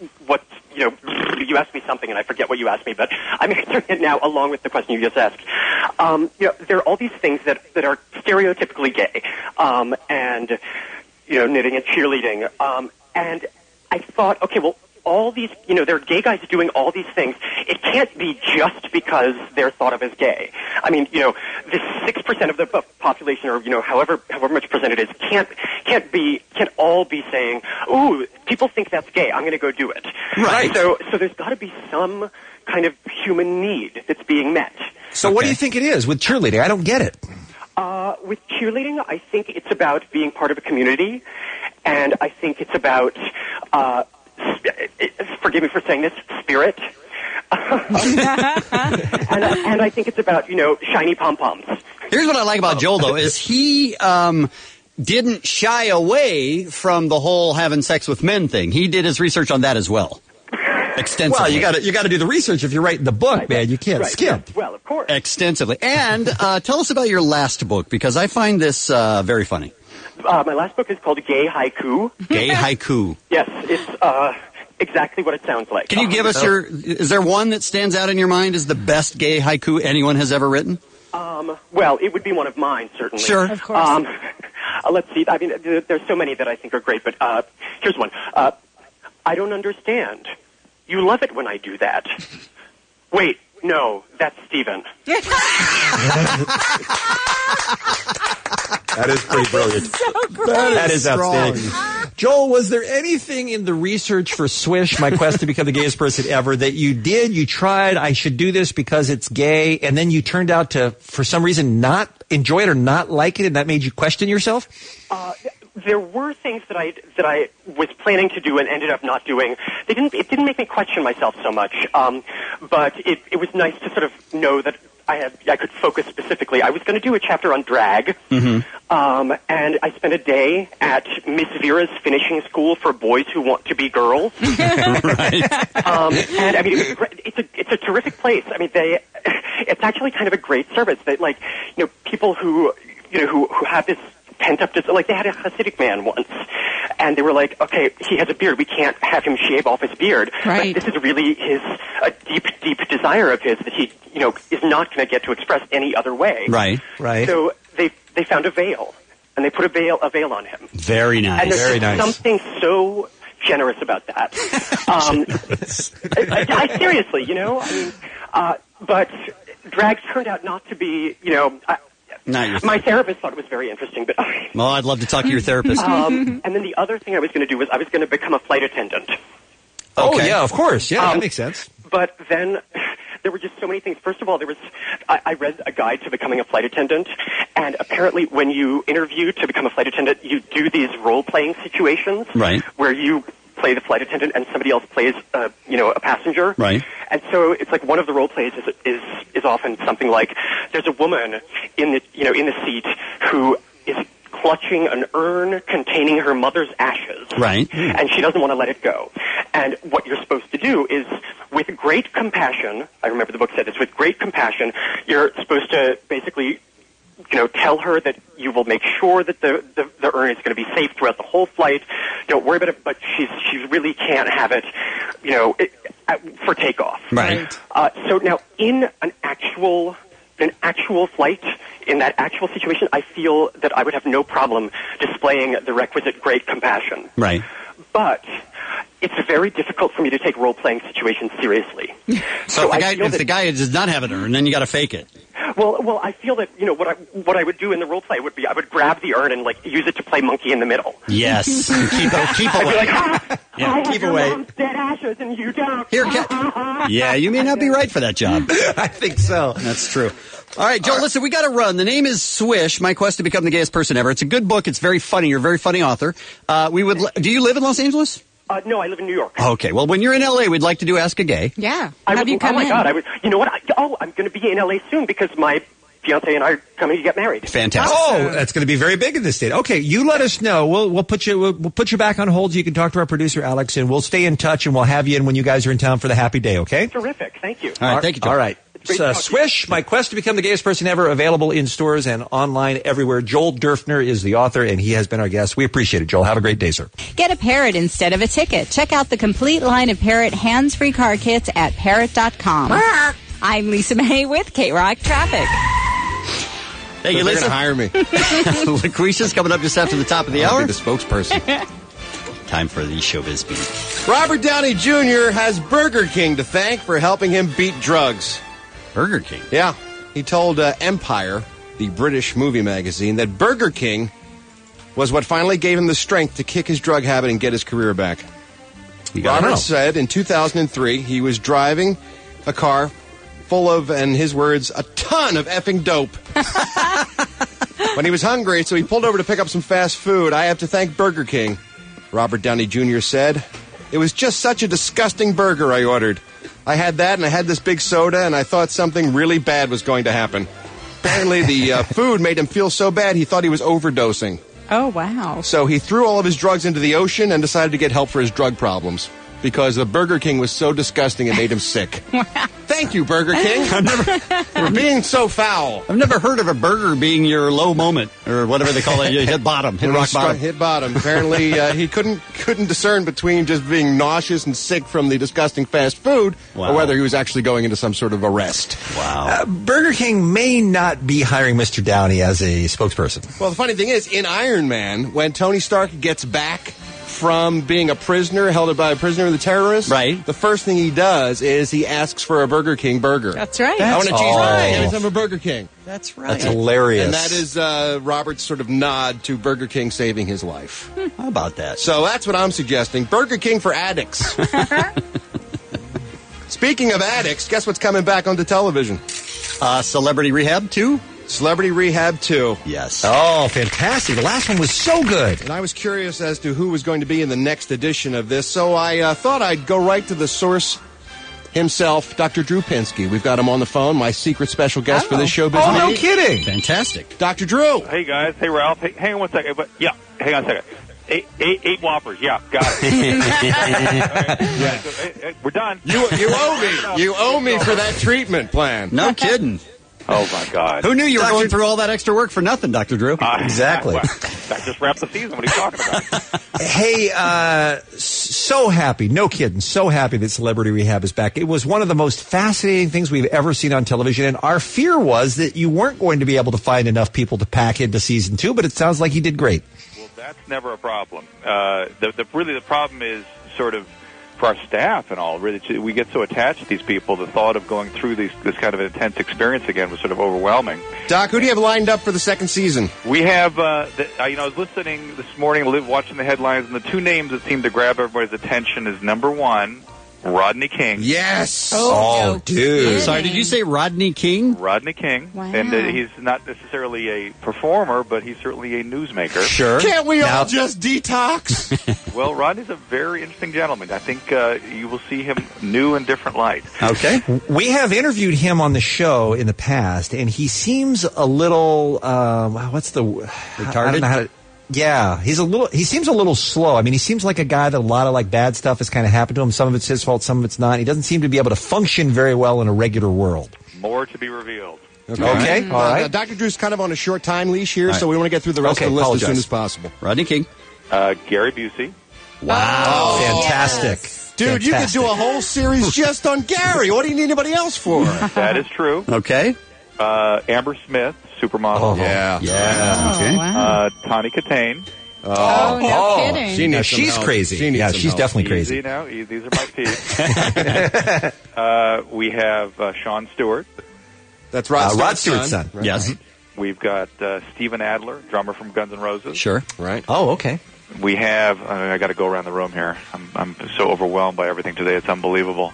[SPEAKER 20] you asked me something and I forget what you asked me, but I'm answering it now along with the question you just asked. There are all these things that are stereotypically gay, and knitting and cheerleading, and I thought, okay, well, all these, there are gay guys doing all these things. It can't be just because they're thought of as gay. I mean, the 6% of the population, or however much percent it is, can't all be saying, "Ooh, people think that's gay. I'm going to go do it."
[SPEAKER 7] Right.
[SPEAKER 20] So there's got to be some kind of human need that's being met.
[SPEAKER 7] So what do you think it is with cheerleading? I don't get it.
[SPEAKER 20] With cheerleading, I think it's about being part of a community, and I think it's about forgive me for saying this, spirit. and I think it's about, shiny pom-poms.
[SPEAKER 6] Here's what I like about Joel, though, is he didn't shy away from the whole having sex with men thing. He did his research on that as well. Extensively.
[SPEAKER 7] Well, you got to do the research if you're writing the book, man. You can't skip.
[SPEAKER 20] Well, of course.
[SPEAKER 6] Extensively. And tell us about your last book, because I find this very funny.
[SPEAKER 20] My last book is called Gay Haiku.
[SPEAKER 6] Gay Haiku.
[SPEAKER 20] Yes, it's exactly what it sounds like.
[SPEAKER 6] Can you give us is there one that stands out in your mind as the best gay haiku anyone has ever written?
[SPEAKER 20] Well, it would be one of mine, certainly.
[SPEAKER 6] Sure.
[SPEAKER 5] Of course.
[SPEAKER 20] Let's see. I mean, there's so many that I think are great, but here's one. I don't understand. You love it when I do that. Wait, no, that's Steven.
[SPEAKER 7] That is pretty brilliant. That is outstanding. Joel, was there anything in the research for Swish, My Quest to Become the Gayest Person Ever, that you tried, I should do this because it's gay, and then you turned out to, for some reason, not enjoy it or not like it, and that made you question yourself?
[SPEAKER 20] There were things that I was planning to do and ended up not doing. It didn't make me question myself so much, but it was nice to sort of know that I could focus specifically. I was going to do a chapter on drag, and I spent a day at Miss Vera's finishing school for boys who want to be girls.
[SPEAKER 6] Right.
[SPEAKER 20] And I mean, it's a terrific place. I mean, it's actually kind of a great service. That people who have this pent up, like they had a Hasidic man once, and they were like, okay, he has a beard, we can't have him shave off his beard.
[SPEAKER 5] Right.
[SPEAKER 20] But this is really a deep desire of his that he, is not going to get to express any other way.
[SPEAKER 6] Right.
[SPEAKER 20] So they found a veil, and they put a veil on him.
[SPEAKER 6] Very nice.
[SPEAKER 20] And there's something so generous about that. I seriously, but drag turned out not to be, my therapist thought it was very interesting, but
[SPEAKER 6] well, I'd love to talk to your therapist.
[SPEAKER 20] and then the other thing I was going to do was I was going to become a flight attendant.
[SPEAKER 7] Oh, yeah, of course. Yeah, that makes sense.
[SPEAKER 20] But then there were just so many things. First of all, I read a guide to becoming a flight attendant, and apparently when you interview to become a flight attendant, you do these role-playing situations where you play the flight attendant and somebody else plays, a passenger.
[SPEAKER 6] Right.
[SPEAKER 20] And so it's like one of the role plays is often something like there's a woman in the seat who is clutching an urn containing her mother's ashes.
[SPEAKER 6] Right.
[SPEAKER 20] And she doesn't want to let it go. And what you're supposed to do is, with great compassion, I remember the book said this, with great compassion, you're supposed to basically, tell her that you will make sure that the urn is going to be safe throughout the whole flight. Don't worry about it, but she really can't have it, for takeoff.
[SPEAKER 6] Right.
[SPEAKER 20] So now, in an actual flight, in that actual situation, I feel that I would have no problem displaying the requisite great compassion.
[SPEAKER 6] Right.
[SPEAKER 20] But it's very difficult for me to take role-playing situations seriously.
[SPEAKER 6] So if the guy does not have an urn, then you got to fake it.
[SPEAKER 20] Well, I feel that what I would do in the role play would be I would grab the urn and use it to play monkey in the middle.
[SPEAKER 6] Yes, keep away.
[SPEAKER 20] I'd be like,
[SPEAKER 6] yeah, keep away.
[SPEAKER 20] Mom's dead ashes and you don't.
[SPEAKER 6] Here, yeah, you may not be right for that job.
[SPEAKER 7] I think so.
[SPEAKER 6] That's true. All right, Joel, listen, we got to run. The name is Swish, My Quest to Become the Gayest Person Ever. It's a good book. It's very funny. You're a very funny author. Do you live in Los Angeles?
[SPEAKER 20] No, I live in New York.
[SPEAKER 6] Okay, well, when you're in L.A., we'd like to do Ask a Gay.
[SPEAKER 5] Yeah.
[SPEAKER 20] Have
[SPEAKER 5] you come in?
[SPEAKER 20] Oh, my God. You know what? I'm going to be in L.A. soon because my fiance and I are coming to get married.
[SPEAKER 6] Fantastic.
[SPEAKER 7] Oh, that's going to be very big in this state. Okay, you let us know. We'll put you back on hold so you can talk to our producer, Alex, and we'll stay in touch, and we'll have you in when you guys are in town for the happy day, okay?
[SPEAKER 20] Terrific. Thank you.
[SPEAKER 6] All right, thank you, Joel.
[SPEAKER 7] All right. Swish, My Quest to Become the Gayest Person Ever, available in stores and online everywhere. Joel Durfner is the author, and he has been our guest. We appreciate it, Joel. Have a great day, sir.
[SPEAKER 5] Get a Parrot instead of a ticket. Check out the complete line of Parrot hands-free car kits at Parrot.com. I'm Lisa May with K-Rock Traffic.
[SPEAKER 6] Thank you, Lisa.
[SPEAKER 9] They're going to hire me.
[SPEAKER 6] Lucretia's coming up just after the top of the hour.
[SPEAKER 9] I'll be the spokesperson.
[SPEAKER 6] Time for the Showbiz Beat.
[SPEAKER 9] Robert Downey Jr. has Burger King to thank for helping him beat drugs.
[SPEAKER 6] Burger King?
[SPEAKER 9] Yeah. He told Empire, the British movie magazine, that Burger King was what finally gave him the strength to kick his drug habit and get his career back. Robert said in 2003 he was driving a car full of, in his words, a ton of effing dope. When he was hungry, so he pulled over to pick up some fast food. I have to thank Burger King, Robert Downey Jr. said. It was just such a disgusting burger I ordered. I had that, and I had this big soda, and I thought something really bad was going to happen. Apparently, the food made him feel so bad he thought he was overdosing.
[SPEAKER 5] Oh, wow.
[SPEAKER 9] So he threw all of his drugs into the ocean and decided to get help for his drug problems because the Burger King was so disgusting it made him sick. Thank you, Burger King. For being so foul.
[SPEAKER 6] I've never heard of a burger being your low moment, or whatever they call it. You hit bottom, hit rock bottom.
[SPEAKER 9] Hit bottom. Apparently, he couldn't discern between just being nauseous and sick from the disgusting fast food, or whether he was actually going into some sort of arrest.
[SPEAKER 6] Wow.
[SPEAKER 7] Burger King may not be hiring Mr. Downey as a spokesperson.
[SPEAKER 9] Well, the funny thing is, in Iron Man, when Tony Stark gets back from being a prisoner, held by a prisoner of the terrorists.
[SPEAKER 6] Right.
[SPEAKER 9] The first thing he does is he asks for a Burger King burger.
[SPEAKER 5] That's right.
[SPEAKER 9] I want a cheeseburger. Give me
[SPEAKER 6] Oh.
[SPEAKER 9] some of Burger King.
[SPEAKER 6] That's right.
[SPEAKER 7] That's hilarious.
[SPEAKER 9] And that is Robert's sort of nod to Burger King saving his life.
[SPEAKER 6] How about that?
[SPEAKER 9] So that's what I'm suggesting. Burger King for addicts. Speaking of addicts, guess what's coming back onto television?
[SPEAKER 6] Celebrity Rehab 2?
[SPEAKER 9] Celebrity Rehab 2.
[SPEAKER 6] Yes.
[SPEAKER 7] Oh, fantastic. The last one was so good.
[SPEAKER 9] And I was curious as to who was going to be in the next edition of this, so I thought I'd go right to the source himself, Dr. Drew Pinsky. We've got him on the phone, my secret special guest for this show business.
[SPEAKER 7] Oh, no kidding.
[SPEAKER 6] Fantastic.
[SPEAKER 9] Dr. Drew.
[SPEAKER 21] Hey, guys. Hey, Ralph. Hey, hang on one second. But, yeah, hang on a second. Eight Whoppers. Yeah, got it.
[SPEAKER 9] Yeah.
[SPEAKER 21] We're done.
[SPEAKER 9] You owe me. You owe me for that treatment plan.
[SPEAKER 6] No kidding.
[SPEAKER 21] Oh, my God.
[SPEAKER 6] Who knew you were going through all that extra work for nothing, Dr. Drew?
[SPEAKER 7] Exactly.
[SPEAKER 21] I just wrapped the season. What are you talking about?
[SPEAKER 7] Hey, so happy, no kidding, so happy that Celebrity Rehab is back. It was one of the most fascinating things we've ever seen on television, and our fear was that you weren't going to be able to find enough people to pack into season 2, but it sounds like you did great.
[SPEAKER 21] Well, that's never a problem. Really, the problem is sort of for our staff and all. Really, we get so attached to these people. The thought of going through this kind of an intense experience again was sort of overwhelming.
[SPEAKER 9] Doc, who do you have lined up for the second season?
[SPEAKER 21] We have, I was listening this morning, watching the headlines, and the two names that seem to grab everybody's attention is number one, Rodney King.
[SPEAKER 9] Yes.
[SPEAKER 7] Oh, dude.
[SPEAKER 6] Sorry, did you say Rodney King?
[SPEAKER 21] Rodney King.
[SPEAKER 5] Wow.
[SPEAKER 21] And he's not necessarily a performer, but he's certainly a newsmaker.
[SPEAKER 6] Sure.
[SPEAKER 9] Can't we all just detox?
[SPEAKER 21] Well, Rodney's a very interesting gentleman. I think you will see him new and different light.
[SPEAKER 6] Okay.
[SPEAKER 7] We have interviewed him on the show in the past, and he seems a little, retarded? I don't know how to, yeah, he seems a little slow. I mean, he seems like a guy that a lot of bad stuff has kind of happened to him. Some of it's his fault, some of it's not. He doesn't seem to be able to function very well in a regular world.
[SPEAKER 21] More to be revealed.
[SPEAKER 7] Okay. All right.
[SPEAKER 9] Dr. Drew's kind of on a short time leash here, so we want to get through the rest of the list as soon as possible.
[SPEAKER 6] Rodney King.
[SPEAKER 21] Gary Busey.
[SPEAKER 7] Wow. Fantastic.
[SPEAKER 5] Yes.
[SPEAKER 9] Dude, you could do a whole series just on Gary. What do you need anybody else for?
[SPEAKER 21] That is true.
[SPEAKER 6] Okay.
[SPEAKER 21] Amber Smith, supermodel.
[SPEAKER 7] Oh,
[SPEAKER 9] yeah.
[SPEAKER 6] Okay.
[SPEAKER 5] Wow.
[SPEAKER 21] Tawny Katane.
[SPEAKER 5] Oh, no kidding.
[SPEAKER 7] She's crazy. She's definitely crazy.
[SPEAKER 21] Easy now. These are my peeps. We have Sean Stewart.
[SPEAKER 9] That's Rod
[SPEAKER 7] Stewart's son.
[SPEAKER 9] Right.
[SPEAKER 6] Yes.
[SPEAKER 21] We've got Steven Adler, drummer from Guns N' Roses.
[SPEAKER 6] Sure.
[SPEAKER 9] Right.
[SPEAKER 7] Oh, okay.
[SPEAKER 21] We have, I got to go around the room here. I'm so overwhelmed by everything today. It's unbelievable.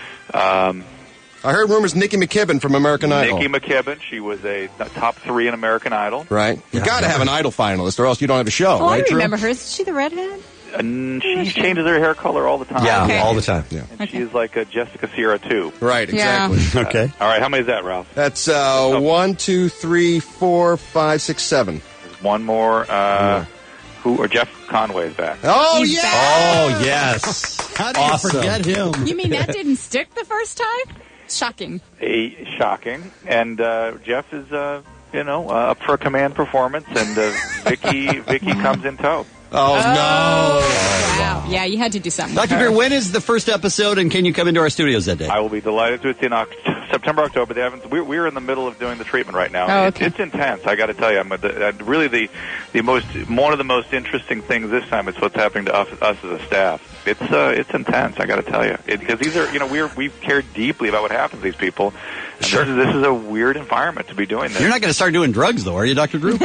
[SPEAKER 9] I heard rumors Nikki McKibben from American Idol.
[SPEAKER 21] Nikki McKibben, she was a top 3 in American Idol.
[SPEAKER 9] Right. You got to have an Idol finalist, or else you don't have a show.
[SPEAKER 5] Oh,
[SPEAKER 9] right,
[SPEAKER 5] I
[SPEAKER 9] Drew?
[SPEAKER 5] remember her. Is she the redhead?
[SPEAKER 21] And she changes her hair color all the time.
[SPEAKER 7] Yeah,
[SPEAKER 5] Okay.
[SPEAKER 7] all the time. Yeah.
[SPEAKER 21] And she is like a Jessica Sierra too.
[SPEAKER 9] Right. Exactly.
[SPEAKER 5] Yeah.
[SPEAKER 6] Okay.
[SPEAKER 21] All right, how many is that, Ralph?
[SPEAKER 9] That's 1, 2, 3, 4, 5, 6, 7.
[SPEAKER 21] There's one more. Jeff Conway is back.
[SPEAKER 9] Oh
[SPEAKER 5] He's
[SPEAKER 9] yeah.
[SPEAKER 5] back.
[SPEAKER 7] Oh, yes.
[SPEAKER 6] How do you forget him?
[SPEAKER 5] You mean that didn't stick the first time? Shocking.
[SPEAKER 21] Shocking. And Jeff is, up for a command performance, and Vicky comes in tow.
[SPEAKER 9] Oh no.
[SPEAKER 5] Wow. Yeah, you had to do something.
[SPEAKER 6] Dr. Drew, when is the first episode, and can you come into our studios that day?
[SPEAKER 21] I will be delighted to. It's in September, October. They haven't. We're in the middle of doing the treatment right now.
[SPEAKER 5] Oh, okay.
[SPEAKER 21] It's intense. I got to tell you, really one of the most interesting things this time is what's happening to us as a staff. It's intense. I got to tell you, because these are we've cared deeply about what happens to these people. And
[SPEAKER 6] Sure.
[SPEAKER 21] This is a weird environment to be doing this.
[SPEAKER 6] You're not going to start doing drugs, though, are you, Dr. Drew?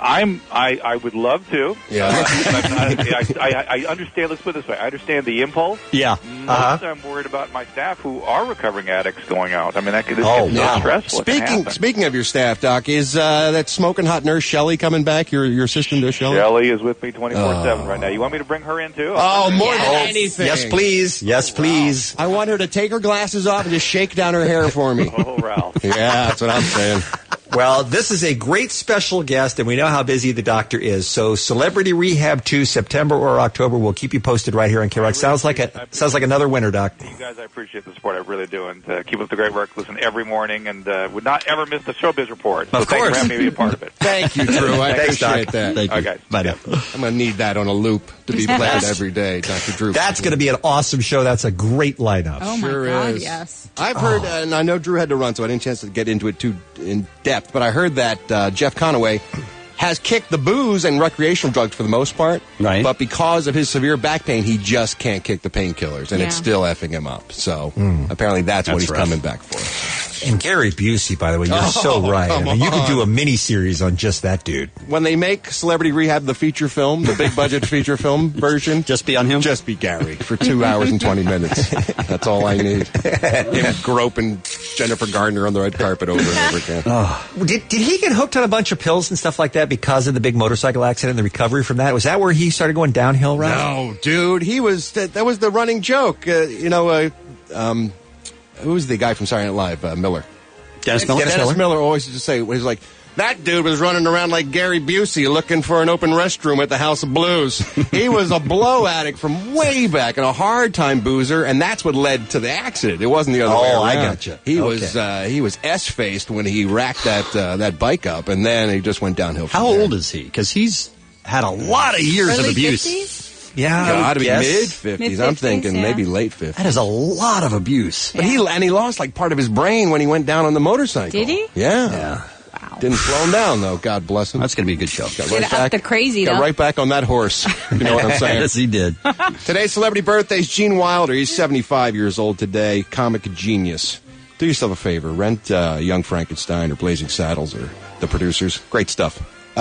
[SPEAKER 21] I would love to.
[SPEAKER 9] Yeah.
[SPEAKER 21] I understand. Let's put it this way. I understand the impulse.
[SPEAKER 6] Yeah.
[SPEAKER 21] Most I'm worried about my staff who are recovering addicts going out. I mean, this gets so stressful. It can happen.
[SPEAKER 9] Speaking of your staff, Doc, is that smoking hot nurse Shelley coming back? Your assistant to Shelley?
[SPEAKER 21] Shelley is with me 24/7 right now. You want me to bring her in too?
[SPEAKER 9] Oh, more than anything.
[SPEAKER 7] Yes, please. Yes, please.
[SPEAKER 9] I want her to take her glasses off and just shake down her hair for me.
[SPEAKER 21] Oh, Ralph.
[SPEAKER 9] Yeah, that's what I'm saying.
[SPEAKER 7] Well, this is a great special guest, and we know how busy the doctor is. So, Celebrity Rehab 2, September or October. We'll keep you posted right here on KROC. Sounds like another winner, Doc.
[SPEAKER 21] You guys, I appreciate the support. I really do, and keep up the great work. Listen every morning, and would not ever miss the Showbiz Report. So
[SPEAKER 6] Of course.
[SPEAKER 21] thanks for having me be a part of it.
[SPEAKER 9] Thank you, Drew. I
[SPEAKER 7] Thanks,
[SPEAKER 9] appreciate
[SPEAKER 7] Doc.
[SPEAKER 9] that.
[SPEAKER 6] Thank you.
[SPEAKER 21] Okay.
[SPEAKER 6] Bye now.
[SPEAKER 9] I'm going to need that on a loop to be played every day, Dr. Drew.
[SPEAKER 7] That's going to be an awesome show. That's a great lineup.
[SPEAKER 5] Oh, my
[SPEAKER 9] Sure
[SPEAKER 5] God,
[SPEAKER 9] is.
[SPEAKER 5] yes.
[SPEAKER 9] I've heard, and I know Drew had to run, so I didn't chance to get into it too in depth, but I heard that Jeff Conaway has kicked the booze and recreational drugs for the most part.
[SPEAKER 6] Right.
[SPEAKER 9] But because of his severe back pain, he just can't kick the painkillers, and
[SPEAKER 5] Yeah.
[SPEAKER 9] it's still effing him up. So apparently that's what he's coming back for.
[SPEAKER 7] And Gary Busey, by the way, you're so right. I mean, you could do a mini-series on just that dude.
[SPEAKER 9] When they make Celebrity Rehab the feature film, the big budget feature film version,
[SPEAKER 6] just be on him?
[SPEAKER 9] Just be Gary for 2 hours and 20 minutes. That's all I need. Him groping Jennifer Gardner on the red carpet over and over again.
[SPEAKER 7] Did he get hooked on a bunch of pills and stuff like that because of the big motorcycle accident and the recovery from that? Was that where he started going downhill, Ralph?
[SPEAKER 9] No, dude. He was, that was the running joke. Who's the guy from Saturday Night Live? Miller.
[SPEAKER 6] Dennis Miller?
[SPEAKER 9] Dennis Miller always used to say, he's like, that dude was running around like Gary Busey looking for an open restroom at the House of Blues. He was a blow addict from way back and a hard time boozer, and that's what led to the accident. It wasn't the other way around.
[SPEAKER 7] I gotcha.
[SPEAKER 9] He was S-faced when he racked that bike up, and then he just went downhill from
[SPEAKER 6] How
[SPEAKER 9] there.
[SPEAKER 6] old is he? Because he's had a lot of years of
[SPEAKER 5] Early
[SPEAKER 6] abuse.
[SPEAKER 5] 50s?
[SPEAKER 7] Yeah,
[SPEAKER 9] Got to be
[SPEAKER 6] Yes.
[SPEAKER 9] mid-50s.
[SPEAKER 5] Mid-50s,
[SPEAKER 9] I'm thinking
[SPEAKER 5] yeah.
[SPEAKER 9] maybe late 50s.
[SPEAKER 6] That is a lot of abuse.
[SPEAKER 9] But he lost like part of his brain when he went down on the motorcycle.
[SPEAKER 5] Did he?
[SPEAKER 9] Yeah.
[SPEAKER 5] Wow.
[SPEAKER 9] Didn't slow him down though. God bless him.
[SPEAKER 6] That's going to be a good show.
[SPEAKER 9] Got
[SPEAKER 5] Get up the crazy,
[SPEAKER 9] got
[SPEAKER 5] though.
[SPEAKER 9] right back on that horse. You know what I'm saying?
[SPEAKER 6] Yes, he did.
[SPEAKER 9] Today's celebrity birthday is Gene Wilder. He's 75 years old today. Comic genius. Do yourself a favor. Rent Young Frankenstein or Blazing Saddles or the producers. Great stuff.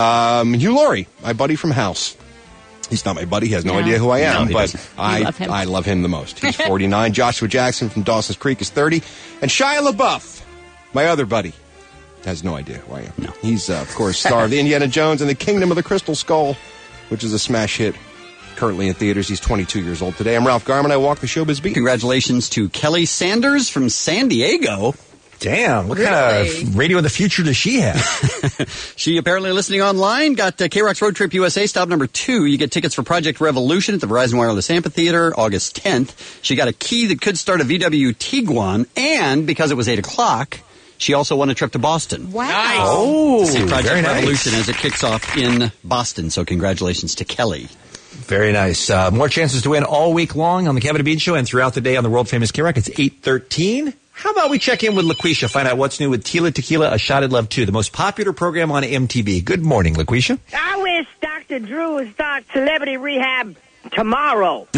[SPEAKER 9] Hugh Laurie, my buddy from House. He's not my buddy. He has no idea who I am,
[SPEAKER 6] No, he
[SPEAKER 9] but
[SPEAKER 6] doesn't.
[SPEAKER 9] I love him the most. He's 49. Joshua Jackson from Dawson's Creek is 30. And Shia LaBeouf, my other buddy, has no idea who I am.
[SPEAKER 6] No.
[SPEAKER 9] He's, of course, star of Indiana Jones and the Kingdom of the Crystal Skull, which is a smash hit currently in theaters. He's 22 years old today. I'm Ralph Garman. I walk the showbiz beat.
[SPEAKER 6] Congratulations to Kelly Sanders from San Diego.
[SPEAKER 7] Damn, what kind of radio of the future does she have?
[SPEAKER 6] She apparently listening online. Got K-Rock's Road Trip USA, stop number 2. You get tickets for Project Revolution at the Verizon Wireless Amphitheater, August 10th. She got a key that could start a VW Tiguan, and because it was 8 o'clock, she also won a trip to Boston.
[SPEAKER 5] Wow.
[SPEAKER 7] Oh,
[SPEAKER 6] To see Project
[SPEAKER 7] very nice.
[SPEAKER 6] Revolution as it kicks off in Boston. So congratulations to Kelly.
[SPEAKER 7] Very nice. More chances to win all week long on the Kevin and Bean Show and throughout the day on the world famous K-Rock. It's 8:13. How about we check in with LaQuisha, find out what's new with Tila Tequila, A Shot at Love 2, the most popular program on MTV. Good morning, LaQuisha.
[SPEAKER 11] I wish Dr. Drew would start Celebrity Rehab tomorrow.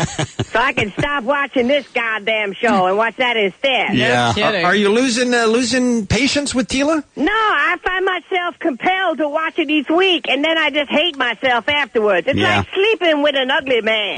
[SPEAKER 11] So I can stop watching this goddamn show and watch that instead.
[SPEAKER 6] Yeah.
[SPEAKER 7] Are you losing patience with Tila?
[SPEAKER 11] No, I find myself compelled to watch it each week, and then I just hate myself afterwards. It's
[SPEAKER 6] Yeah.
[SPEAKER 11] like sleeping with an ugly man.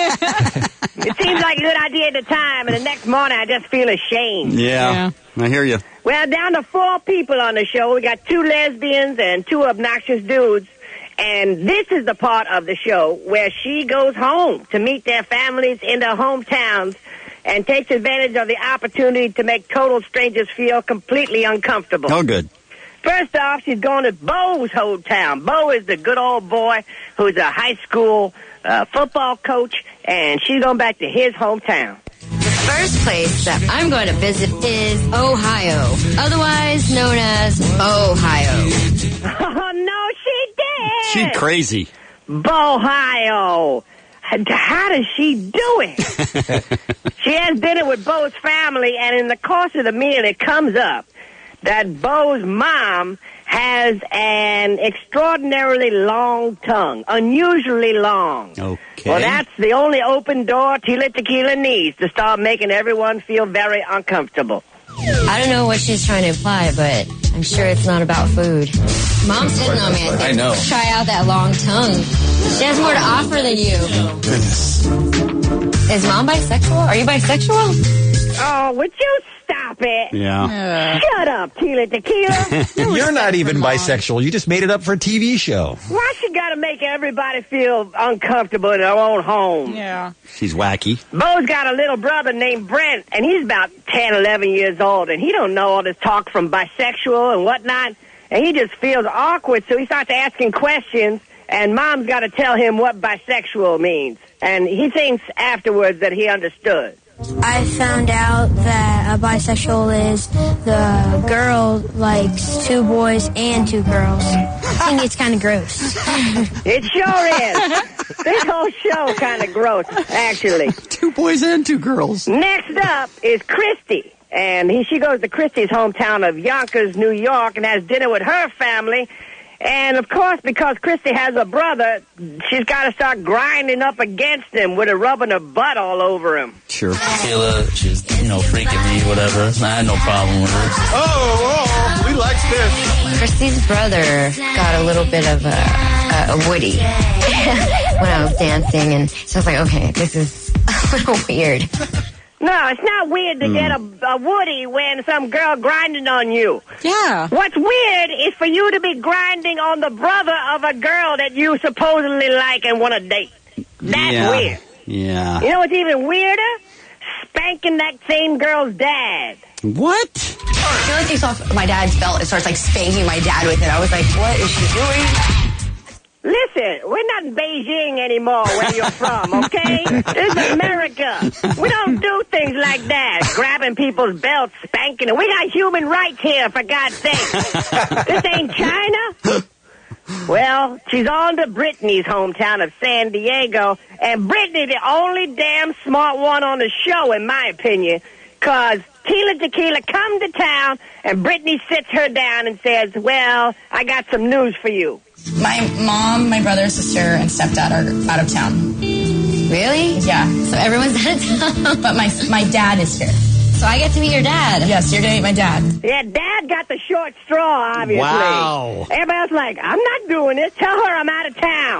[SPEAKER 11] It seems like a good idea at the time, and the next morning I just feel ashamed.
[SPEAKER 6] Yeah. I hear you.
[SPEAKER 11] Well, down to 4 people on the show. We got 2 lesbians and 2 obnoxious dudes. And this is the part of the show where she goes home to meet their families in their hometowns and takes advantage of the opportunity to make total strangers feel completely uncomfortable.
[SPEAKER 6] Oh, good.
[SPEAKER 11] First off, she's going to Bo's hometown. Bo is the good old boy who's a high school football coach, and she's going back to his hometown.
[SPEAKER 4] The first place that I'm going to visit is Ohio, otherwise known as Ohio.
[SPEAKER 11] Oh, no, she did!
[SPEAKER 6] She's crazy.
[SPEAKER 11] Bohio. How does she do it? She has dinner with Bo's family, and in the course of the meal, it comes up that Bo's mom has an extraordinarily long tongue, unusually long.
[SPEAKER 6] Okay.
[SPEAKER 11] Well, that's the only open door Tila Tequila needs to start making everyone feel very uncomfortable.
[SPEAKER 4] I don't know what she's trying to imply, but I'm sure it's not about food. Mom's hitting on me, I think.
[SPEAKER 14] I know.
[SPEAKER 4] Try out that long tongue. She has more to offer than you.
[SPEAKER 14] Goodness.
[SPEAKER 4] Is Mom bisexual? Are you bisexual?
[SPEAKER 11] Oh, would you stop it?
[SPEAKER 6] Yeah.
[SPEAKER 11] Shut up, Tila Tequila.
[SPEAKER 7] You're not even bisexual. You just made it up for a TV show.
[SPEAKER 11] Why she gotta make everybody feel uncomfortable in their own home?
[SPEAKER 5] Yeah.
[SPEAKER 6] She's wacky.
[SPEAKER 11] Bo's got a little brother named Brent, and he's about 10, 11 years old, and he don't know all this talk from bisexual and whatnot, and he just feels awkward, so he starts asking questions, and Mom's got to tell him what bisexual means. And he thinks afterwards that he understood.
[SPEAKER 22] I found out that a bisexual is the girl likes 2 boys and 2 girls. I think it's kind of gross.
[SPEAKER 11] It sure is. This whole show kind of gross, actually.
[SPEAKER 6] 2 boys and 2 girls.
[SPEAKER 11] Next up is Christy. And she goes to Christy's hometown of Yonkers, New York, and has dinner with her family. And, of course, because Christy has a brother, she's got to start grinding up against him with her rubbing her butt all over him.
[SPEAKER 6] Sure.
[SPEAKER 1] Tila, she's, freaking me, whatever. I had no problem with her.
[SPEAKER 9] Oh, we like this.
[SPEAKER 4] Christy's brother got a little bit of a Woody when I was dancing, and so I was like, okay, this is a little weird.
[SPEAKER 11] No, it's not weird to get a Woody when some girl grinding on you.
[SPEAKER 5] Yeah.
[SPEAKER 11] What's weird is for you to be grinding on the brother of a girl that you supposedly like and want to date. That's weird.
[SPEAKER 6] Yeah.
[SPEAKER 11] You know what's even weirder? Spanking that same girl's dad.
[SPEAKER 6] What?
[SPEAKER 2] I feel like takes off my dad's belt and starts, spanking my dad with it. I was like, what is she doing?
[SPEAKER 11] Listen, we're not in Beijing anymore where you're from, okay? This is America. We don't do things like that, grabbing people's belts, spanking them. We got human rights here, for God's sake. This ain't China. Well, she's on to Brittany's hometown of San Diego, and Brittany the only damn smart one on the show, in my opinion, because Tila Tequila come to town, and Brittany sits her down and says, well, I got some news for you.
[SPEAKER 2] My mom, my brother, sister, and stepdad are out of town.
[SPEAKER 4] Really?
[SPEAKER 2] Yeah.
[SPEAKER 4] So everyone's out of town?
[SPEAKER 2] But my dad is here.
[SPEAKER 4] So I get to meet your dad?
[SPEAKER 2] Yes, you're going to meet my dad.
[SPEAKER 11] Yeah, Dad got the short straw, obviously.
[SPEAKER 6] Wow.
[SPEAKER 11] Everybody else like, I'm not doing this. Tell her I'm out of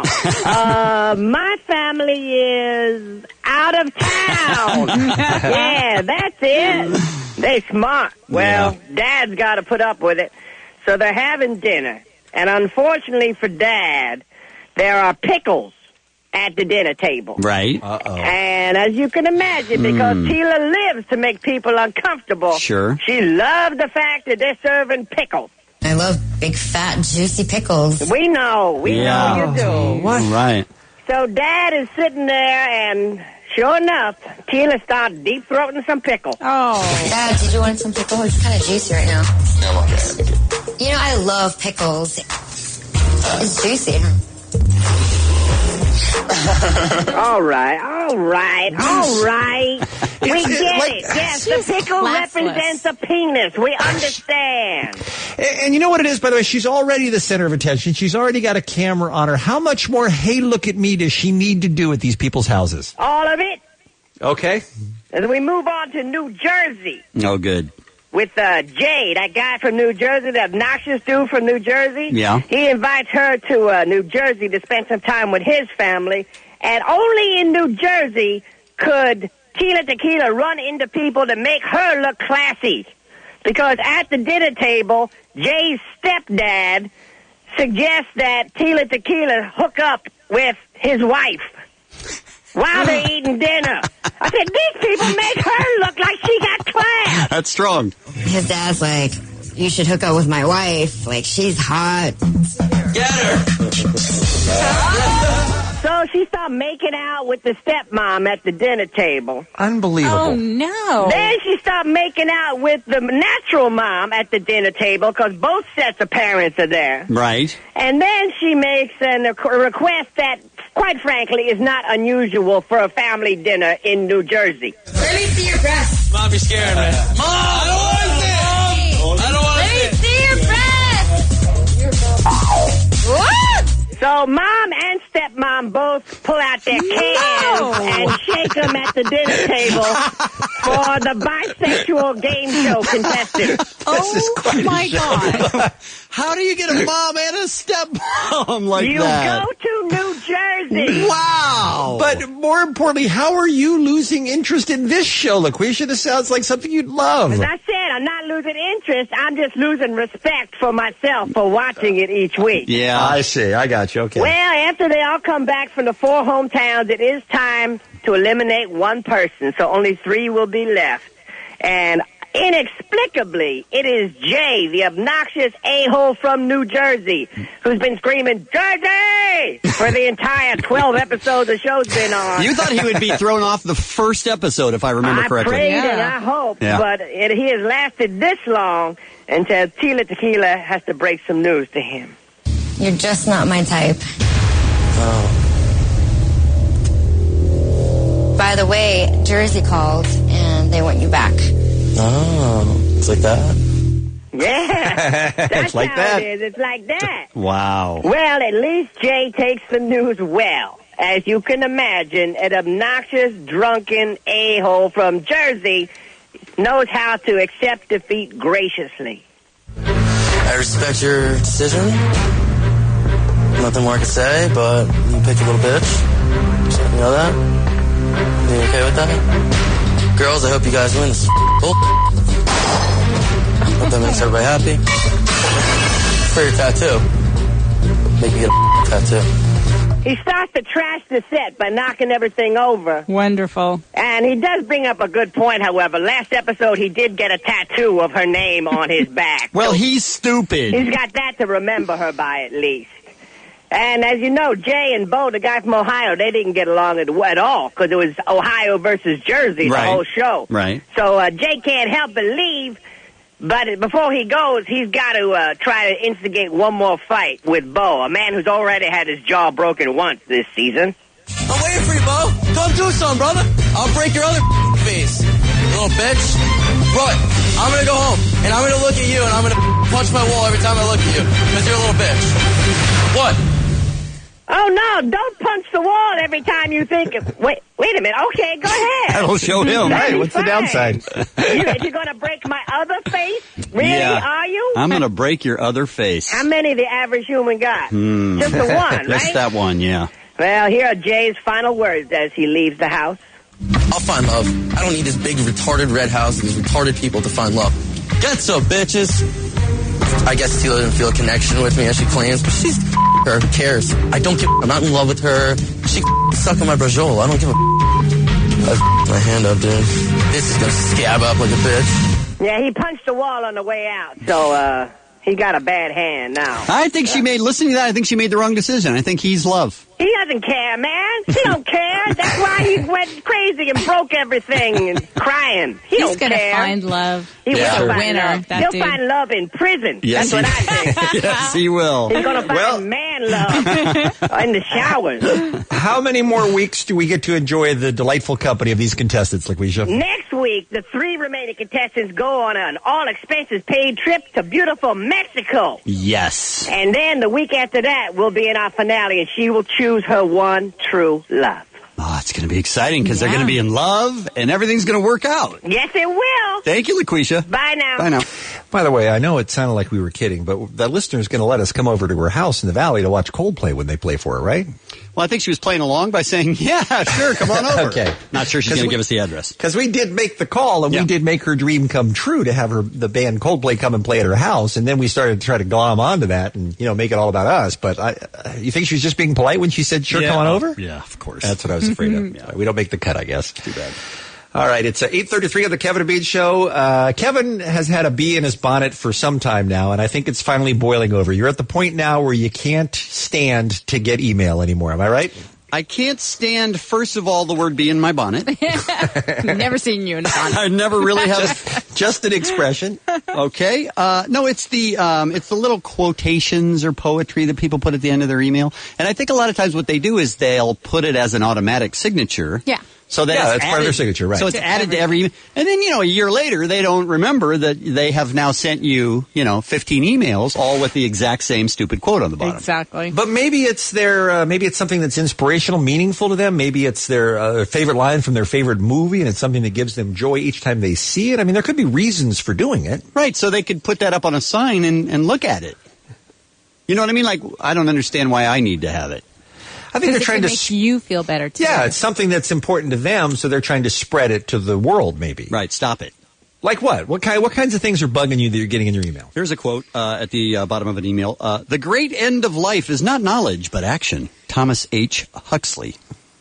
[SPEAKER 11] town. My family is out of town. Yeah, that's it. They smart. Well, Dad's got to put up with it. So they're having dinner. And unfortunately for Dad, there are pickles at the dinner table.
[SPEAKER 6] Right.
[SPEAKER 7] Uh-oh.
[SPEAKER 11] And as you can imagine, because Tila lives to make people uncomfortable,
[SPEAKER 6] Sure.
[SPEAKER 11] She loved the fact that they're serving pickles.
[SPEAKER 4] I love big, fat, juicy pickles.
[SPEAKER 11] We know. We know you do.
[SPEAKER 6] What? Right.
[SPEAKER 11] So Dad is sitting there, and sure enough, Tila starts deep-throating some pickles.
[SPEAKER 4] Oh. Dad, did you want some pickles? It's kind of juicy right now.
[SPEAKER 13] I'm okay.
[SPEAKER 4] You know, I love pickles. It's juicy.
[SPEAKER 11] All right. We get it. Yes, the pickle represents a penis. We understand.
[SPEAKER 7] And you know what it is, by the way? She's already the center of attention. She's already got a camera on her. How much more, hey, look at me, does she need to do at these people's houses?
[SPEAKER 11] All of it.
[SPEAKER 7] Okay.
[SPEAKER 11] As we move on to New Jersey.
[SPEAKER 6] Oh, good.
[SPEAKER 11] With Jay, that guy from New Jersey, the obnoxious dude from New Jersey.
[SPEAKER 6] Yeah.
[SPEAKER 11] He invites her to New Jersey to spend some time with his family. And only in New Jersey could Tila Tequila run into people to make her look classy. Because at the dinner table, Jay's stepdad suggests that Tila Tequila hook up with his wife while they're eating dinner. I said, these people make her look like she got class.
[SPEAKER 6] That's strong.
[SPEAKER 4] His dad's like, you should hook up with my wife. Like, she's hot.
[SPEAKER 1] Get her!
[SPEAKER 11] So she started making out with the stepmom at the dinner table.
[SPEAKER 7] Unbelievable.
[SPEAKER 5] Oh, no.
[SPEAKER 11] Then she started making out with the natural mom at the dinner table because both sets of parents are there.
[SPEAKER 6] Right.
[SPEAKER 11] And then she makes a request that, quite frankly, is not unusual for a family dinner in New Jersey.
[SPEAKER 2] Let me see your breasts.
[SPEAKER 1] Mom, you're scaring me. Mom! I don't want this! I don't want this!
[SPEAKER 2] Let me see your breasts. What?
[SPEAKER 11] So mom and stepmom both pull out their cans and shake them at the dinner table for the bisexual game show contestants.
[SPEAKER 5] Oh, my God.
[SPEAKER 6] How do you get a mom and a stepmom like
[SPEAKER 11] You
[SPEAKER 6] that?
[SPEAKER 11] go to New Jersey.
[SPEAKER 6] Wow.
[SPEAKER 7] But more importantly, how are you losing interest in this show, LaQuisha? This sounds like something you'd love.
[SPEAKER 11] As I said, I'm not losing interest. I'm just losing respect for myself for watching it each week.
[SPEAKER 6] Yeah.
[SPEAKER 7] I see. I got you. Okay.
[SPEAKER 11] Well, after they all come back from the 4 hometowns, it is time to eliminate one person, so only 3 will be left. And inexplicably, it is Jay, the obnoxious a-hole from New Jersey, who's been screaming, Jersey! for the entire 12 episodes the show's been on.
[SPEAKER 6] You thought he would be thrown off the first episode, if I remember correctly.
[SPEAKER 11] I prayed and I hoped, but he has lasted this long until Tila Tequila has to break some news to him.
[SPEAKER 4] You're just not my type. By the way, Jersey called and they want you back.
[SPEAKER 1] Oh, it's like that?
[SPEAKER 11] Yeah. That's
[SPEAKER 6] like
[SPEAKER 11] how
[SPEAKER 6] that.
[SPEAKER 11] it is. It's like that.
[SPEAKER 6] Wow.
[SPEAKER 11] Well, at least Jay takes the news well. As you can imagine, an obnoxious, drunken a-hole from Jersey knows how to accept defeat graciously.
[SPEAKER 3] I respect your decision. Nothing more I can say, but you picked a little bitch. You know that? You okay with that? Girls, I hope you guys win. This is cool. Hope that makes everybody happy. For your tattoo. Make you get a tattoo.
[SPEAKER 11] He starts to trash the set by knocking everything over.
[SPEAKER 5] Wonderful.
[SPEAKER 11] And he does bring up a good point, however. Last episode, he did get a tattoo of her name on his back.
[SPEAKER 6] Well,
[SPEAKER 11] so
[SPEAKER 6] he's stupid.
[SPEAKER 11] He's got that to remember her by, at least. And as you know, Jay and Bo, the guy from Ohio, they didn't get along at all because it was Ohio versus Jersey, the whole show.
[SPEAKER 6] Right.
[SPEAKER 11] So Jay can't help but leave, but before he goes, he's got to try to instigate one more fight with Bo, a man who's already had his jaw broken once this season.
[SPEAKER 3] I'm waiting for you, Bo. Come do something, brother. I'll break your other face, you little bitch. Right, I'm going to go home, and I'm going to look at you, and I'm going to punch my wall every time I look at you because you're a little bitch. What?
[SPEAKER 11] Oh, no, don't punch the wall every time you think of... Wait a minute. Okay, go ahead.
[SPEAKER 6] That'll show him.
[SPEAKER 7] Hey, what's the downside?
[SPEAKER 11] You're going to break my other face? Really, are you?
[SPEAKER 6] I'm going to break your other face.
[SPEAKER 11] How many the average human got? Just the one, right?
[SPEAKER 6] Just that one, yeah.
[SPEAKER 11] Well, here are Jay's final words as he leaves the house.
[SPEAKER 3] I'll find love. I don't need this big retarded red house and these retarded people to find love. Get so, bitches. I guess Tila didn't feel a connection with me as she claims, but she's her. Who cares? I don't give I'm not in love with her. She sucking my brajol. I don't give a I my hand up, dude. This is gonna scab up like a bitch.
[SPEAKER 11] Yeah, he punched the wall on the way out, so he got a bad hand now.
[SPEAKER 6] I think listening to that, I think she made the wrong decision. I think he's love.
[SPEAKER 11] He doesn't care, man. He don't care. That's why he went crazy and broke everything and crying. He's don't care.
[SPEAKER 5] He's gonna find love.
[SPEAKER 11] He will
[SPEAKER 5] find
[SPEAKER 11] winner.
[SPEAKER 5] love.
[SPEAKER 11] He'll find love in prison.
[SPEAKER 6] Yes,
[SPEAKER 11] That's what I think.
[SPEAKER 6] Yes, he will.
[SPEAKER 11] He's gonna find man love in the showers.
[SPEAKER 7] How many more weeks do we get to enjoy the delightful company of these contestants, LaQuisha?
[SPEAKER 11] Next week, the 3 remaining contestants go on an all-expenses-paid trip to beautiful Mexico.
[SPEAKER 6] Yes.
[SPEAKER 11] And then the week after that, we'll be in our finale, and she will choose her one true love.
[SPEAKER 6] Oh, it's going to be exciting because they're going to be in love, and everything's going to work out.
[SPEAKER 11] Yes, it will.
[SPEAKER 6] Thank you, LaQuisha.
[SPEAKER 11] Bye now.
[SPEAKER 6] Bye now.
[SPEAKER 7] By the way, I know it sounded like we were kidding, but the listener's going to let us come over to her house in the valley to watch Coldplay when they play for her, right?
[SPEAKER 6] Well, I think she was playing along by saying, yeah, sure, come on over.
[SPEAKER 7] Okay.
[SPEAKER 6] Not sure she's going to give us the address.
[SPEAKER 7] Because we did make the call, and we did make her dream come true to have the band Coldplay come and play at her house, and then we started to try to glom onto that and, make it all about us. But you think she was just being polite when she said, sure, come on over?
[SPEAKER 6] Yeah, of course.
[SPEAKER 7] That's what I was afraid of. Yeah, we don't make the cut, I guess.
[SPEAKER 6] Too bad.
[SPEAKER 7] All right, it's 8:33 of the Kevin and Bean Show. Kevin has had a bee in his bonnet for some time now, and I think it's finally boiling over. You're at the point now where you can't stand to get email anymore. Am I right?
[SPEAKER 6] I can't stand, first of all, the word bee in my bonnet.
[SPEAKER 5] Never seen you in a bonnet.
[SPEAKER 6] I never really have.
[SPEAKER 7] Just an expression.
[SPEAKER 6] Okay. No, it's the little quotations or poetry that people put at the end of their email. And I think a lot of times what they do is they'll put it as an automatic signature.
[SPEAKER 5] Yeah.
[SPEAKER 6] So
[SPEAKER 7] that's part of their signature, right?
[SPEAKER 6] So it's added to every, and then a year later they don't remember that they have now sent you 15 emails all with the exact same stupid quote on the bottom.
[SPEAKER 5] Exactly.
[SPEAKER 7] But maybe it's maybe it's something that's inspirational, meaningful to them. Maybe it's their favorite line from their favorite movie, and it's something that gives them joy each time they see it. I mean, there could be reasons for doing it,
[SPEAKER 6] right? So they could put that up on a sign and look at it. You know what I mean? Like, I don't understand why I need to have it.
[SPEAKER 7] I think they're trying to
[SPEAKER 5] make you feel better too.
[SPEAKER 7] Yeah, it's something that's important to them, so they're trying to spread it to the world. Maybe.
[SPEAKER 6] Right. Stop it.
[SPEAKER 7] Like what? What kinds of things are bugging you that you're getting in your email?
[SPEAKER 6] Here's a quote at the bottom of an email. The great end of life is not knowledge, but action. Thomas H. Huxley.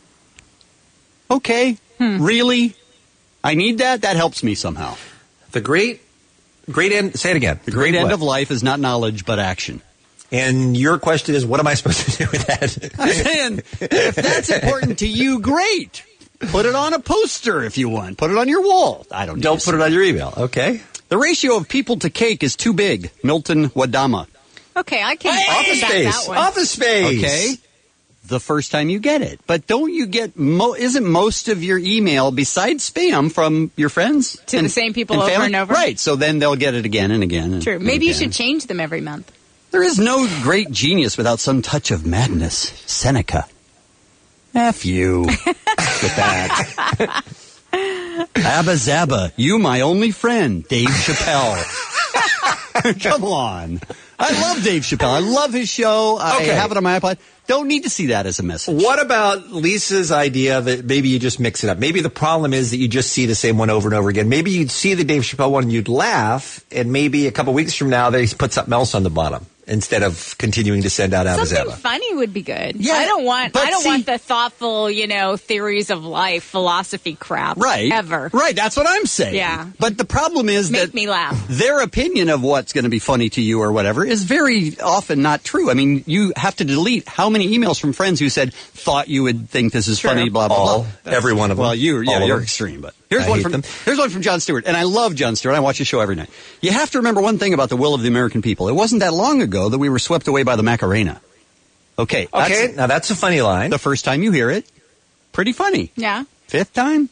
[SPEAKER 6] Okay. Really? I need that? That helps me somehow.
[SPEAKER 7] The great end, say it again.
[SPEAKER 6] The great end of life is not knowledge, but action.
[SPEAKER 7] And your question is, what am I supposed to do with that?
[SPEAKER 6] I'm saying, if that's important to you, great. Put it on a poster if you want. Put it on your wall.
[SPEAKER 7] Don't put it on your email. Okay.
[SPEAKER 6] The ratio of people to cake is too big. Milton Wadama.
[SPEAKER 5] Okay, I can
[SPEAKER 7] Office Space.
[SPEAKER 5] that one.
[SPEAKER 7] Office Space.
[SPEAKER 6] Okay. the first time you get it. But don't you get, isn't most of your email, besides spam, from your friends?
[SPEAKER 5] To the same people over
[SPEAKER 6] family?
[SPEAKER 5] and over?
[SPEAKER 6] Right, so then they'll get it again and again.
[SPEAKER 5] True. Maybe you should change them every month.
[SPEAKER 6] There is no great genius without some touch of madness. Seneca. F you with that. Abba Zaba, you my only friend, Dave Chappelle. Come on. I love Dave Chappelle. I love his show. I have it on my iPod. Don't need to see that as a message.
[SPEAKER 7] What about Lisa's idea that maybe you just mix it up? Maybe the problem is that you just see the same one over and over again. Maybe you'd see the Dave Chappelle one and you'd laugh, and maybe a couple weeks from now they put something else on the bottom instead of continuing to send out Abba
[SPEAKER 5] Something
[SPEAKER 7] Zaba.
[SPEAKER 5] funny would be good.
[SPEAKER 6] Yeah,
[SPEAKER 5] I don't want the thoughtful, theories of life, philosophy crap.
[SPEAKER 6] Right.
[SPEAKER 5] Ever.
[SPEAKER 6] Right, that's what I'm saying.
[SPEAKER 5] Yeah.
[SPEAKER 6] But the problem is
[SPEAKER 5] Make me laugh.
[SPEAKER 6] Their opinion of what's going to be funny to you or whatever is very often not true. I mean, you have to delete how many emails from friends who said, thought you would think this is funny, blah, blah, blah.
[SPEAKER 7] Every one of them.
[SPEAKER 6] Well, you're extreme, but here's one from Jon Stewart, and I love Jon Stewart. I watch his show every night. You have to remember one thing about the will of the American people. It wasn't that long ago that we were swept away by the Macarena. Okay,
[SPEAKER 7] now that's a funny line.
[SPEAKER 6] The first time you hear it, pretty funny.
[SPEAKER 5] Yeah.
[SPEAKER 6] Fifth time?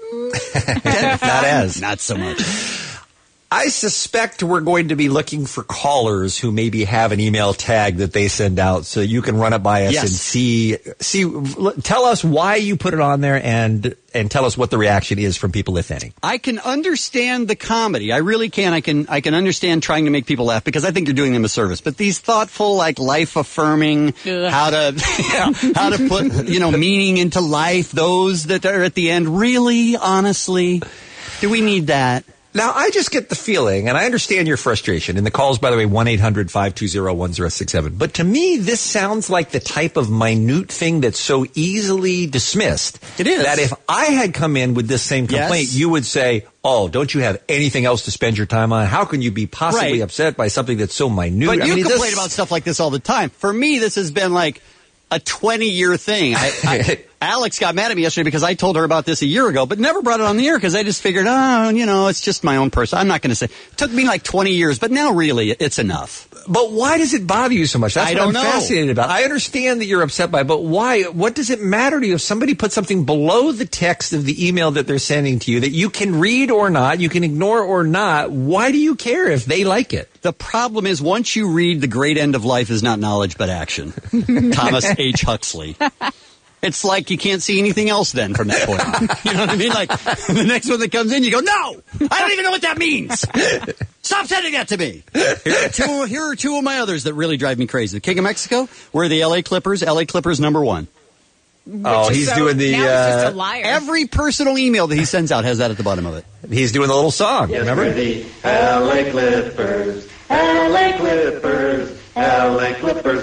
[SPEAKER 6] Not so much.
[SPEAKER 7] I suspect we're going to be looking for callers who maybe have an email tag that they send out, so you can run it by us and see. Tell us why you put it on there, and tell us what the reaction is from people, if any.
[SPEAKER 6] I can understand the comedy. I really can. I can understand trying to make people laugh because I think you're doing them a service. But these thoughtful, like life affirming, how to put meaning into life. Those that are at the end. Really, honestly, do we need that?
[SPEAKER 7] Now, I just get the feeling, and I understand your frustration, and the calls, by the way, 1-800-520-1067. But to me, this sounds like the type of minute thing that's so easily dismissed.
[SPEAKER 6] It is.
[SPEAKER 7] That if I had come in with this same complaint, you would say, oh, don't you have anything else to spend your time on? How can you be possibly upset by something that's so minute?
[SPEAKER 6] But you complain about stuff like this all the time. For me, this has been like a 20-year thing. Alex got mad at me yesterday because I told her about this a year ago, but never brought it on the air because I just figured, it's just my own person. I'm not going to say. It took me like 20 years, but now really it's enough.
[SPEAKER 7] But why does it bother you so much? That's what I'm fascinated about. I understand that you're upset by it, but why? What does it matter to you if somebody puts something below the text of the email that they're sending to you that you can read or not, you can ignore or not? Why do you care if they like it?
[SPEAKER 6] The problem is once you read The Great End of Life is Not Knowledge But Action, Thomas H. Huxley. It's like you can't see anything else then from that point on. You know what I mean? Like, the next one that comes in, you go, no! I don't even know what that means! Stop sending that to me! Here are two of my others that really drive me crazy. The King of Mexico, we're the LA Clippers #1.
[SPEAKER 7] He's doing the...
[SPEAKER 5] Now he's just a liar.
[SPEAKER 6] Every personal email that he sends out has that at the bottom of it.
[SPEAKER 7] He's doing the little song, remember?
[SPEAKER 10] We're the LA Clippers, LA Clippers, LA Clippers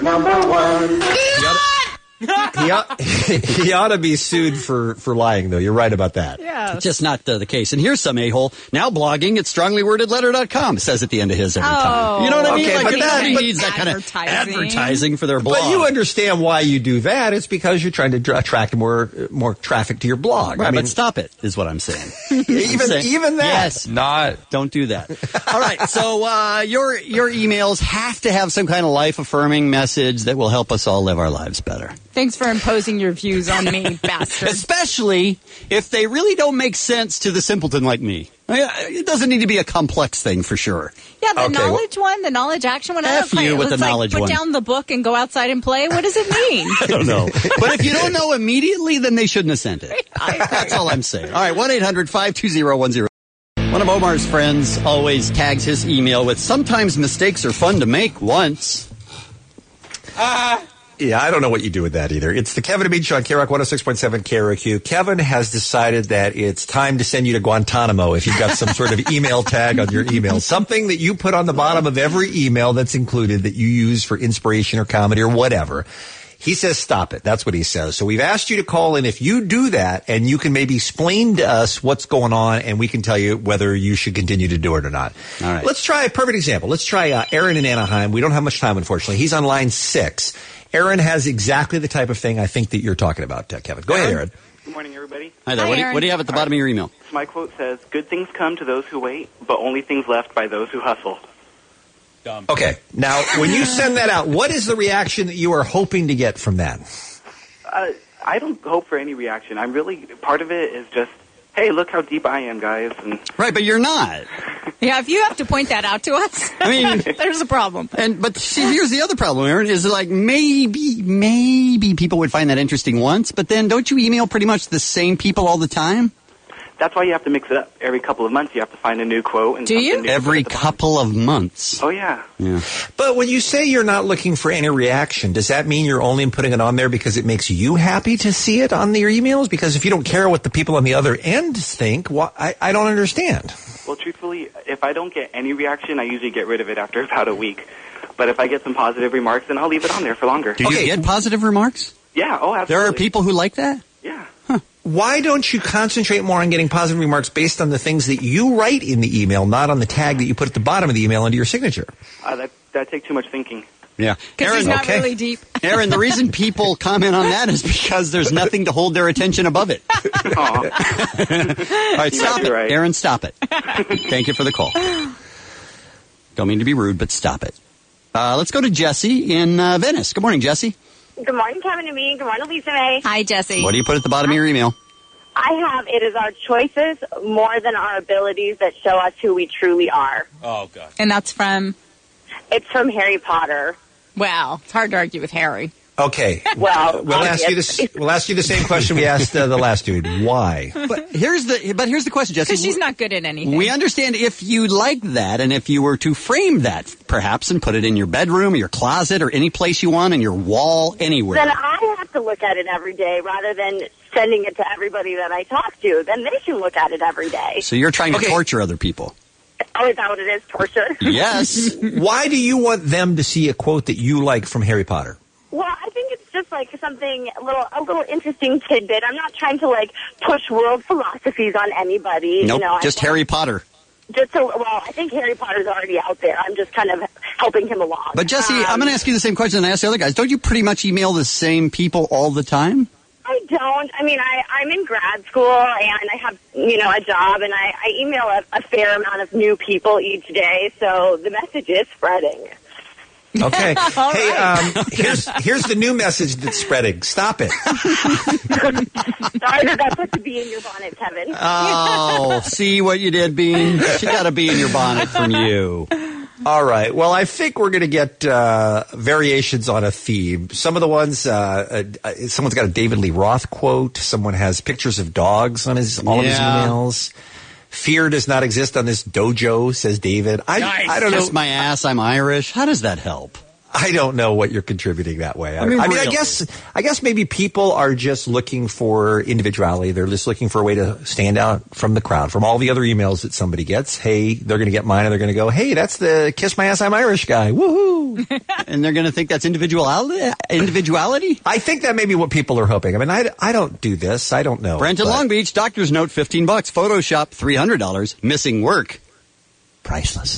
[SPEAKER 10] #1.
[SPEAKER 7] He ought to be sued for lying, though. You're right about that.
[SPEAKER 5] Yeah.
[SPEAKER 6] Just not the case. And here's some a-hole now blogging at strongly-worded-letter.com. It says at the end of his every time. You know what I mean? Like, everybody needs that kind of advertising for their blog.
[SPEAKER 7] But you understand why you do that. It's because you're trying to attract more traffic to your blog.
[SPEAKER 6] Right, but stop it, is what I'm saying.
[SPEAKER 7] Even that.
[SPEAKER 6] Yes. Don't do that. All right, so your emails have to have some kind of life-affirming message that will help us all live our lives better.
[SPEAKER 5] Thanks for imposing your views on me, bastard.
[SPEAKER 6] Especially if they really don't make sense to the simpleton like me. It doesn't need to be a complex thing for sure.
[SPEAKER 5] Yeah, the knowledge one, the knowledge action one.
[SPEAKER 6] F you with the knowledge one.
[SPEAKER 5] Put down the book and go outside and play. What does it mean?
[SPEAKER 6] I don't know. But if you don't know immediately, then they shouldn't have sent it. That's all I'm saying. All right, 1-800-520-10. One of Omar's friends always tags his email with, sometimes mistakes are fun to make once.
[SPEAKER 7] Yeah, I don't know what you do with that either. It's the Kevin and Bean Show on KROC 106.7 KROQ. Kevin has decided that it's time to send you to Guantanamo if you've got some sort of email tag on your email. Something that you put on the bottom of every email that's included that you use for inspiration or comedy or whatever. He says stop it. That's what he says. So we've asked you to call in if you do that, and you can maybe explain to us what's going on, and we can tell you whether you should continue to do it or not.
[SPEAKER 6] All right.
[SPEAKER 7] Let's try a perfect example. Let's try Aaron in Anaheim. We don't have much time, unfortunately. He's on line 6. Aaron has exactly the type of thing I think that you're talking about, Kevin. Go ahead, Aaron.
[SPEAKER 12] Good morning, everybody.
[SPEAKER 6] Hi there. What do you have at the bottom of your email?
[SPEAKER 12] My quote says, "Good things come to those who wait, but only things left by those who hustle."
[SPEAKER 7] Okay. Now, when you send that out, what is the reaction that you are hoping to get from that?
[SPEAKER 12] I don't hope for any reaction. I'm really, part of it is just, hey, look how deep I am, guys. And
[SPEAKER 6] Right, but you're not.
[SPEAKER 5] Yeah, if you have to point that out to us,
[SPEAKER 6] I mean,
[SPEAKER 5] there's a problem.
[SPEAKER 6] But see, here's the other problem, Aaron, is like maybe people would find that interesting once, but then don't you email pretty much the same people all the time?
[SPEAKER 12] that's why you have to mix it up. Every couple of months, you have to find a new quote. And
[SPEAKER 5] do you?
[SPEAKER 12] new
[SPEAKER 6] Every couple of months.
[SPEAKER 12] Oh, yeah.
[SPEAKER 6] Yeah.
[SPEAKER 7] But when you say you're not looking for any reaction, does that mean you're only putting it on there because it makes you happy to see it on your emails? Because if you don't care what the people on the other end think, I don't understand.
[SPEAKER 12] Well, truthfully, if I don't get any reaction, I usually get rid of it after about a week. But if I get some positive remarks, then I'll leave it on there for longer.
[SPEAKER 6] Do you get positive remarks?
[SPEAKER 12] Yeah, oh, absolutely.
[SPEAKER 6] There are people who like that?
[SPEAKER 12] Yeah.
[SPEAKER 7] Huh. Why don't you concentrate more on getting positive remarks based on the things that you write in the email, not on the tag that you put at the bottom of the email under your signature?
[SPEAKER 12] That takes too much thinking.
[SPEAKER 6] Yeah.
[SPEAKER 5] Because he's not really deep.
[SPEAKER 6] Aaron, the reason people comment on that is because there's nothing to hold their attention above it. All right, stop it.
[SPEAKER 12] Right.
[SPEAKER 6] Aaron, stop it. Thank you for the call. Don't mean to be rude, but stop it. Let's go to Jesse in Venice. Good morning, Jesse.
[SPEAKER 15] Good morning, Kevin and me. Good morning, Lisa May.
[SPEAKER 5] Hi, Jesse.
[SPEAKER 6] What do you put at the bottom of your email?
[SPEAKER 15] I have, it is our choices more than our abilities that show us who we truly are.
[SPEAKER 21] Oh, God.
[SPEAKER 5] And that's from?
[SPEAKER 15] It's from Harry Potter.
[SPEAKER 5] Wow. It's hard to argue with Harry.
[SPEAKER 7] Okay.
[SPEAKER 15] Well,
[SPEAKER 7] we'll ask you the same question we asked the last dude. Why?
[SPEAKER 6] But here's the question, Jesse.
[SPEAKER 5] Because she's not good at anything.
[SPEAKER 6] We understand if you like that, and if you were to frame that, perhaps, and put it in your bedroom, or your closet, or any place you want, on your wall, anywhere.
[SPEAKER 15] Then I have to look at it every day rather than sending it to everybody that I talk to. Then they can look at it every day.
[SPEAKER 6] So you're trying to torture other people.
[SPEAKER 15] Oh, is that what it is? Torture?
[SPEAKER 6] Yes.
[SPEAKER 7] Why do you want them to see a quote that you like from Harry Potter?
[SPEAKER 15] Well, I think it's just like something a little interesting tidbit. I'm not trying to like push world philosophies on anybody.
[SPEAKER 6] Nope,
[SPEAKER 15] you know,
[SPEAKER 6] just Harry Potter.
[SPEAKER 15] I think Harry Potter's already out there. I'm just kind of helping him along.
[SPEAKER 6] But Jesse, I'm going to ask you the same question that I asked the other guys. Don't you pretty much email the same people all the time?
[SPEAKER 15] I don't. I mean, I'm in grad school and I have, a job, and I email a fair amount of new people each day, so the message is spreading.
[SPEAKER 7] Okay. Hey, here's the new message that's spreading. Stop it.
[SPEAKER 15] Sorry that got put the bee in your bonnet, Kevin.
[SPEAKER 6] Oh, see what you did, Bean? She got a bee in your bonnet from you.
[SPEAKER 7] All right. Well, I think we're going to get variations on a theme. Some of the ones, someone's got a David Lee Roth quote. Someone has pictures of dogs on all of his emails. Fear does not exist on this dojo, says David. I don't know.
[SPEAKER 6] Kiss my ass, I'm Irish. How does that help?
[SPEAKER 7] I don't know what you're contributing that way. I mean, I guess maybe people are just looking for individuality. They're just looking for a way to stand out from the crowd, from all the other emails that somebody gets. Hey, they're going to get mine, and they're going to go, hey, that's the kiss my ass, I'm Irish guy. Woohoo!
[SPEAKER 6] And they're going to think that's individuality?
[SPEAKER 7] I think that may be what people are hoping. I mean, I don't do this. I don't know.
[SPEAKER 6] Brent in Long Beach, doctor's note, $15. Photoshop, $300. Missing work, priceless.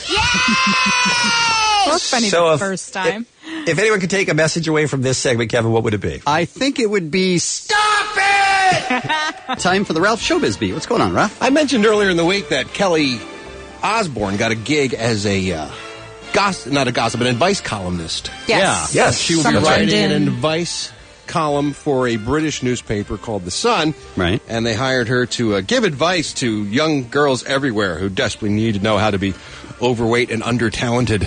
[SPEAKER 5] Well, it's funny the first time.
[SPEAKER 7] If anyone could take a message away from this segment, Kevin, what would it be?
[SPEAKER 6] I think it would be, stop it! Time for the Ralph Showbiz Beat. What's going on, Ralph?
[SPEAKER 9] I mentioned earlier in the week that Kelly Osbourne got a gig as an advice columnist.
[SPEAKER 5] Yes.
[SPEAKER 7] Yeah. Yes.
[SPEAKER 9] She will be writing an advice column for a British newspaper called The Sun.
[SPEAKER 6] Right.
[SPEAKER 9] And they hired her to give advice to young girls everywhere who desperately need to know how to be overweight and under-talented.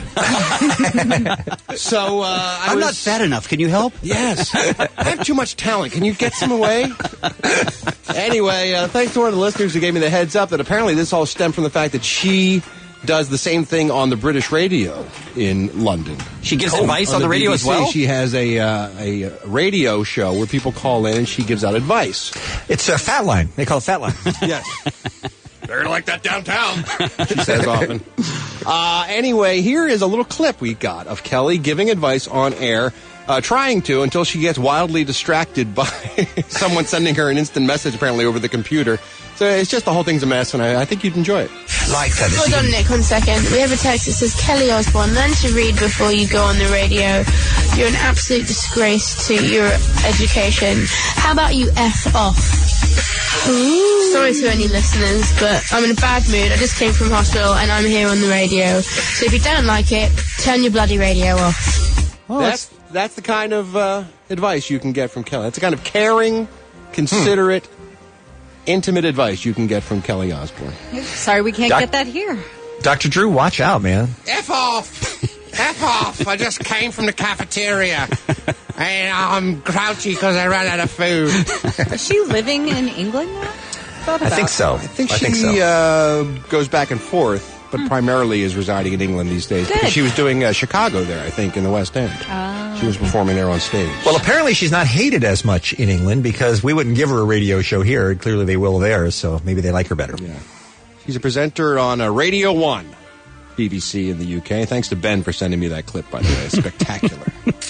[SPEAKER 9] So
[SPEAKER 6] I'm not fat enough. Can you help?
[SPEAKER 9] Yes. I have too much talent. Can you get some away? Anyway, thanks to one of the listeners who gave me the heads up that apparently this all stemmed from the fact that she does the same thing on the British radio in London.
[SPEAKER 6] She gives advice on the radio
[SPEAKER 9] BBC,
[SPEAKER 6] as well?
[SPEAKER 9] She has a radio show where people call in and she gives out advice.
[SPEAKER 7] It's a Fat Line. They call it Fat Line.
[SPEAKER 9] Yes. They're like that downtown, she says often. Anyway, here is a little clip we got of Kelly giving advice on air, trying to, until she gets wildly distracted by someone sending her an instant message, apparently, over the computer. So it's just the whole thing's a mess, and I think you'd enjoy it.
[SPEAKER 7] Like that.
[SPEAKER 22] Hold on, Nick, 1 second. We have a text that says, Kelly Osbourne, learn to read before you go on the radio. You're an absolute disgrace to your education. How about you F off? Ooh. Sorry to any listeners, but I'm in a bad mood. I just came from hospital and I'm here on the radio. So if you don't like it, turn your bloody radio off.
[SPEAKER 9] That's that's the kind of advice you can get from Kelly. That's the kind of caring, considerate, intimate advice you can get from Kelly Osbourne.
[SPEAKER 5] Sorry we can't get that here.
[SPEAKER 16] Dr. Drew, watch out, man.
[SPEAKER 9] F off! F off! I just came from the cafeteria. And I'm grouchy because I ran out of food.
[SPEAKER 5] Is she living in England now?
[SPEAKER 16] I think so.
[SPEAKER 9] I think she goes back and forth, but primarily is residing in England these days.
[SPEAKER 5] Good.
[SPEAKER 9] Because she was doing Chicago there, I think, in the West End. She was performing there on stage.
[SPEAKER 16] Well, apparently she's not hated as much in England because we wouldn't give her a radio show here. Clearly they will there, so maybe they like her better.
[SPEAKER 9] Yeah. She's a presenter on Radio 1, BBC in the UK. Thanks to Ben for sending me that clip, by the way. It's spectacular.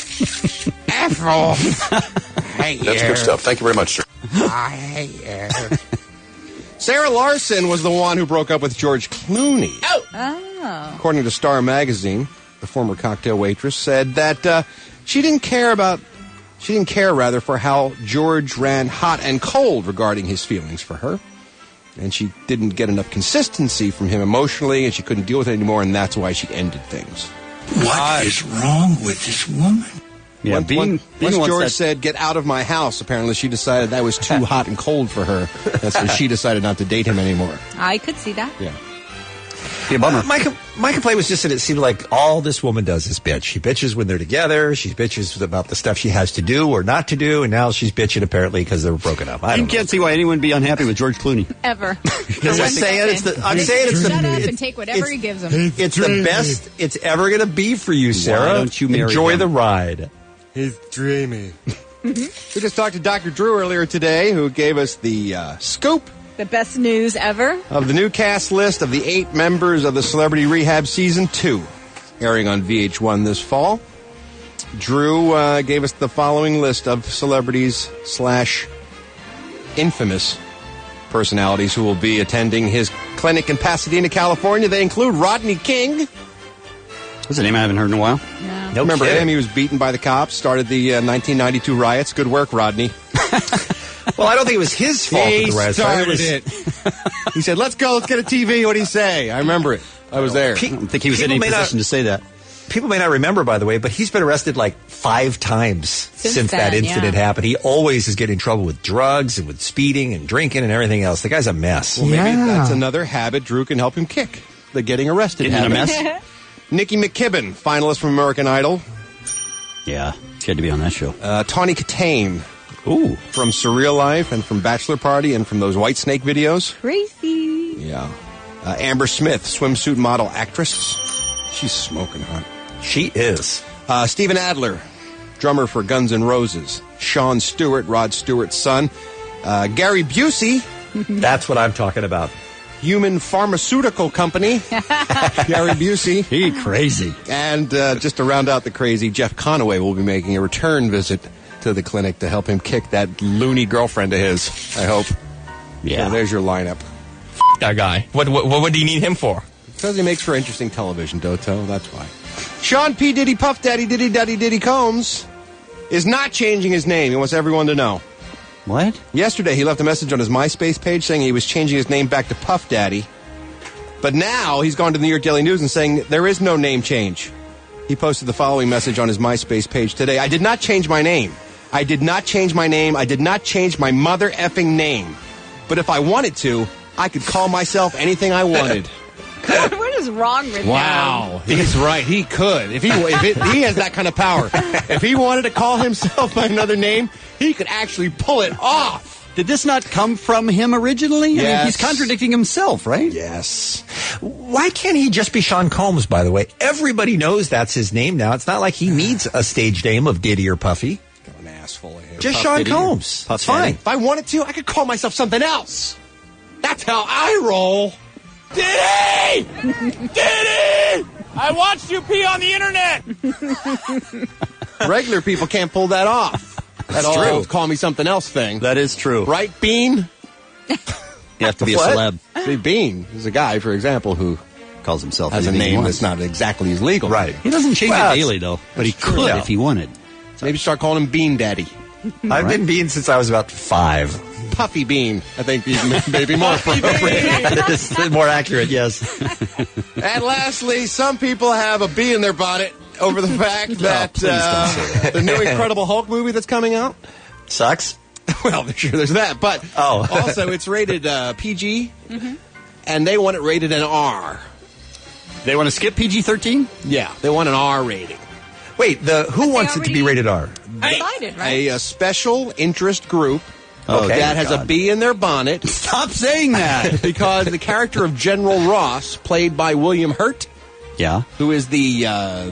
[SPEAKER 9] F off! Hey,
[SPEAKER 7] That's good stuff. Thank you very much, sir.
[SPEAKER 9] I hate you. Sarah Larson was the one who broke up with George Clooney.
[SPEAKER 5] Oh.
[SPEAKER 9] According to Star Magazine, the former cocktail waitress said that she didn't care for how George ran hot and cold regarding his feelings for her. And she didn't get enough consistency from him emotionally, and she couldn't deal with it anymore, and that's why she ended things.
[SPEAKER 17] What is wrong with this woman?
[SPEAKER 6] Yeah,
[SPEAKER 9] once George said, "Get out of my house," apparently she decided that was too hot and cold for her. That's why she decided not to date him anymore.
[SPEAKER 5] I could see that.
[SPEAKER 9] Yeah.
[SPEAKER 6] Yeah, bummer.
[SPEAKER 16] My complaint was just that it seemed like all this woman does is bitch. She bitches when they're together. She bitches about the stuff she has to do or not to do, and now she's bitching apparently because they were broken up. I
[SPEAKER 6] can't see why anyone would be unhappy with George Clooney.
[SPEAKER 5] Ever.
[SPEAKER 16] I'm saying it's the
[SPEAKER 5] shut up and take whatever he gives him.
[SPEAKER 16] It's the best it's ever going to be for you, Sarah.
[SPEAKER 6] Why don't you marry
[SPEAKER 16] Enjoy
[SPEAKER 6] him?
[SPEAKER 16] the ride.
[SPEAKER 9] He's dreamy. We just talked to Dr. Drew earlier today, who gave us the scoop.
[SPEAKER 5] The best news ever.
[SPEAKER 9] Of the new cast list of the 8 members of the Celebrity Rehab Season 2, airing on VH1 this fall. Drew gave us the following list of celebrities/infamous personalities who will be attending his clinic in Pasadena, California. They include Rodney King.
[SPEAKER 6] That's a name I haven't heard in a while.
[SPEAKER 5] No.
[SPEAKER 9] Remember him? He was beaten by the cops, started the 1992 riots. Good work, Rodney.
[SPEAKER 16] Well, I don't think it was his fault.
[SPEAKER 9] He
[SPEAKER 16] the riots.
[SPEAKER 9] started it. He said, "Let's go. Let's get a TV." What did he say? I remember it. I was there.
[SPEAKER 6] I don't think he was in any position to say that.
[SPEAKER 16] People may not remember, by the way, but he's been arrested like 5 times since that incident happened. He always is getting in trouble with drugs and with speeding and drinking and everything else. The guy's a mess.
[SPEAKER 9] Well, maybe that's another habit Drew can help him kick. The getting arrested
[SPEAKER 6] Getting in a
[SPEAKER 9] habit.
[SPEAKER 6] mess?
[SPEAKER 9] Nikki McKibben, finalist from American Idol.
[SPEAKER 6] Yeah, she had to be on that show.
[SPEAKER 9] Tawny Katane.
[SPEAKER 6] Ooh.
[SPEAKER 9] From Surreal Life and from Bachelor Party and from those White Snake videos.
[SPEAKER 5] Crazy.
[SPEAKER 9] Yeah. Amber Smith, swimsuit model actress. She's smoking hot.
[SPEAKER 16] She is.
[SPEAKER 9] Steven Adler, drummer for Guns N' Roses. Sean Stewart, Rod Stewart's son. Gary Busey.
[SPEAKER 16] That's what I'm talking about.
[SPEAKER 9] Human Pharmaceutical Company. Gary Busey.
[SPEAKER 6] He crazy.
[SPEAKER 9] And just to round out the crazy, Jeff Conaway will be making a return visit to the clinic to help him kick that loony girlfriend of his, I hope.
[SPEAKER 6] Yeah.
[SPEAKER 9] So there's your lineup.
[SPEAKER 14] That guy. What do you need him for?
[SPEAKER 9] Because he makes for interesting television, Doto. That's why. Sean P. Diddy Puff Daddy Diddy Daddy Diddy Combs is not changing his name. He wants everyone to know.
[SPEAKER 6] What?
[SPEAKER 9] Yesterday, he left a message on his MySpace page saying he was changing his name back to Puff Daddy. But now he's gone to the New York Daily News and saying there is no name change. He posted the following message on his MySpace page today. "I did not change my name. I did not change my name. I did not change my mother effing name. But if I wanted to, I could call myself anything I wanted."
[SPEAKER 5] What is wrong with him?
[SPEAKER 9] Wow, he's right. He could. He has that kind of power. If he wanted to call himself by another name, he could actually pull it off.
[SPEAKER 6] Did this not come from him originally?
[SPEAKER 9] Yes.
[SPEAKER 6] I mean, he's contradicting himself, right?
[SPEAKER 9] Yes.
[SPEAKER 16] Why can't he just be Sean Combs, by the way? Everybody knows that's his name now. It's not like he needs a stage name of Diddy or Puffy.
[SPEAKER 9] Got an ass full of him.
[SPEAKER 16] Just
[SPEAKER 9] Puff
[SPEAKER 16] Sean
[SPEAKER 9] Diddy
[SPEAKER 16] Combs.
[SPEAKER 9] Puff
[SPEAKER 16] It's fine.
[SPEAKER 9] Daddy. If I wanted to, I could call myself something else. That's how I roll. Diddy! Diddy!
[SPEAKER 8] I watched you pee on the internet.
[SPEAKER 9] Regular people can't pull that off.
[SPEAKER 6] That's
[SPEAKER 9] that
[SPEAKER 6] true.
[SPEAKER 9] old call me something else thing.
[SPEAKER 6] That is true.
[SPEAKER 9] Right, Bean?
[SPEAKER 6] You have to be
[SPEAKER 9] What?
[SPEAKER 6] a celeb.
[SPEAKER 9] See, Bean is a guy, for example, who
[SPEAKER 6] calls himself
[SPEAKER 9] has a
[SPEAKER 6] anything he
[SPEAKER 9] name
[SPEAKER 6] wants.
[SPEAKER 9] that's not exactly as legal.
[SPEAKER 16] Right.
[SPEAKER 6] He doesn't change
[SPEAKER 16] Well,
[SPEAKER 6] it daily, though. But he could
[SPEAKER 16] true.
[SPEAKER 6] if he wanted.
[SPEAKER 9] Maybe start calling him Bean Daddy.
[SPEAKER 16] I've been Bean since I was about 5.
[SPEAKER 9] Puffy Bean, I think, maybe more appropriate.
[SPEAKER 16] It's more accurate, yes.
[SPEAKER 9] And lastly, some people have a bee in their bonnet over the fact that the new Incredible Hulk movie that's coming out
[SPEAKER 16] sucks?
[SPEAKER 9] Well, sure, there's that. But also, it's rated PG, and they want it rated an R.
[SPEAKER 6] They want to skip PG-13?
[SPEAKER 9] Yeah, they want an R rating.
[SPEAKER 16] Wait, who wants it to be rated R?
[SPEAKER 5] Decided, right?
[SPEAKER 9] A special interest group
[SPEAKER 6] Oh,
[SPEAKER 9] that has a bee in their bonnet.
[SPEAKER 6] Stop saying that.
[SPEAKER 9] Because the character of General Ross, played by William Hurt, who is the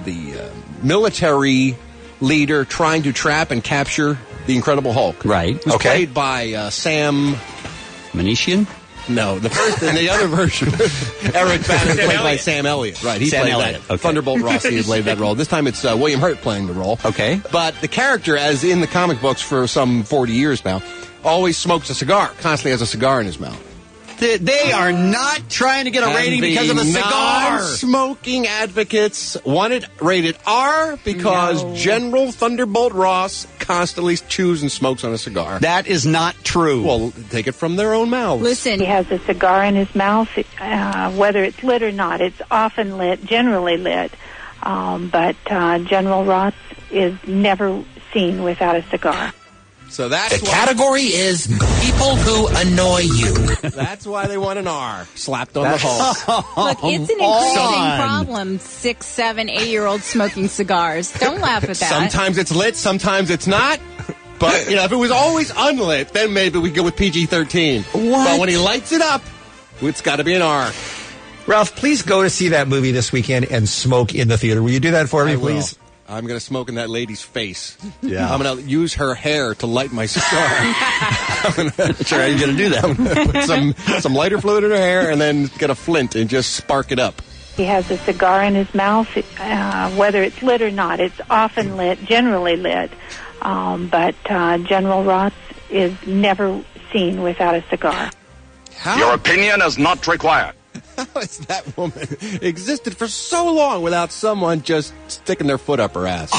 [SPEAKER 9] military leader trying to trap and capture the Incredible Hulk.
[SPEAKER 6] Right.
[SPEAKER 9] Was played by Sam
[SPEAKER 6] Manishian?
[SPEAKER 9] No, the first and the other version, Eric Banner, played by Sam Elliott. Right, he
[SPEAKER 6] Sam
[SPEAKER 9] played
[SPEAKER 6] Elliott.
[SPEAKER 9] that. Thunderbolt Ross, he played that role. This time it's William Hurt playing the role.
[SPEAKER 6] Okay.
[SPEAKER 9] But the character, as in the comic books for some 40 years now, always smokes a cigar, constantly has a cigar in his mouth.
[SPEAKER 6] They are not trying to get a rating because of a cigar.
[SPEAKER 9] Smoking advocates want it rated R because General Thunderbolt Ross constantly chews and smokes on a cigar.
[SPEAKER 6] That is not true.
[SPEAKER 9] Well, take it from their own mouths.
[SPEAKER 18] Listen, he has a cigar in his mouth, whether it's lit or not. It's often lit, generally lit. But General Ross is never seen without a cigar.
[SPEAKER 9] So that's
[SPEAKER 19] the category is people who annoy you.
[SPEAKER 9] That's why they want an R slapped on the Hulk.
[SPEAKER 5] Look, it's an increasing problem. 6, 7, 8-year-olds smoking cigars. Don't laugh at that.
[SPEAKER 9] Sometimes it's lit, sometimes it's not. But if it was always unlit, then maybe we go with PG-13.
[SPEAKER 16] What?
[SPEAKER 9] But when he lights it up, it's got to be an R.
[SPEAKER 16] Ralph, please go to see that movie this weekend and smoke in the theater. Will you do that for me, please?
[SPEAKER 9] I'm going to smoke in that lady's face.
[SPEAKER 16] Yeah.
[SPEAKER 9] I'm going to use her hair to light my cigar.
[SPEAKER 6] Sure, how are you going to do that?
[SPEAKER 9] I'm going to put some lighter fluid in her hair and then get a flint and just spark it up.
[SPEAKER 18] He has a cigar in his mouth, whether it's lit or not. It's often lit, generally lit. But General Ross is never seen without a cigar.
[SPEAKER 23] Your opinion is not required.
[SPEAKER 9] How has that woman existed for so long without someone just sticking their foot up her ass?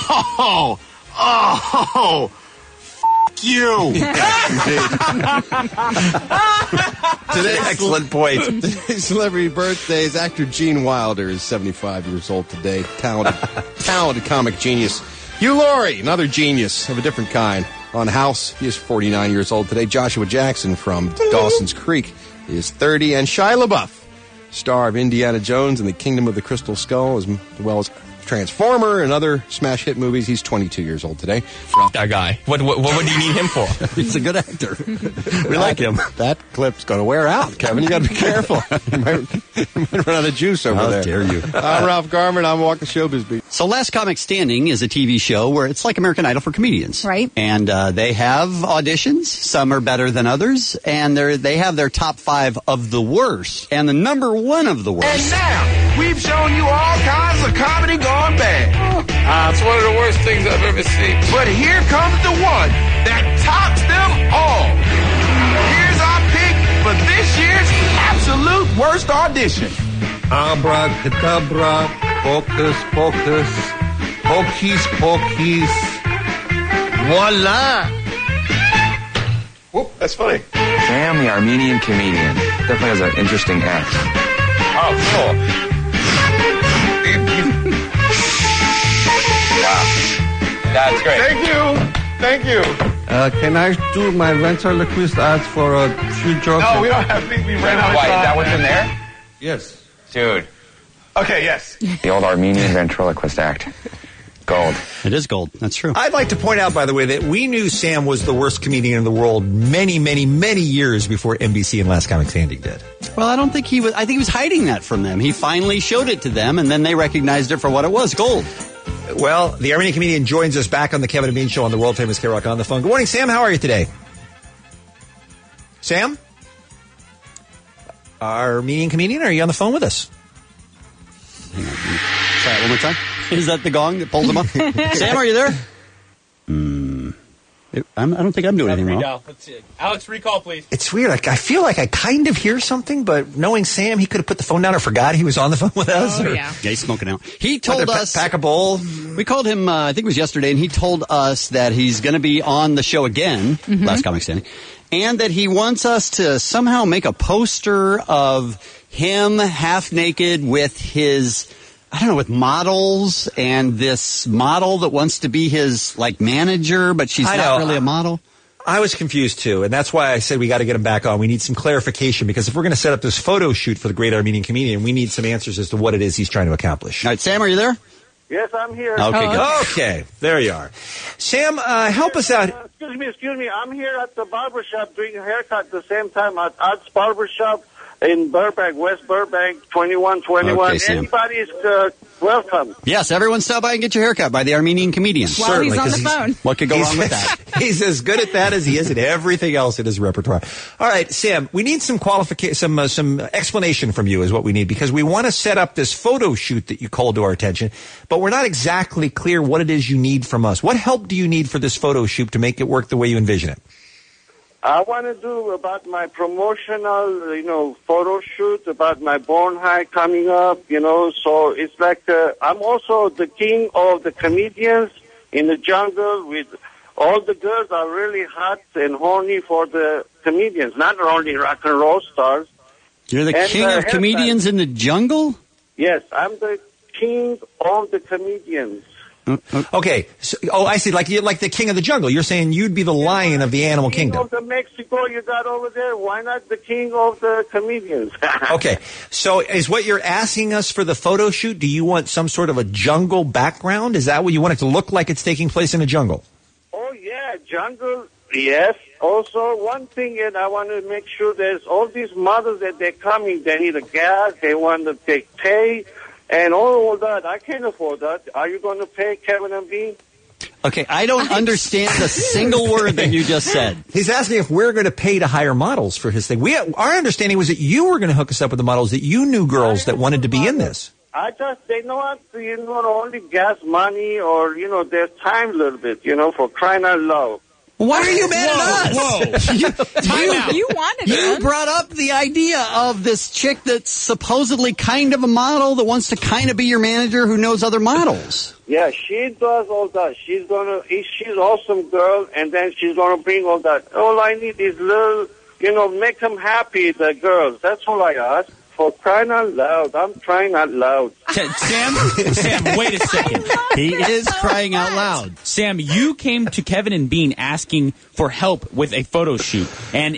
[SPEAKER 23] F*** you.
[SPEAKER 9] Today's
[SPEAKER 16] excellent point.
[SPEAKER 9] Today's celebrity birthdays. Actor Gene Wilder is 75 years old today. Talented comic genius. Hugh Laurie, another genius of a different kind. On House, he is 49 years old today. Joshua Jackson from Dawson's Creek is 30. And Shia LaBeouf, star of Indiana Jones and the Kingdom of the Crystal Skull, as well as Transformer and other smash hit movies. He's 22 years old today.
[SPEAKER 14] That guy. What do you need him for?
[SPEAKER 6] He's a good actor. We like him.
[SPEAKER 9] That clip's going to wear out, Kevin. You got to be careful. You might run out of juice over there.
[SPEAKER 6] How dare you?
[SPEAKER 9] I'm Ralph Garman. I'm walking Showbiz Beat.
[SPEAKER 6] So Last Comic Standing is a TV show where it's like American Idol for comedians.
[SPEAKER 5] Right.
[SPEAKER 6] And they have auditions. Some are better than others. And they have their top 5 of the worst. And the number 1 of the worst.
[SPEAKER 10] And now, we've shown you all kinds of comedy gone bad.
[SPEAKER 14] It's one of the worst things I've ever seen.
[SPEAKER 10] But here comes the one that tops them all. Here's our pick for this year's absolute worst audition.
[SPEAKER 7] Abracadabra, focus, focus, hocus pocus, voila.
[SPEAKER 10] Whoop, that's funny.
[SPEAKER 24] Sam, the Armenian comedian, definitely has an interesting act.
[SPEAKER 10] Oh, cool.
[SPEAKER 24] Wow. That's great.
[SPEAKER 10] Thank you.
[SPEAKER 7] Can I do my ventriloquist ads for a few jokes?
[SPEAKER 10] No, we don't have. We ran out of
[SPEAKER 24] Why,
[SPEAKER 10] time.
[SPEAKER 24] is that what's in there?
[SPEAKER 7] Yes.
[SPEAKER 24] Dude.
[SPEAKER 10] Okay, yes.
[SPEAKER 24] The old Armenian ventriloquist act. Gold.
[SPEAKER 6] It is gold. That's true.
[SPEAKER 16] I'd like to point out, by the way, that we knew Sam was the worst comedian in the world many, many, many years before NBC and Last Comic Standing did.
[SPEAKER 6] Well, I don't think he was. I think he was hiding that from them. He finally showed it to them, and then they recognized it for what it was, gold.
[SPEAKER 16] Well, the Armenian comedian joins us back on the Kevin and Bean Show on the world-famous K-Rock on the phone. Good morning, Sam. How are you today? Sam? Armenian comedian, are you on the phone with us?
[SPEAKER 6] Hang on. Try it one more time. Is that the gong that pulls him up? Sam, are you there? I don't think I'm doing anything wrong.
[SPEAKER 8] Let's see. Alex, recall, please.
[SPEAKER 16] It's weird. I feel like I kind of hear something, but knowing Sam, he could have put the phone down or forgot he was on the phone with us.
[SPEAKER 5] Oh, yeah.
[SPEAKER 6] Yeah, he's smoking out. He told us...
[SPEAKER 16] Pack a bowl.
[SPEAKER 6] We called him, I think it was yesterday, and he told us that he's going to be on the show again, Last Comic Standing, and that he wants us to somehow make a poster of him half naked with his I don't know, with models and this model that wants to be his, like, manager, but she's not really a model.
[SPEAKER 16] I was confused, too, and that's why I said we got to get him back on. We need some clarification, because if we're going to set up this photo shoot for the Great Armenian Comedian, we need some answers as to what it is he's trying to accomplish.
[SPEAKER 6] All right, Sam, are you there?
[SPEAKER 2] Yes, I'm here.
[SPEAKER 16] Okay, good. Okay, there you are. Sam, help us out.
[SPEAKER 2] Excuse me. I'm here at the barbershop doing a haircut at the same time at Art's Barbershop in Burbank, West Burbank, 2121.
[SPEAKER 6] Okay, Sam.
[SPEAKER 2] Anybody is welcome.
[SPEAKER 6] Yes, everyone stop by and get your haircut by the Armenian Comedian.
[SPEAKER 5] While
[SPEAKER 16] Certainly,
[SPEAKER 5] he's on the phone.
[SPEAKER 6] What could go wrong with that?
[SPEAKER 16] He's as good at that as he is at everything else in his repertoire. All right, Sam, we need some some explanation from you is what we need, because we want to set up this photo shoot that you called to our attention, but we're not exactly clear what it is you need from us. What help do you need for this photo shoot to make it work the way you envision it?
[SPEAKER 2] I want to do about my promotional, photo shoot about my Born High coming up, so it's like I'm also the king of the comedians in the jungle. With all the girls are really hot and horny for the comedians, not only rock and roll stars.
[SPEAKER 6] You're the king of comedians in the jungle?
[SPEAKER 2] Yes, I'm the king of the comedians.
[SPEAKER 16] Okay. So, I see. Like the king of the jungle. You're saying you'd be the lion of the animal kingdom.
[SPEAKER 2] King of the Mexico you got over there. Why not the king of the comedians?
[SPEAKER 16] Okay. So is what you're asking us for the photo shoot? Do you want some sort of a jungle background? Is that what you want it to look like? It's taking place in a jungle.
[SPEAKER 2] Oh yeah, jungle. Yes. Also, one thing, and I want to make sure there's all these models that they're coming. They need a gas. They want to take pay. And all that, I can't afford that. Are you going to pay Kevin and Bean?
[SPEAKER 6] Okay, I don't understand a single word that you just said.
[SPEAKER 16] He's asking if we're going to pay to hire models for his thing. Our understanding was that you were going to hook us up with the models, that you knew girls that wanted to be in this.
[SPEAKER 2] They know what, only gas money or, their time a little bit, for crying out loud.
[SPEAKER 6] Why are you mad at us?
[SPEAKER 5] Whoa. You wanted
[SPEAKER 6] You
[SPEAKER 5] them.
[SPEAKER 6] brought up the idea of this chick that's supposedly kind of a model that wants to kind of be your manager who knows other models.
[SPEAKER 2] Yeah, she does all that. She's awesome girl, and then she's going to bring all that. All I need is little, make them happy, the girls. That's all I ask. For crying out loud. I'm crying out loud.
[SPEAKER 8] Sam, wait a second.
[SPEAKER 6] He is crying out loud.
[SPEAKER 8] Sam, you came to Kevin and Bean asking for help with a photo shoot. And,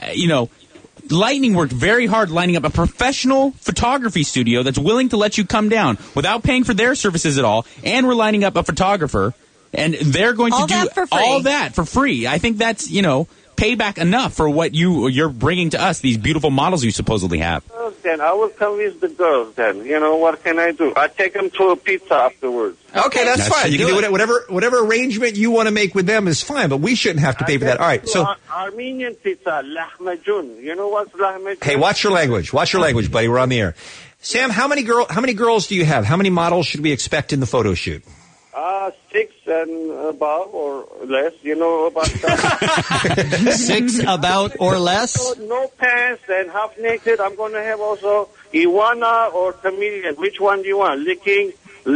[SPEAKER 8] Lightning worked very hard lining up a professional photography studio that's willing to let you come down without paying for their services at all. And we're lining up a photographer. And they're going to do all that for free. I think that's, payback enough for what you're bringing to us, these beautiful models you supposedly have.
[SPEAKER 2] Then I will convince the girls then. What can I do? I take them to a pizza afterwards.
[SPEAKER 16] Okay, that's fine. You can do whatever arrangement you want to make with them is fine, but we shouldn't have to pay for that. All right, so
[SPEAKER 2] Armenian pizza, lahmacun. You know what's lahmacun?
[SPEAKER 16] Hey, watch your language. Watch your language, buddy. We're on the air. Sam, how many girls do you have? How many models should we expect in the photo shoot?
[SPEAKER 2] 6 and above or less, about that.
[SPEAKER 6] 6 about or less?
[SPEAKER 2] No pants and half naked. I'm going to have also iguana or chameleon. Which one do you want? Licking,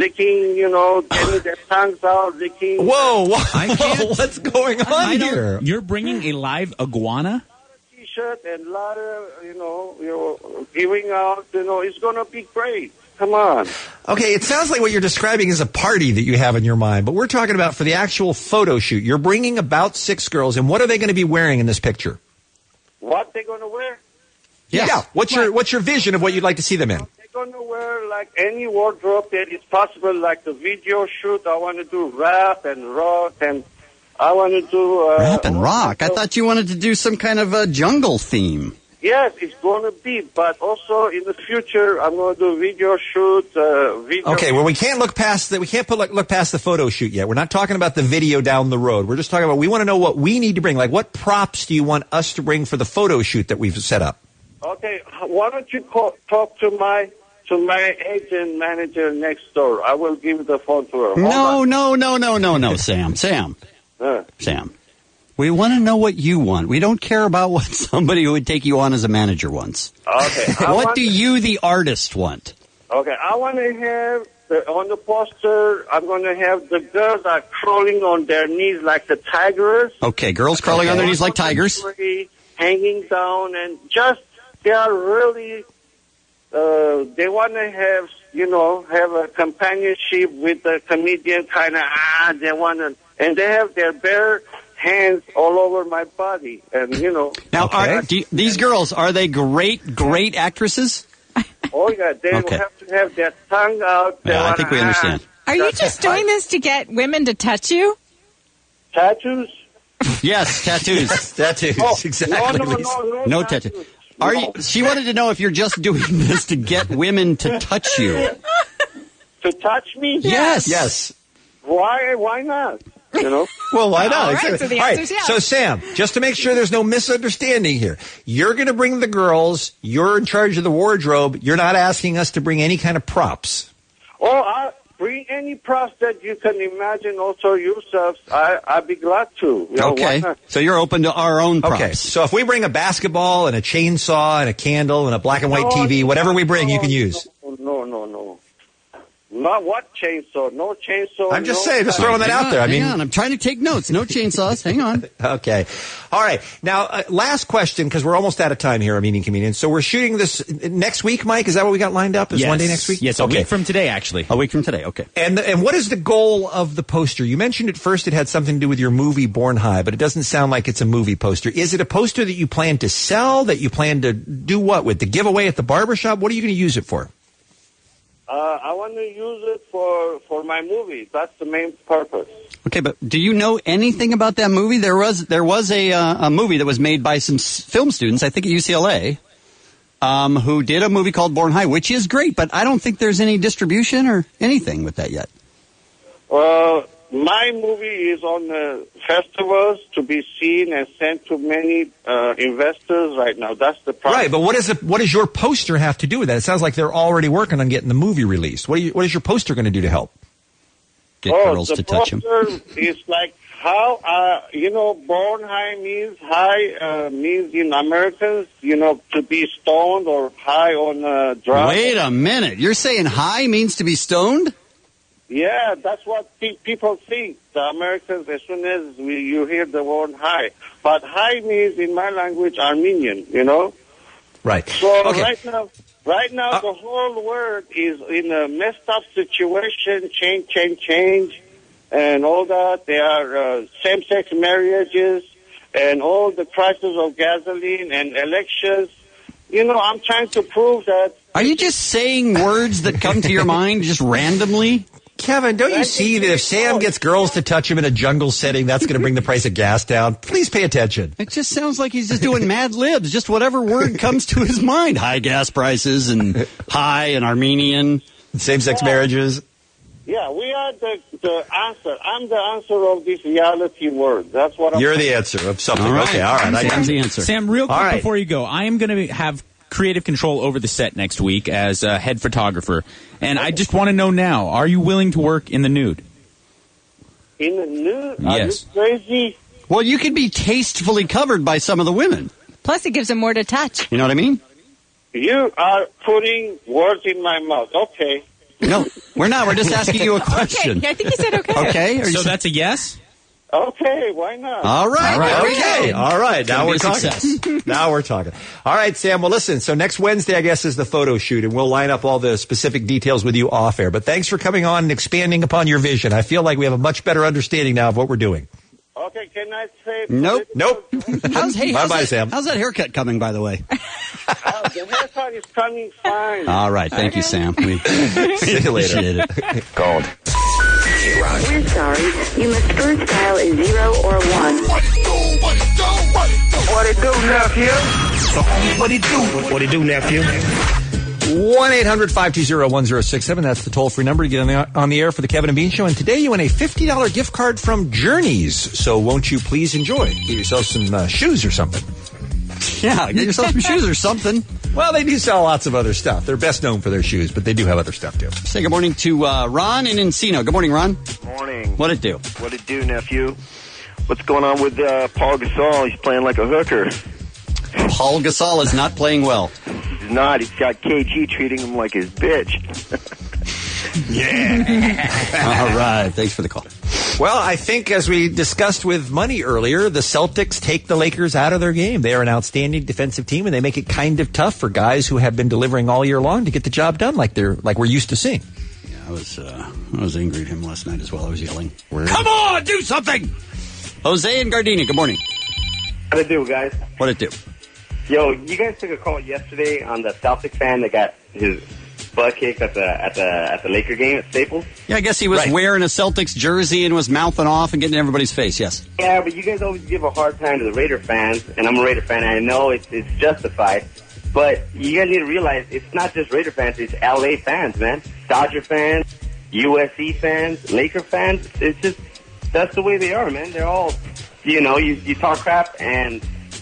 [SPEAKER 2] getting their tongues out, licking.
[SPEAKER 16] Whoa, what's going on here?
[SPEAKER 8] You're bringing a live iguana?
[SPEAKER 2] T-shirt and a lot of, you're giving out, it's going to be great. Come on.
[SPEAKER 16] Okay, it sounds like what you're describing is a party that you have in your mind, but we're talking about for the actual photo shoot. You're bringing about 6 girls, and what are they going to be wearing in this picture?
[SPEAKER 2] What they're going to wear?
[SPEAKER 16] Yeah. What's your vision of what you'd like to see them in?
[SPEAKER 2] They're going to wear like any wardrobe that is possible, like the video shoot. I want to do rap and rock, and I want to do...
[SPEAKER 6] rap and rock? I thought you wanted to do some kind of a jungle theme.
[SPEAKER 2] Yes, it's going to be, but also in the future, I'm going to do video shoot.
[SPEAKER 16] Okay, well, we can't look past that. We can't look past the photo shoot yet. We're not talking about the video down the road. We're just talking about we want to know what we need to bring. Like, what props do you want us to bring for the photo shoot that we've set up?
[SPEAKER 2] Okay, why don't you talk to my agent manager next door? I will give the phone to her.
[SPEAKER 6] No, Sam. Sam. We want to know what you want. We don't care about what somebody who would take you on as a manager wants.
[SPEAKER 2] Okay.
[SPEAKER 6] What do you, the artist, want?
[SPEAKER 2] Okay, I want to have, on the poster, I'm going to have the girls are crawling on their knees like the tigers.
[SPEAKER 6] Okay, girls crawling on their knees like tigers.
[SPEAKER 2] Hanging down and just, they are really, they want to have, have a companionship with the comedian, kind of, they want to, and they have their bare hands all over my body, and,
[SPEAKER 6] Now, these girls, are they great actresses?
[SPEAKER 2] Oh, yeah, they will have to have their tongue out.
[SPEAKER 6] Yeah, I think we understand.
[SPEAKER 5] Are you just doing this to get women to touch you?
[SPEAKER 2] Tattoos?
[SPEAKER 6] Yes, tattoos.
[SPEAKER 16] Tattoos, exactly.
[SPEAKER 6] No tattoos. She wanted to know if you're just doing this to get women to touch you.
[SPEAKER 2] To touch me?
[SPEAKER 6] Yes.
[SPEAKER 2] Why not?
[SPEAKER 16] Well, why not?
[SPEAKER 5] All right,
[SPEAKER 16] Exactly.
[SPEAKER 5] so the
[SPEAKER 16] All right,
[SPEAKER 5] answer's yes.
[SPEAKER 16] so Sam, just to make sure there's no misunderstanding here, you're going to bring the girls. You're in charge of the wardrobe. You're not asking us to bring any kind of props.
[SPEAKER 2] Oh, I'll bring any props that you can imagine, also yourselves. I'd be glad to.
[SPEAKER 6] Okay, so you're open to our own props.
[SPEAKER 16] Okay, so if we bring a basketball and a chainsaw and a candle and a black and white TV, whatever we bring, you can use.
[SPEAKER 2] No. Not what chainsaw? No chainsaw.
[SPEAKER 16] I'm just saying, just throwing that out there.
[SPEAKER 6] Hang on, I'm trying to take notes. No chainsaws. Hang on.
[SPEAKER 16] Okay. All right. Now, last question, because we're almost out of time here, Meeting Comedians. So we're shooting this next week, Mike? Is that what we got lined up? Is one day next week?
[SPEAKER 8] Yes, a week from today, actually.
[SPEAKER 6] A week from today, okay.
[SPEAKER 16] And what is the goal of the poster? You mentioned at first it had something to do with your movie Born High, but it doesn't sound like it's a movie poster. Is it a poster that you plan to sell, that you plan to do what with? The giveaway at the barbershop? What are you going to use it for?
[SPEAKER 2] I want to use it for my movie. That's the main purpose.
[SPEAKER 6] Okay, but do you know anything about that movie? There was a movie that was made by some film students, I think at UCLA, who did a movie called Born High, which is great, but I don't think there's any distribution or anything with that yet.
[SPEAKER 2] My movie is on the festivals to be seen and sent to many investors right now. That's the problem.
[SPEAKER 16] Right, but what does your poster have to do with that? It sounds like they're already working on getting the movie released. What is your poster going to do to help?
[SPEAKER 6] Get girls to touch him.
[SPEAKER 2] The poster is like how, Born High means high, means in Americans, to be stoned or high on drugs.
[SPEAKER 6] Wait a minute. You're saying high means to be stoned?
[SPEAKER 2] Yeah, that's what people think. The Americans, as soon as you hear the word high. But high means, in my language, Armenian,
[SPEAKER 16] Right.
[SPEAKER 2] So right now, the whole world is in a messed up situation, change, and all that. There are same-sex marriages and all the prices of gasoline and elections. I'm trying to prove that.
[SPEAKER 6] Are you just saying words that come to your mind just randomly?
[SPEAKER 16] Kevin, don't you see that if Sam gets girls to touch him in a jungle setting, that's going to bring the price of gas down? Please pay attention.
[SPEAKER 6] It just sounds like he's just doing Mad Libs, just whatever word comes to his mind. High gas prices and high and Armenian.
[SPEAKER 16] Same-sex marriages.
[SPEAKER 2] Yeah, we are the answer. I'm the answer of this reality world. That's what
[SPEAKER 16] You're the answer of something.
[SPEAKER 6] All right.
[SPEAKER 16] Okay, all right.
[SPEAKER 6] Sam's the answer.
[SPEAKER 8] Sam, real quick before you go, I am going to have creative control over the set next week as head photographer. And I just want to know now, are you willing to work in the nude?
[SPEAKER 2] In the nude?
[SPEAKER 8] Yes.
[SPEAKER 2] Are you crazy?
[SPEAKER 6] Well, you could be tastefully covered by some of the women.
[SPEAKER 5] Plus, it gives them more to touch.
[SPEAKER 6] You know what I mean?
[SPEAKER 2] You are putting words in my mouth. Okay.
[SPEAKER 6] No, we're not. We're just asking you a question.
[SPEAKER 5] Okay, I think you said okay.
[SPEAKER 6] Okay.
[SPEAKER 8] So that's a yes?
[SPEAKER 2] Okay, why not?
[SPEAKER 6] All right.
[SPEAKER 16] Okay. All right. Now we're talking. Now we're talking. All right, Sam. Well, listen. So next Wednesday, I guess, is the photo shoot, and we'll line up all the specific details with you off air. But thanks for coming on and expanding upon your vision. I feel like we have a much better understanding now of what we're doing.
[SPEAKER 2] Okay, can I say...
[SPEAKER 16] Nope. Bye-bye, Sam.
[SPEAKER 6] How's that haircut coming, by the way?
[SPEAKER 2] The haircut is coming fine.
[SPEAKER 6] All right. Thank you, Sam. We
[SPEAKER 16] See you later.
[SPEAKER 6] appreciate it.
[SPEAKER 16] Gold.
[SPEAKER 1] We're sorry. You must first dial 0 or 1.
[SPEAKER 10] What it do, nephew? What it do, nephew?
[SPEAKER 16] 1-800-520-1067. That's the toll-free number to get on the air for the Kevin and Bean Show. And today you win a $50 gift card from Journeys. So won't you please enjoy? Get yourself some shoes or something.
[SPEAKER 6] Yeah, get yourself some shoes or something.
[SPEAKER 16] Well, they do sell lots of other stuff. They're best known for their shoes, but they do have other stuff, too.
[SPEAKER 6] Say good morning to Ron in Encino. Good morning, Ron.
[SPEAKER 4] Morning.
[SPEAKER 6] What'd it do?
[SPEAKER 4] What it do, nephew? What's going on with Paul Gasol? He's playing like a hooker.
[SPEAKER 6] Paul Gasol is not playing well.
[SPEAKER 4] He's not. He's got KG treating him like his bitch.
[SPEAKER 6] Yeah. All right. Thanks for the call.
[SPEAKER 16] Well, I think as we discussed with Money earlier, the Celtics take the Lakers out of their game. They are an outstanding defensive team, and they make it kind of tough for guys who have been delivering all year long to get the job done like we're used to seeing.
[SPEAKER 6] Yeah, I was angry at him last night as well. I was yelling,
[SPEAKER 16] "Come on, do something!"
[SPEAKER 6] Jose and Gardena, good morning.
[SPEAKER 3] How'd it do, guys?
[SPEAKER 6] What'd it do?
[SPEAKER 3] Yo, you guys took a call yesterday on the Celtics fan that got his butt kicked at the Laker game at Staples.
[SPEAKER 6] Yeah, I guess he was wearing a Celtics jersey and was mouthing off and getting in everybody's face. Yes.
[SPEAKER 3] Yeah, but you guys always give a hard time to the Raider fans, and I'm a Raider fan, and I know it's justified. But you guys need to realize it's not just Raider fans; it's LA fans, man. Dodger fans, USC fans, Laker fans. It's just that's the way they are, man. They're all, you talk crap and.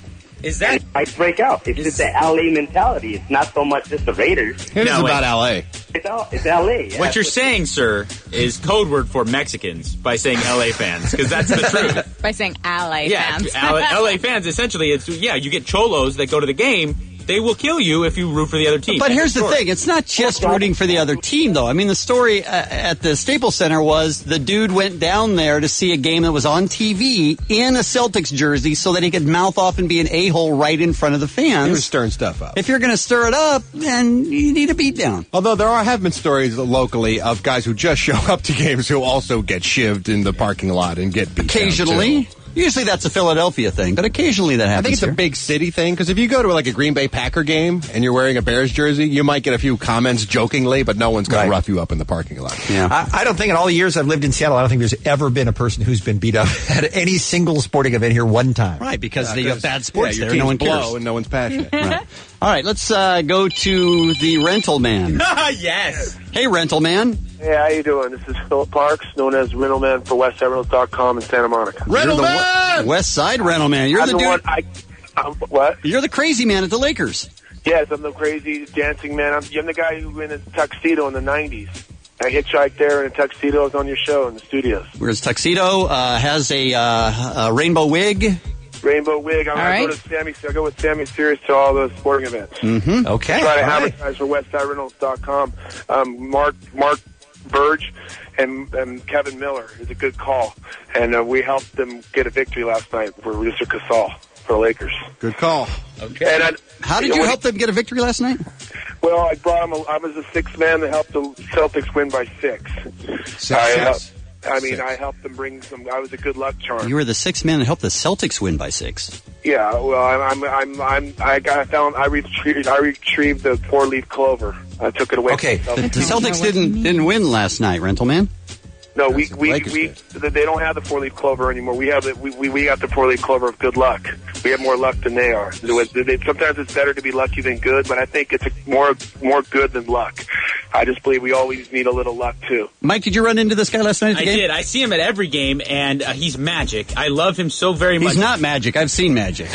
[SPEAKER 8] Is that
[SPEAKER 3] I break out? It's just the LA mentality. It's not so much just the Raiders.
[SPEAKER 9] It is about LA.
[SPEAKER 3] It's LA. Yeah.
[SPEAKER 8] What you're saying, sir, is code word for Mexicans by saying LA fans, because that's the truth.
[SPEAKER 5] By saying LA fans.
[SPEAKER 8] LA fans, essentially, you get cholos that go to the game. They will kill you if you root for the other team.
[SPEAKER 6] But here's the thing. It's not just rooting for the other team, though. I mean, the story at the Staples Center was the dude went down there to see a game that was on TV in a Celtics jersey so that he could mouth off and be an a-hole right in front of the fans.
[SPEAKER 9] He was stirring stuff up.
[SPEAKER 6] If you're going to stir it up, then you need a beat down.
[SPEAKER 9] Although there have been stories locally of guys who just show up to games who also get shivved in the parking lot and get beat
[SPEAKER 6] occasionally.
[SPEAKER 9] down too.
[SPEAKER 6] Usually that's a Philadelphia thing, but occasionally that happens.
[SPEAKER 9] I think it's a big city thing, because if you go to like a Green Bay Packer game and you're wearing a Bears jersey, you might get a few comments jokingly, but no one's going to rough you up in the parking lot.
[SPEAKER 6] Yeah.
[SPEAKER 16] I don't think in all the years I've lived in Seattle, I don't think there's ever been a person who's been beat up at any single sporting event here one time.
[SPEAKER 6] Right, because they have bad sports
[SPEAKER 9] your
[SPEAKER 6] there. No one
[SPEAKER 9] teams
[SPEAKER 6] cares.
[SPEAKER 9] blow and no one's passionate.
[SPEAKER 6] Right. All right, let's go to the rental man.
[SPEAKER 8] Yes.
[SPEAKER 6] Hey, rental man.
[SPEAKER 11] Hey, how you doing? This is Philip Parks, known as Rental Man for WestSideRentals.com in Santa Monica.
[SPEAKER 6] Rental man! West Side Rental Man. You're the dude.
[SPEAKER 11] What?
[SPEAKER 6] You're the crazy man at the Lakers.
[SPEAKER 11] Yes, I'm the crazy dancing man. I'm the guy who went in a tuxedo in the 90s. I hitchhiked there in a tuxedo. I was on your show in the studios.
[SPEAKER 6] Whereas Tuxedo has a rainbow wig.
[SPEAKER 11] Rainbow wig. I go with Sammy Sirius to all those sporting events.
[SPEAKER 6] Mm-hmm. Okay.
[SPEAKER 11] I try to advertise for WestSideRentals.com. Mark Burge and Kevin Miller is a good call, and we helped them get a victory last night for Rooster Casal for the Lakers.
[SPEAKER 9] Good call.
[SPEAKER 8] Okay.
[SPEAKER 11] And
[SPEAKER 6] how did you help them get a victory last night?
[SPEAKER 11] Well, I brought them. I was the sixth man that helped the Celtics win by 6. I helped them bring some. I was a good luck charm.
[SPEAKER 6] You were the sixth man that helped the Celtics win by 6.
[SPEAKER 11] Yeah, well, I retrieved the 4-leaf clover. I took it away.
[SPEAKER 6] Okay, the Celtics didn't win last night, rental man.
[SPEAKER 11] No, they don't have the 4-leaf clover anymore. We have we got the 4-leaf clover of good luck. We have more luck than they are. Sometimes it's better to be lucky than good, but I think it's more good than luck. I just believe we always need a little luck too.
[SPEAKER 6] Mike, did you run into this guy last night at the game?
[SPEAKER 8] I did. I see him at every game, and he's magic. I love him so very much.
[SPEAKER 6] He's not magic. I've seen magic.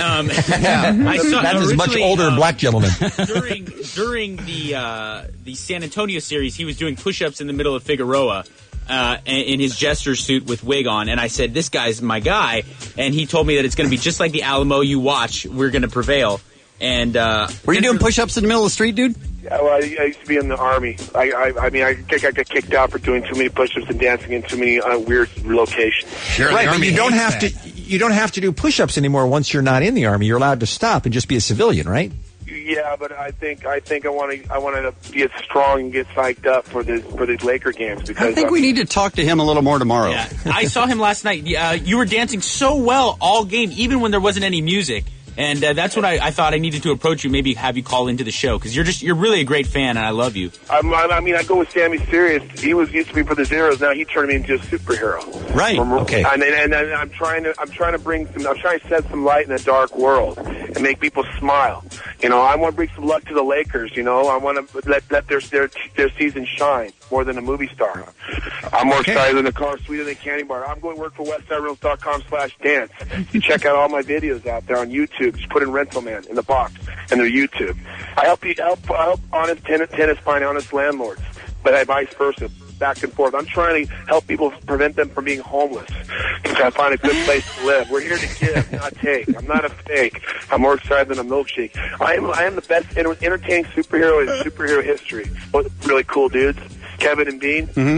[SPEAKER 8] That
[SPEAKER 16] is much older black gentleman.
[SPEAKER 8] during the San Antonio series, he was doing push-ups in the middle of Figueroa. In his jester suit with wig on, and I said, this guy's my guy, and he told me that it's going to be just like the Alamo you watch, we're going to prevail. And
[SPEAKER 6] were you doing push-ups in the middle of the street, dude?
[SPEAKER 11] Yeah, well, I used to be in the Army. I think I got kicked out for doing too many push-ups and dancing in too many weird locations.
[SPEAKER 16] Sure, right, but you don't have to do push-ups anymore once you're not in the Army. You're allowed to stop and just be a civilian, right?
[SPEAKER 11] Yeah, but I think I want to get strong and get psyched up for these Laker games, because
[SPEAKER 6] I think we need to talk to him a little more tomorrow.
[SPEAKER 8] Yeah, I saw him last night. You were dancing so well all game, even when there wasn't any music. And that's when I thought I needed to approach you, maybe have you call into the show, because you're really a great fan, and I love you.
[SPEAKER 11] I go with Sammy Sirius. He used to be for the Zeros. Now he turned me into a superhero.
[SPEAKER 6] Right.
[SPEAKER 11] Okay. And I'm trying to set some light in a dark world and make people smile. I want to bring some luck to the Lakers. I want to let their season shine more than a movie star. I'm more excited than a car, sweeter than a candy bar. I'm going to work for WestSideRentals.com/dance. You check out all my videos out there on YouTube. Just put in Rental Man in the box and their YouTube. I help honest tenants find honest landlords, but I vice versa, back and forth. I'm trying to help people, prevent them from being homeless. I find a good place to live. We're here to give, not take. I'm not a fake. I'm more excited than a milkshake. I am the best entertaining superhero in superhero history. What really cool dudes, Kevin and Bean.
[SPEAKER 6] Mm-hmm.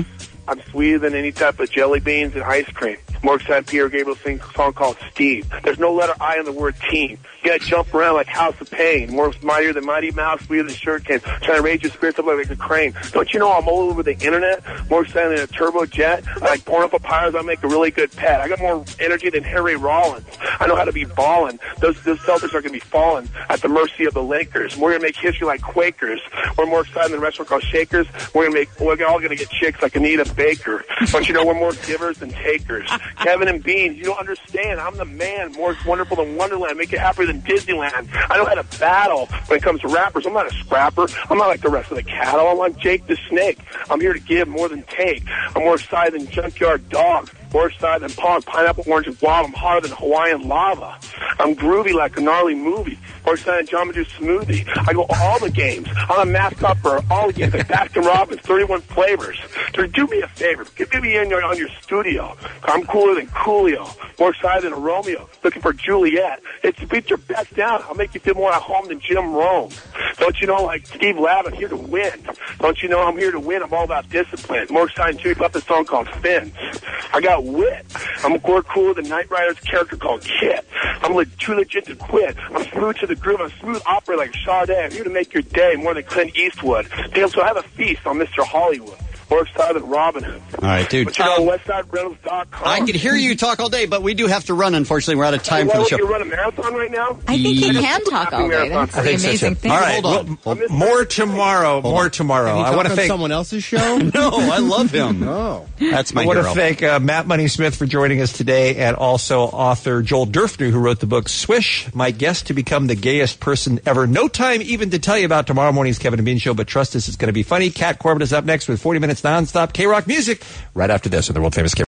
[SPEAKER 11] I'm sweeter than any type of jelly beans and ice cream. More excited Peter Gabriel sings a song called Steve. There's no letter I in the word team. You gotta jump around like House of Pain. More mightier than Mighty Mouse, sweeter than Sugar Cane. Trying to raise your spirits up like a crane. Don't you know I'm all over the internet? More excited than a turbo jet. I like porn papyrus. I make a really good pet. I got more energy than Harry Rollins. I know how to be ballin'. Those Celtics are gonna be falling at the mercy of the Lakers. We're gonna make history like Quakers. We're more excited than a restaurant called Shakers. We're all gonna get chicks like Anita Baker. Don't you know we're more givers than takers? Kevin and Bean, you don't understand. I'm the man, more wonderful than Wonderland. Make it happier than Disneyland. I know how to battle when it comes to rappers. I'm not a scrapper. I'm not like the rest of the cattle. I'm like Jake the Snake. I'm here to give more than take. I'm more excited than Junkyard Dog. More excited than Pog, Pineapple, Orange, and Guava. I'm hotter than Hawaiian Lava. I'm groovy like a gnarly movie. More excited than Jamba Juice Smoothie. I go all the games. I'm a mascot for all the games, like Baskin Robbins, 31 flavors. So do me a favor. Get me in on your studio. I'm cooler than Coolio. More excited than a Romeo. Looking for Juliet. It's beat your best down. I'll make you feel more at home than Jim Rome. Don't you know, like Steve Ladd, I'm here to win. Don't you know I'm here to win? I'm all about discipline. More excited than Chewy Puppet's song called Fins. I got wit. I'm more cooler than Knight Rider's character called Kit. I'm too legit to quit. I'm smooth to the groove. I'm smooth operator like Sade. I'm here to make your day more than Clint Eastwood. Damn, so I have a feast on Mr. Hollywood. More excited than Robin Hood.
[SPEAKER 6] All right, dude.
[SPEAKER 11] But you know, WestsideRentals.com.
[SPEAKER 6] I could hear you talk all day, but we do have to run. Unfortunately, we're out of time for the show.
[SPEAKER 11] You run a marathon right now?
[SPEAKER 5] I think he can talk all day. That's the amazing thing.
[SPEAKER 16] All right, more tomorrow. More tomorrow.
[SPEAKER 9] I
[SPEAKER 16] want to thank
[SPEAKER 9] someone else's show.
[SPEAKER 6] No, I love him.
[SPEAKER 9] No,
[SPEAKER 6] that's my
[SPEAKER 16] I want
[SPEAKER 6] hero.
[SPEAKER 16] to thank Matt Money Smith for joining us today, and also author Joel Durfner, who wrote the book Swish, My Guest to Become the Gayest Person Ever. No time even to tell you about tomorrow morning's Kevin and Bean show, but trust us, it's going to be funny. Kat Corbett is up next with 40 minutes nonstop K-Rock music right after this on the world famous K-Rock.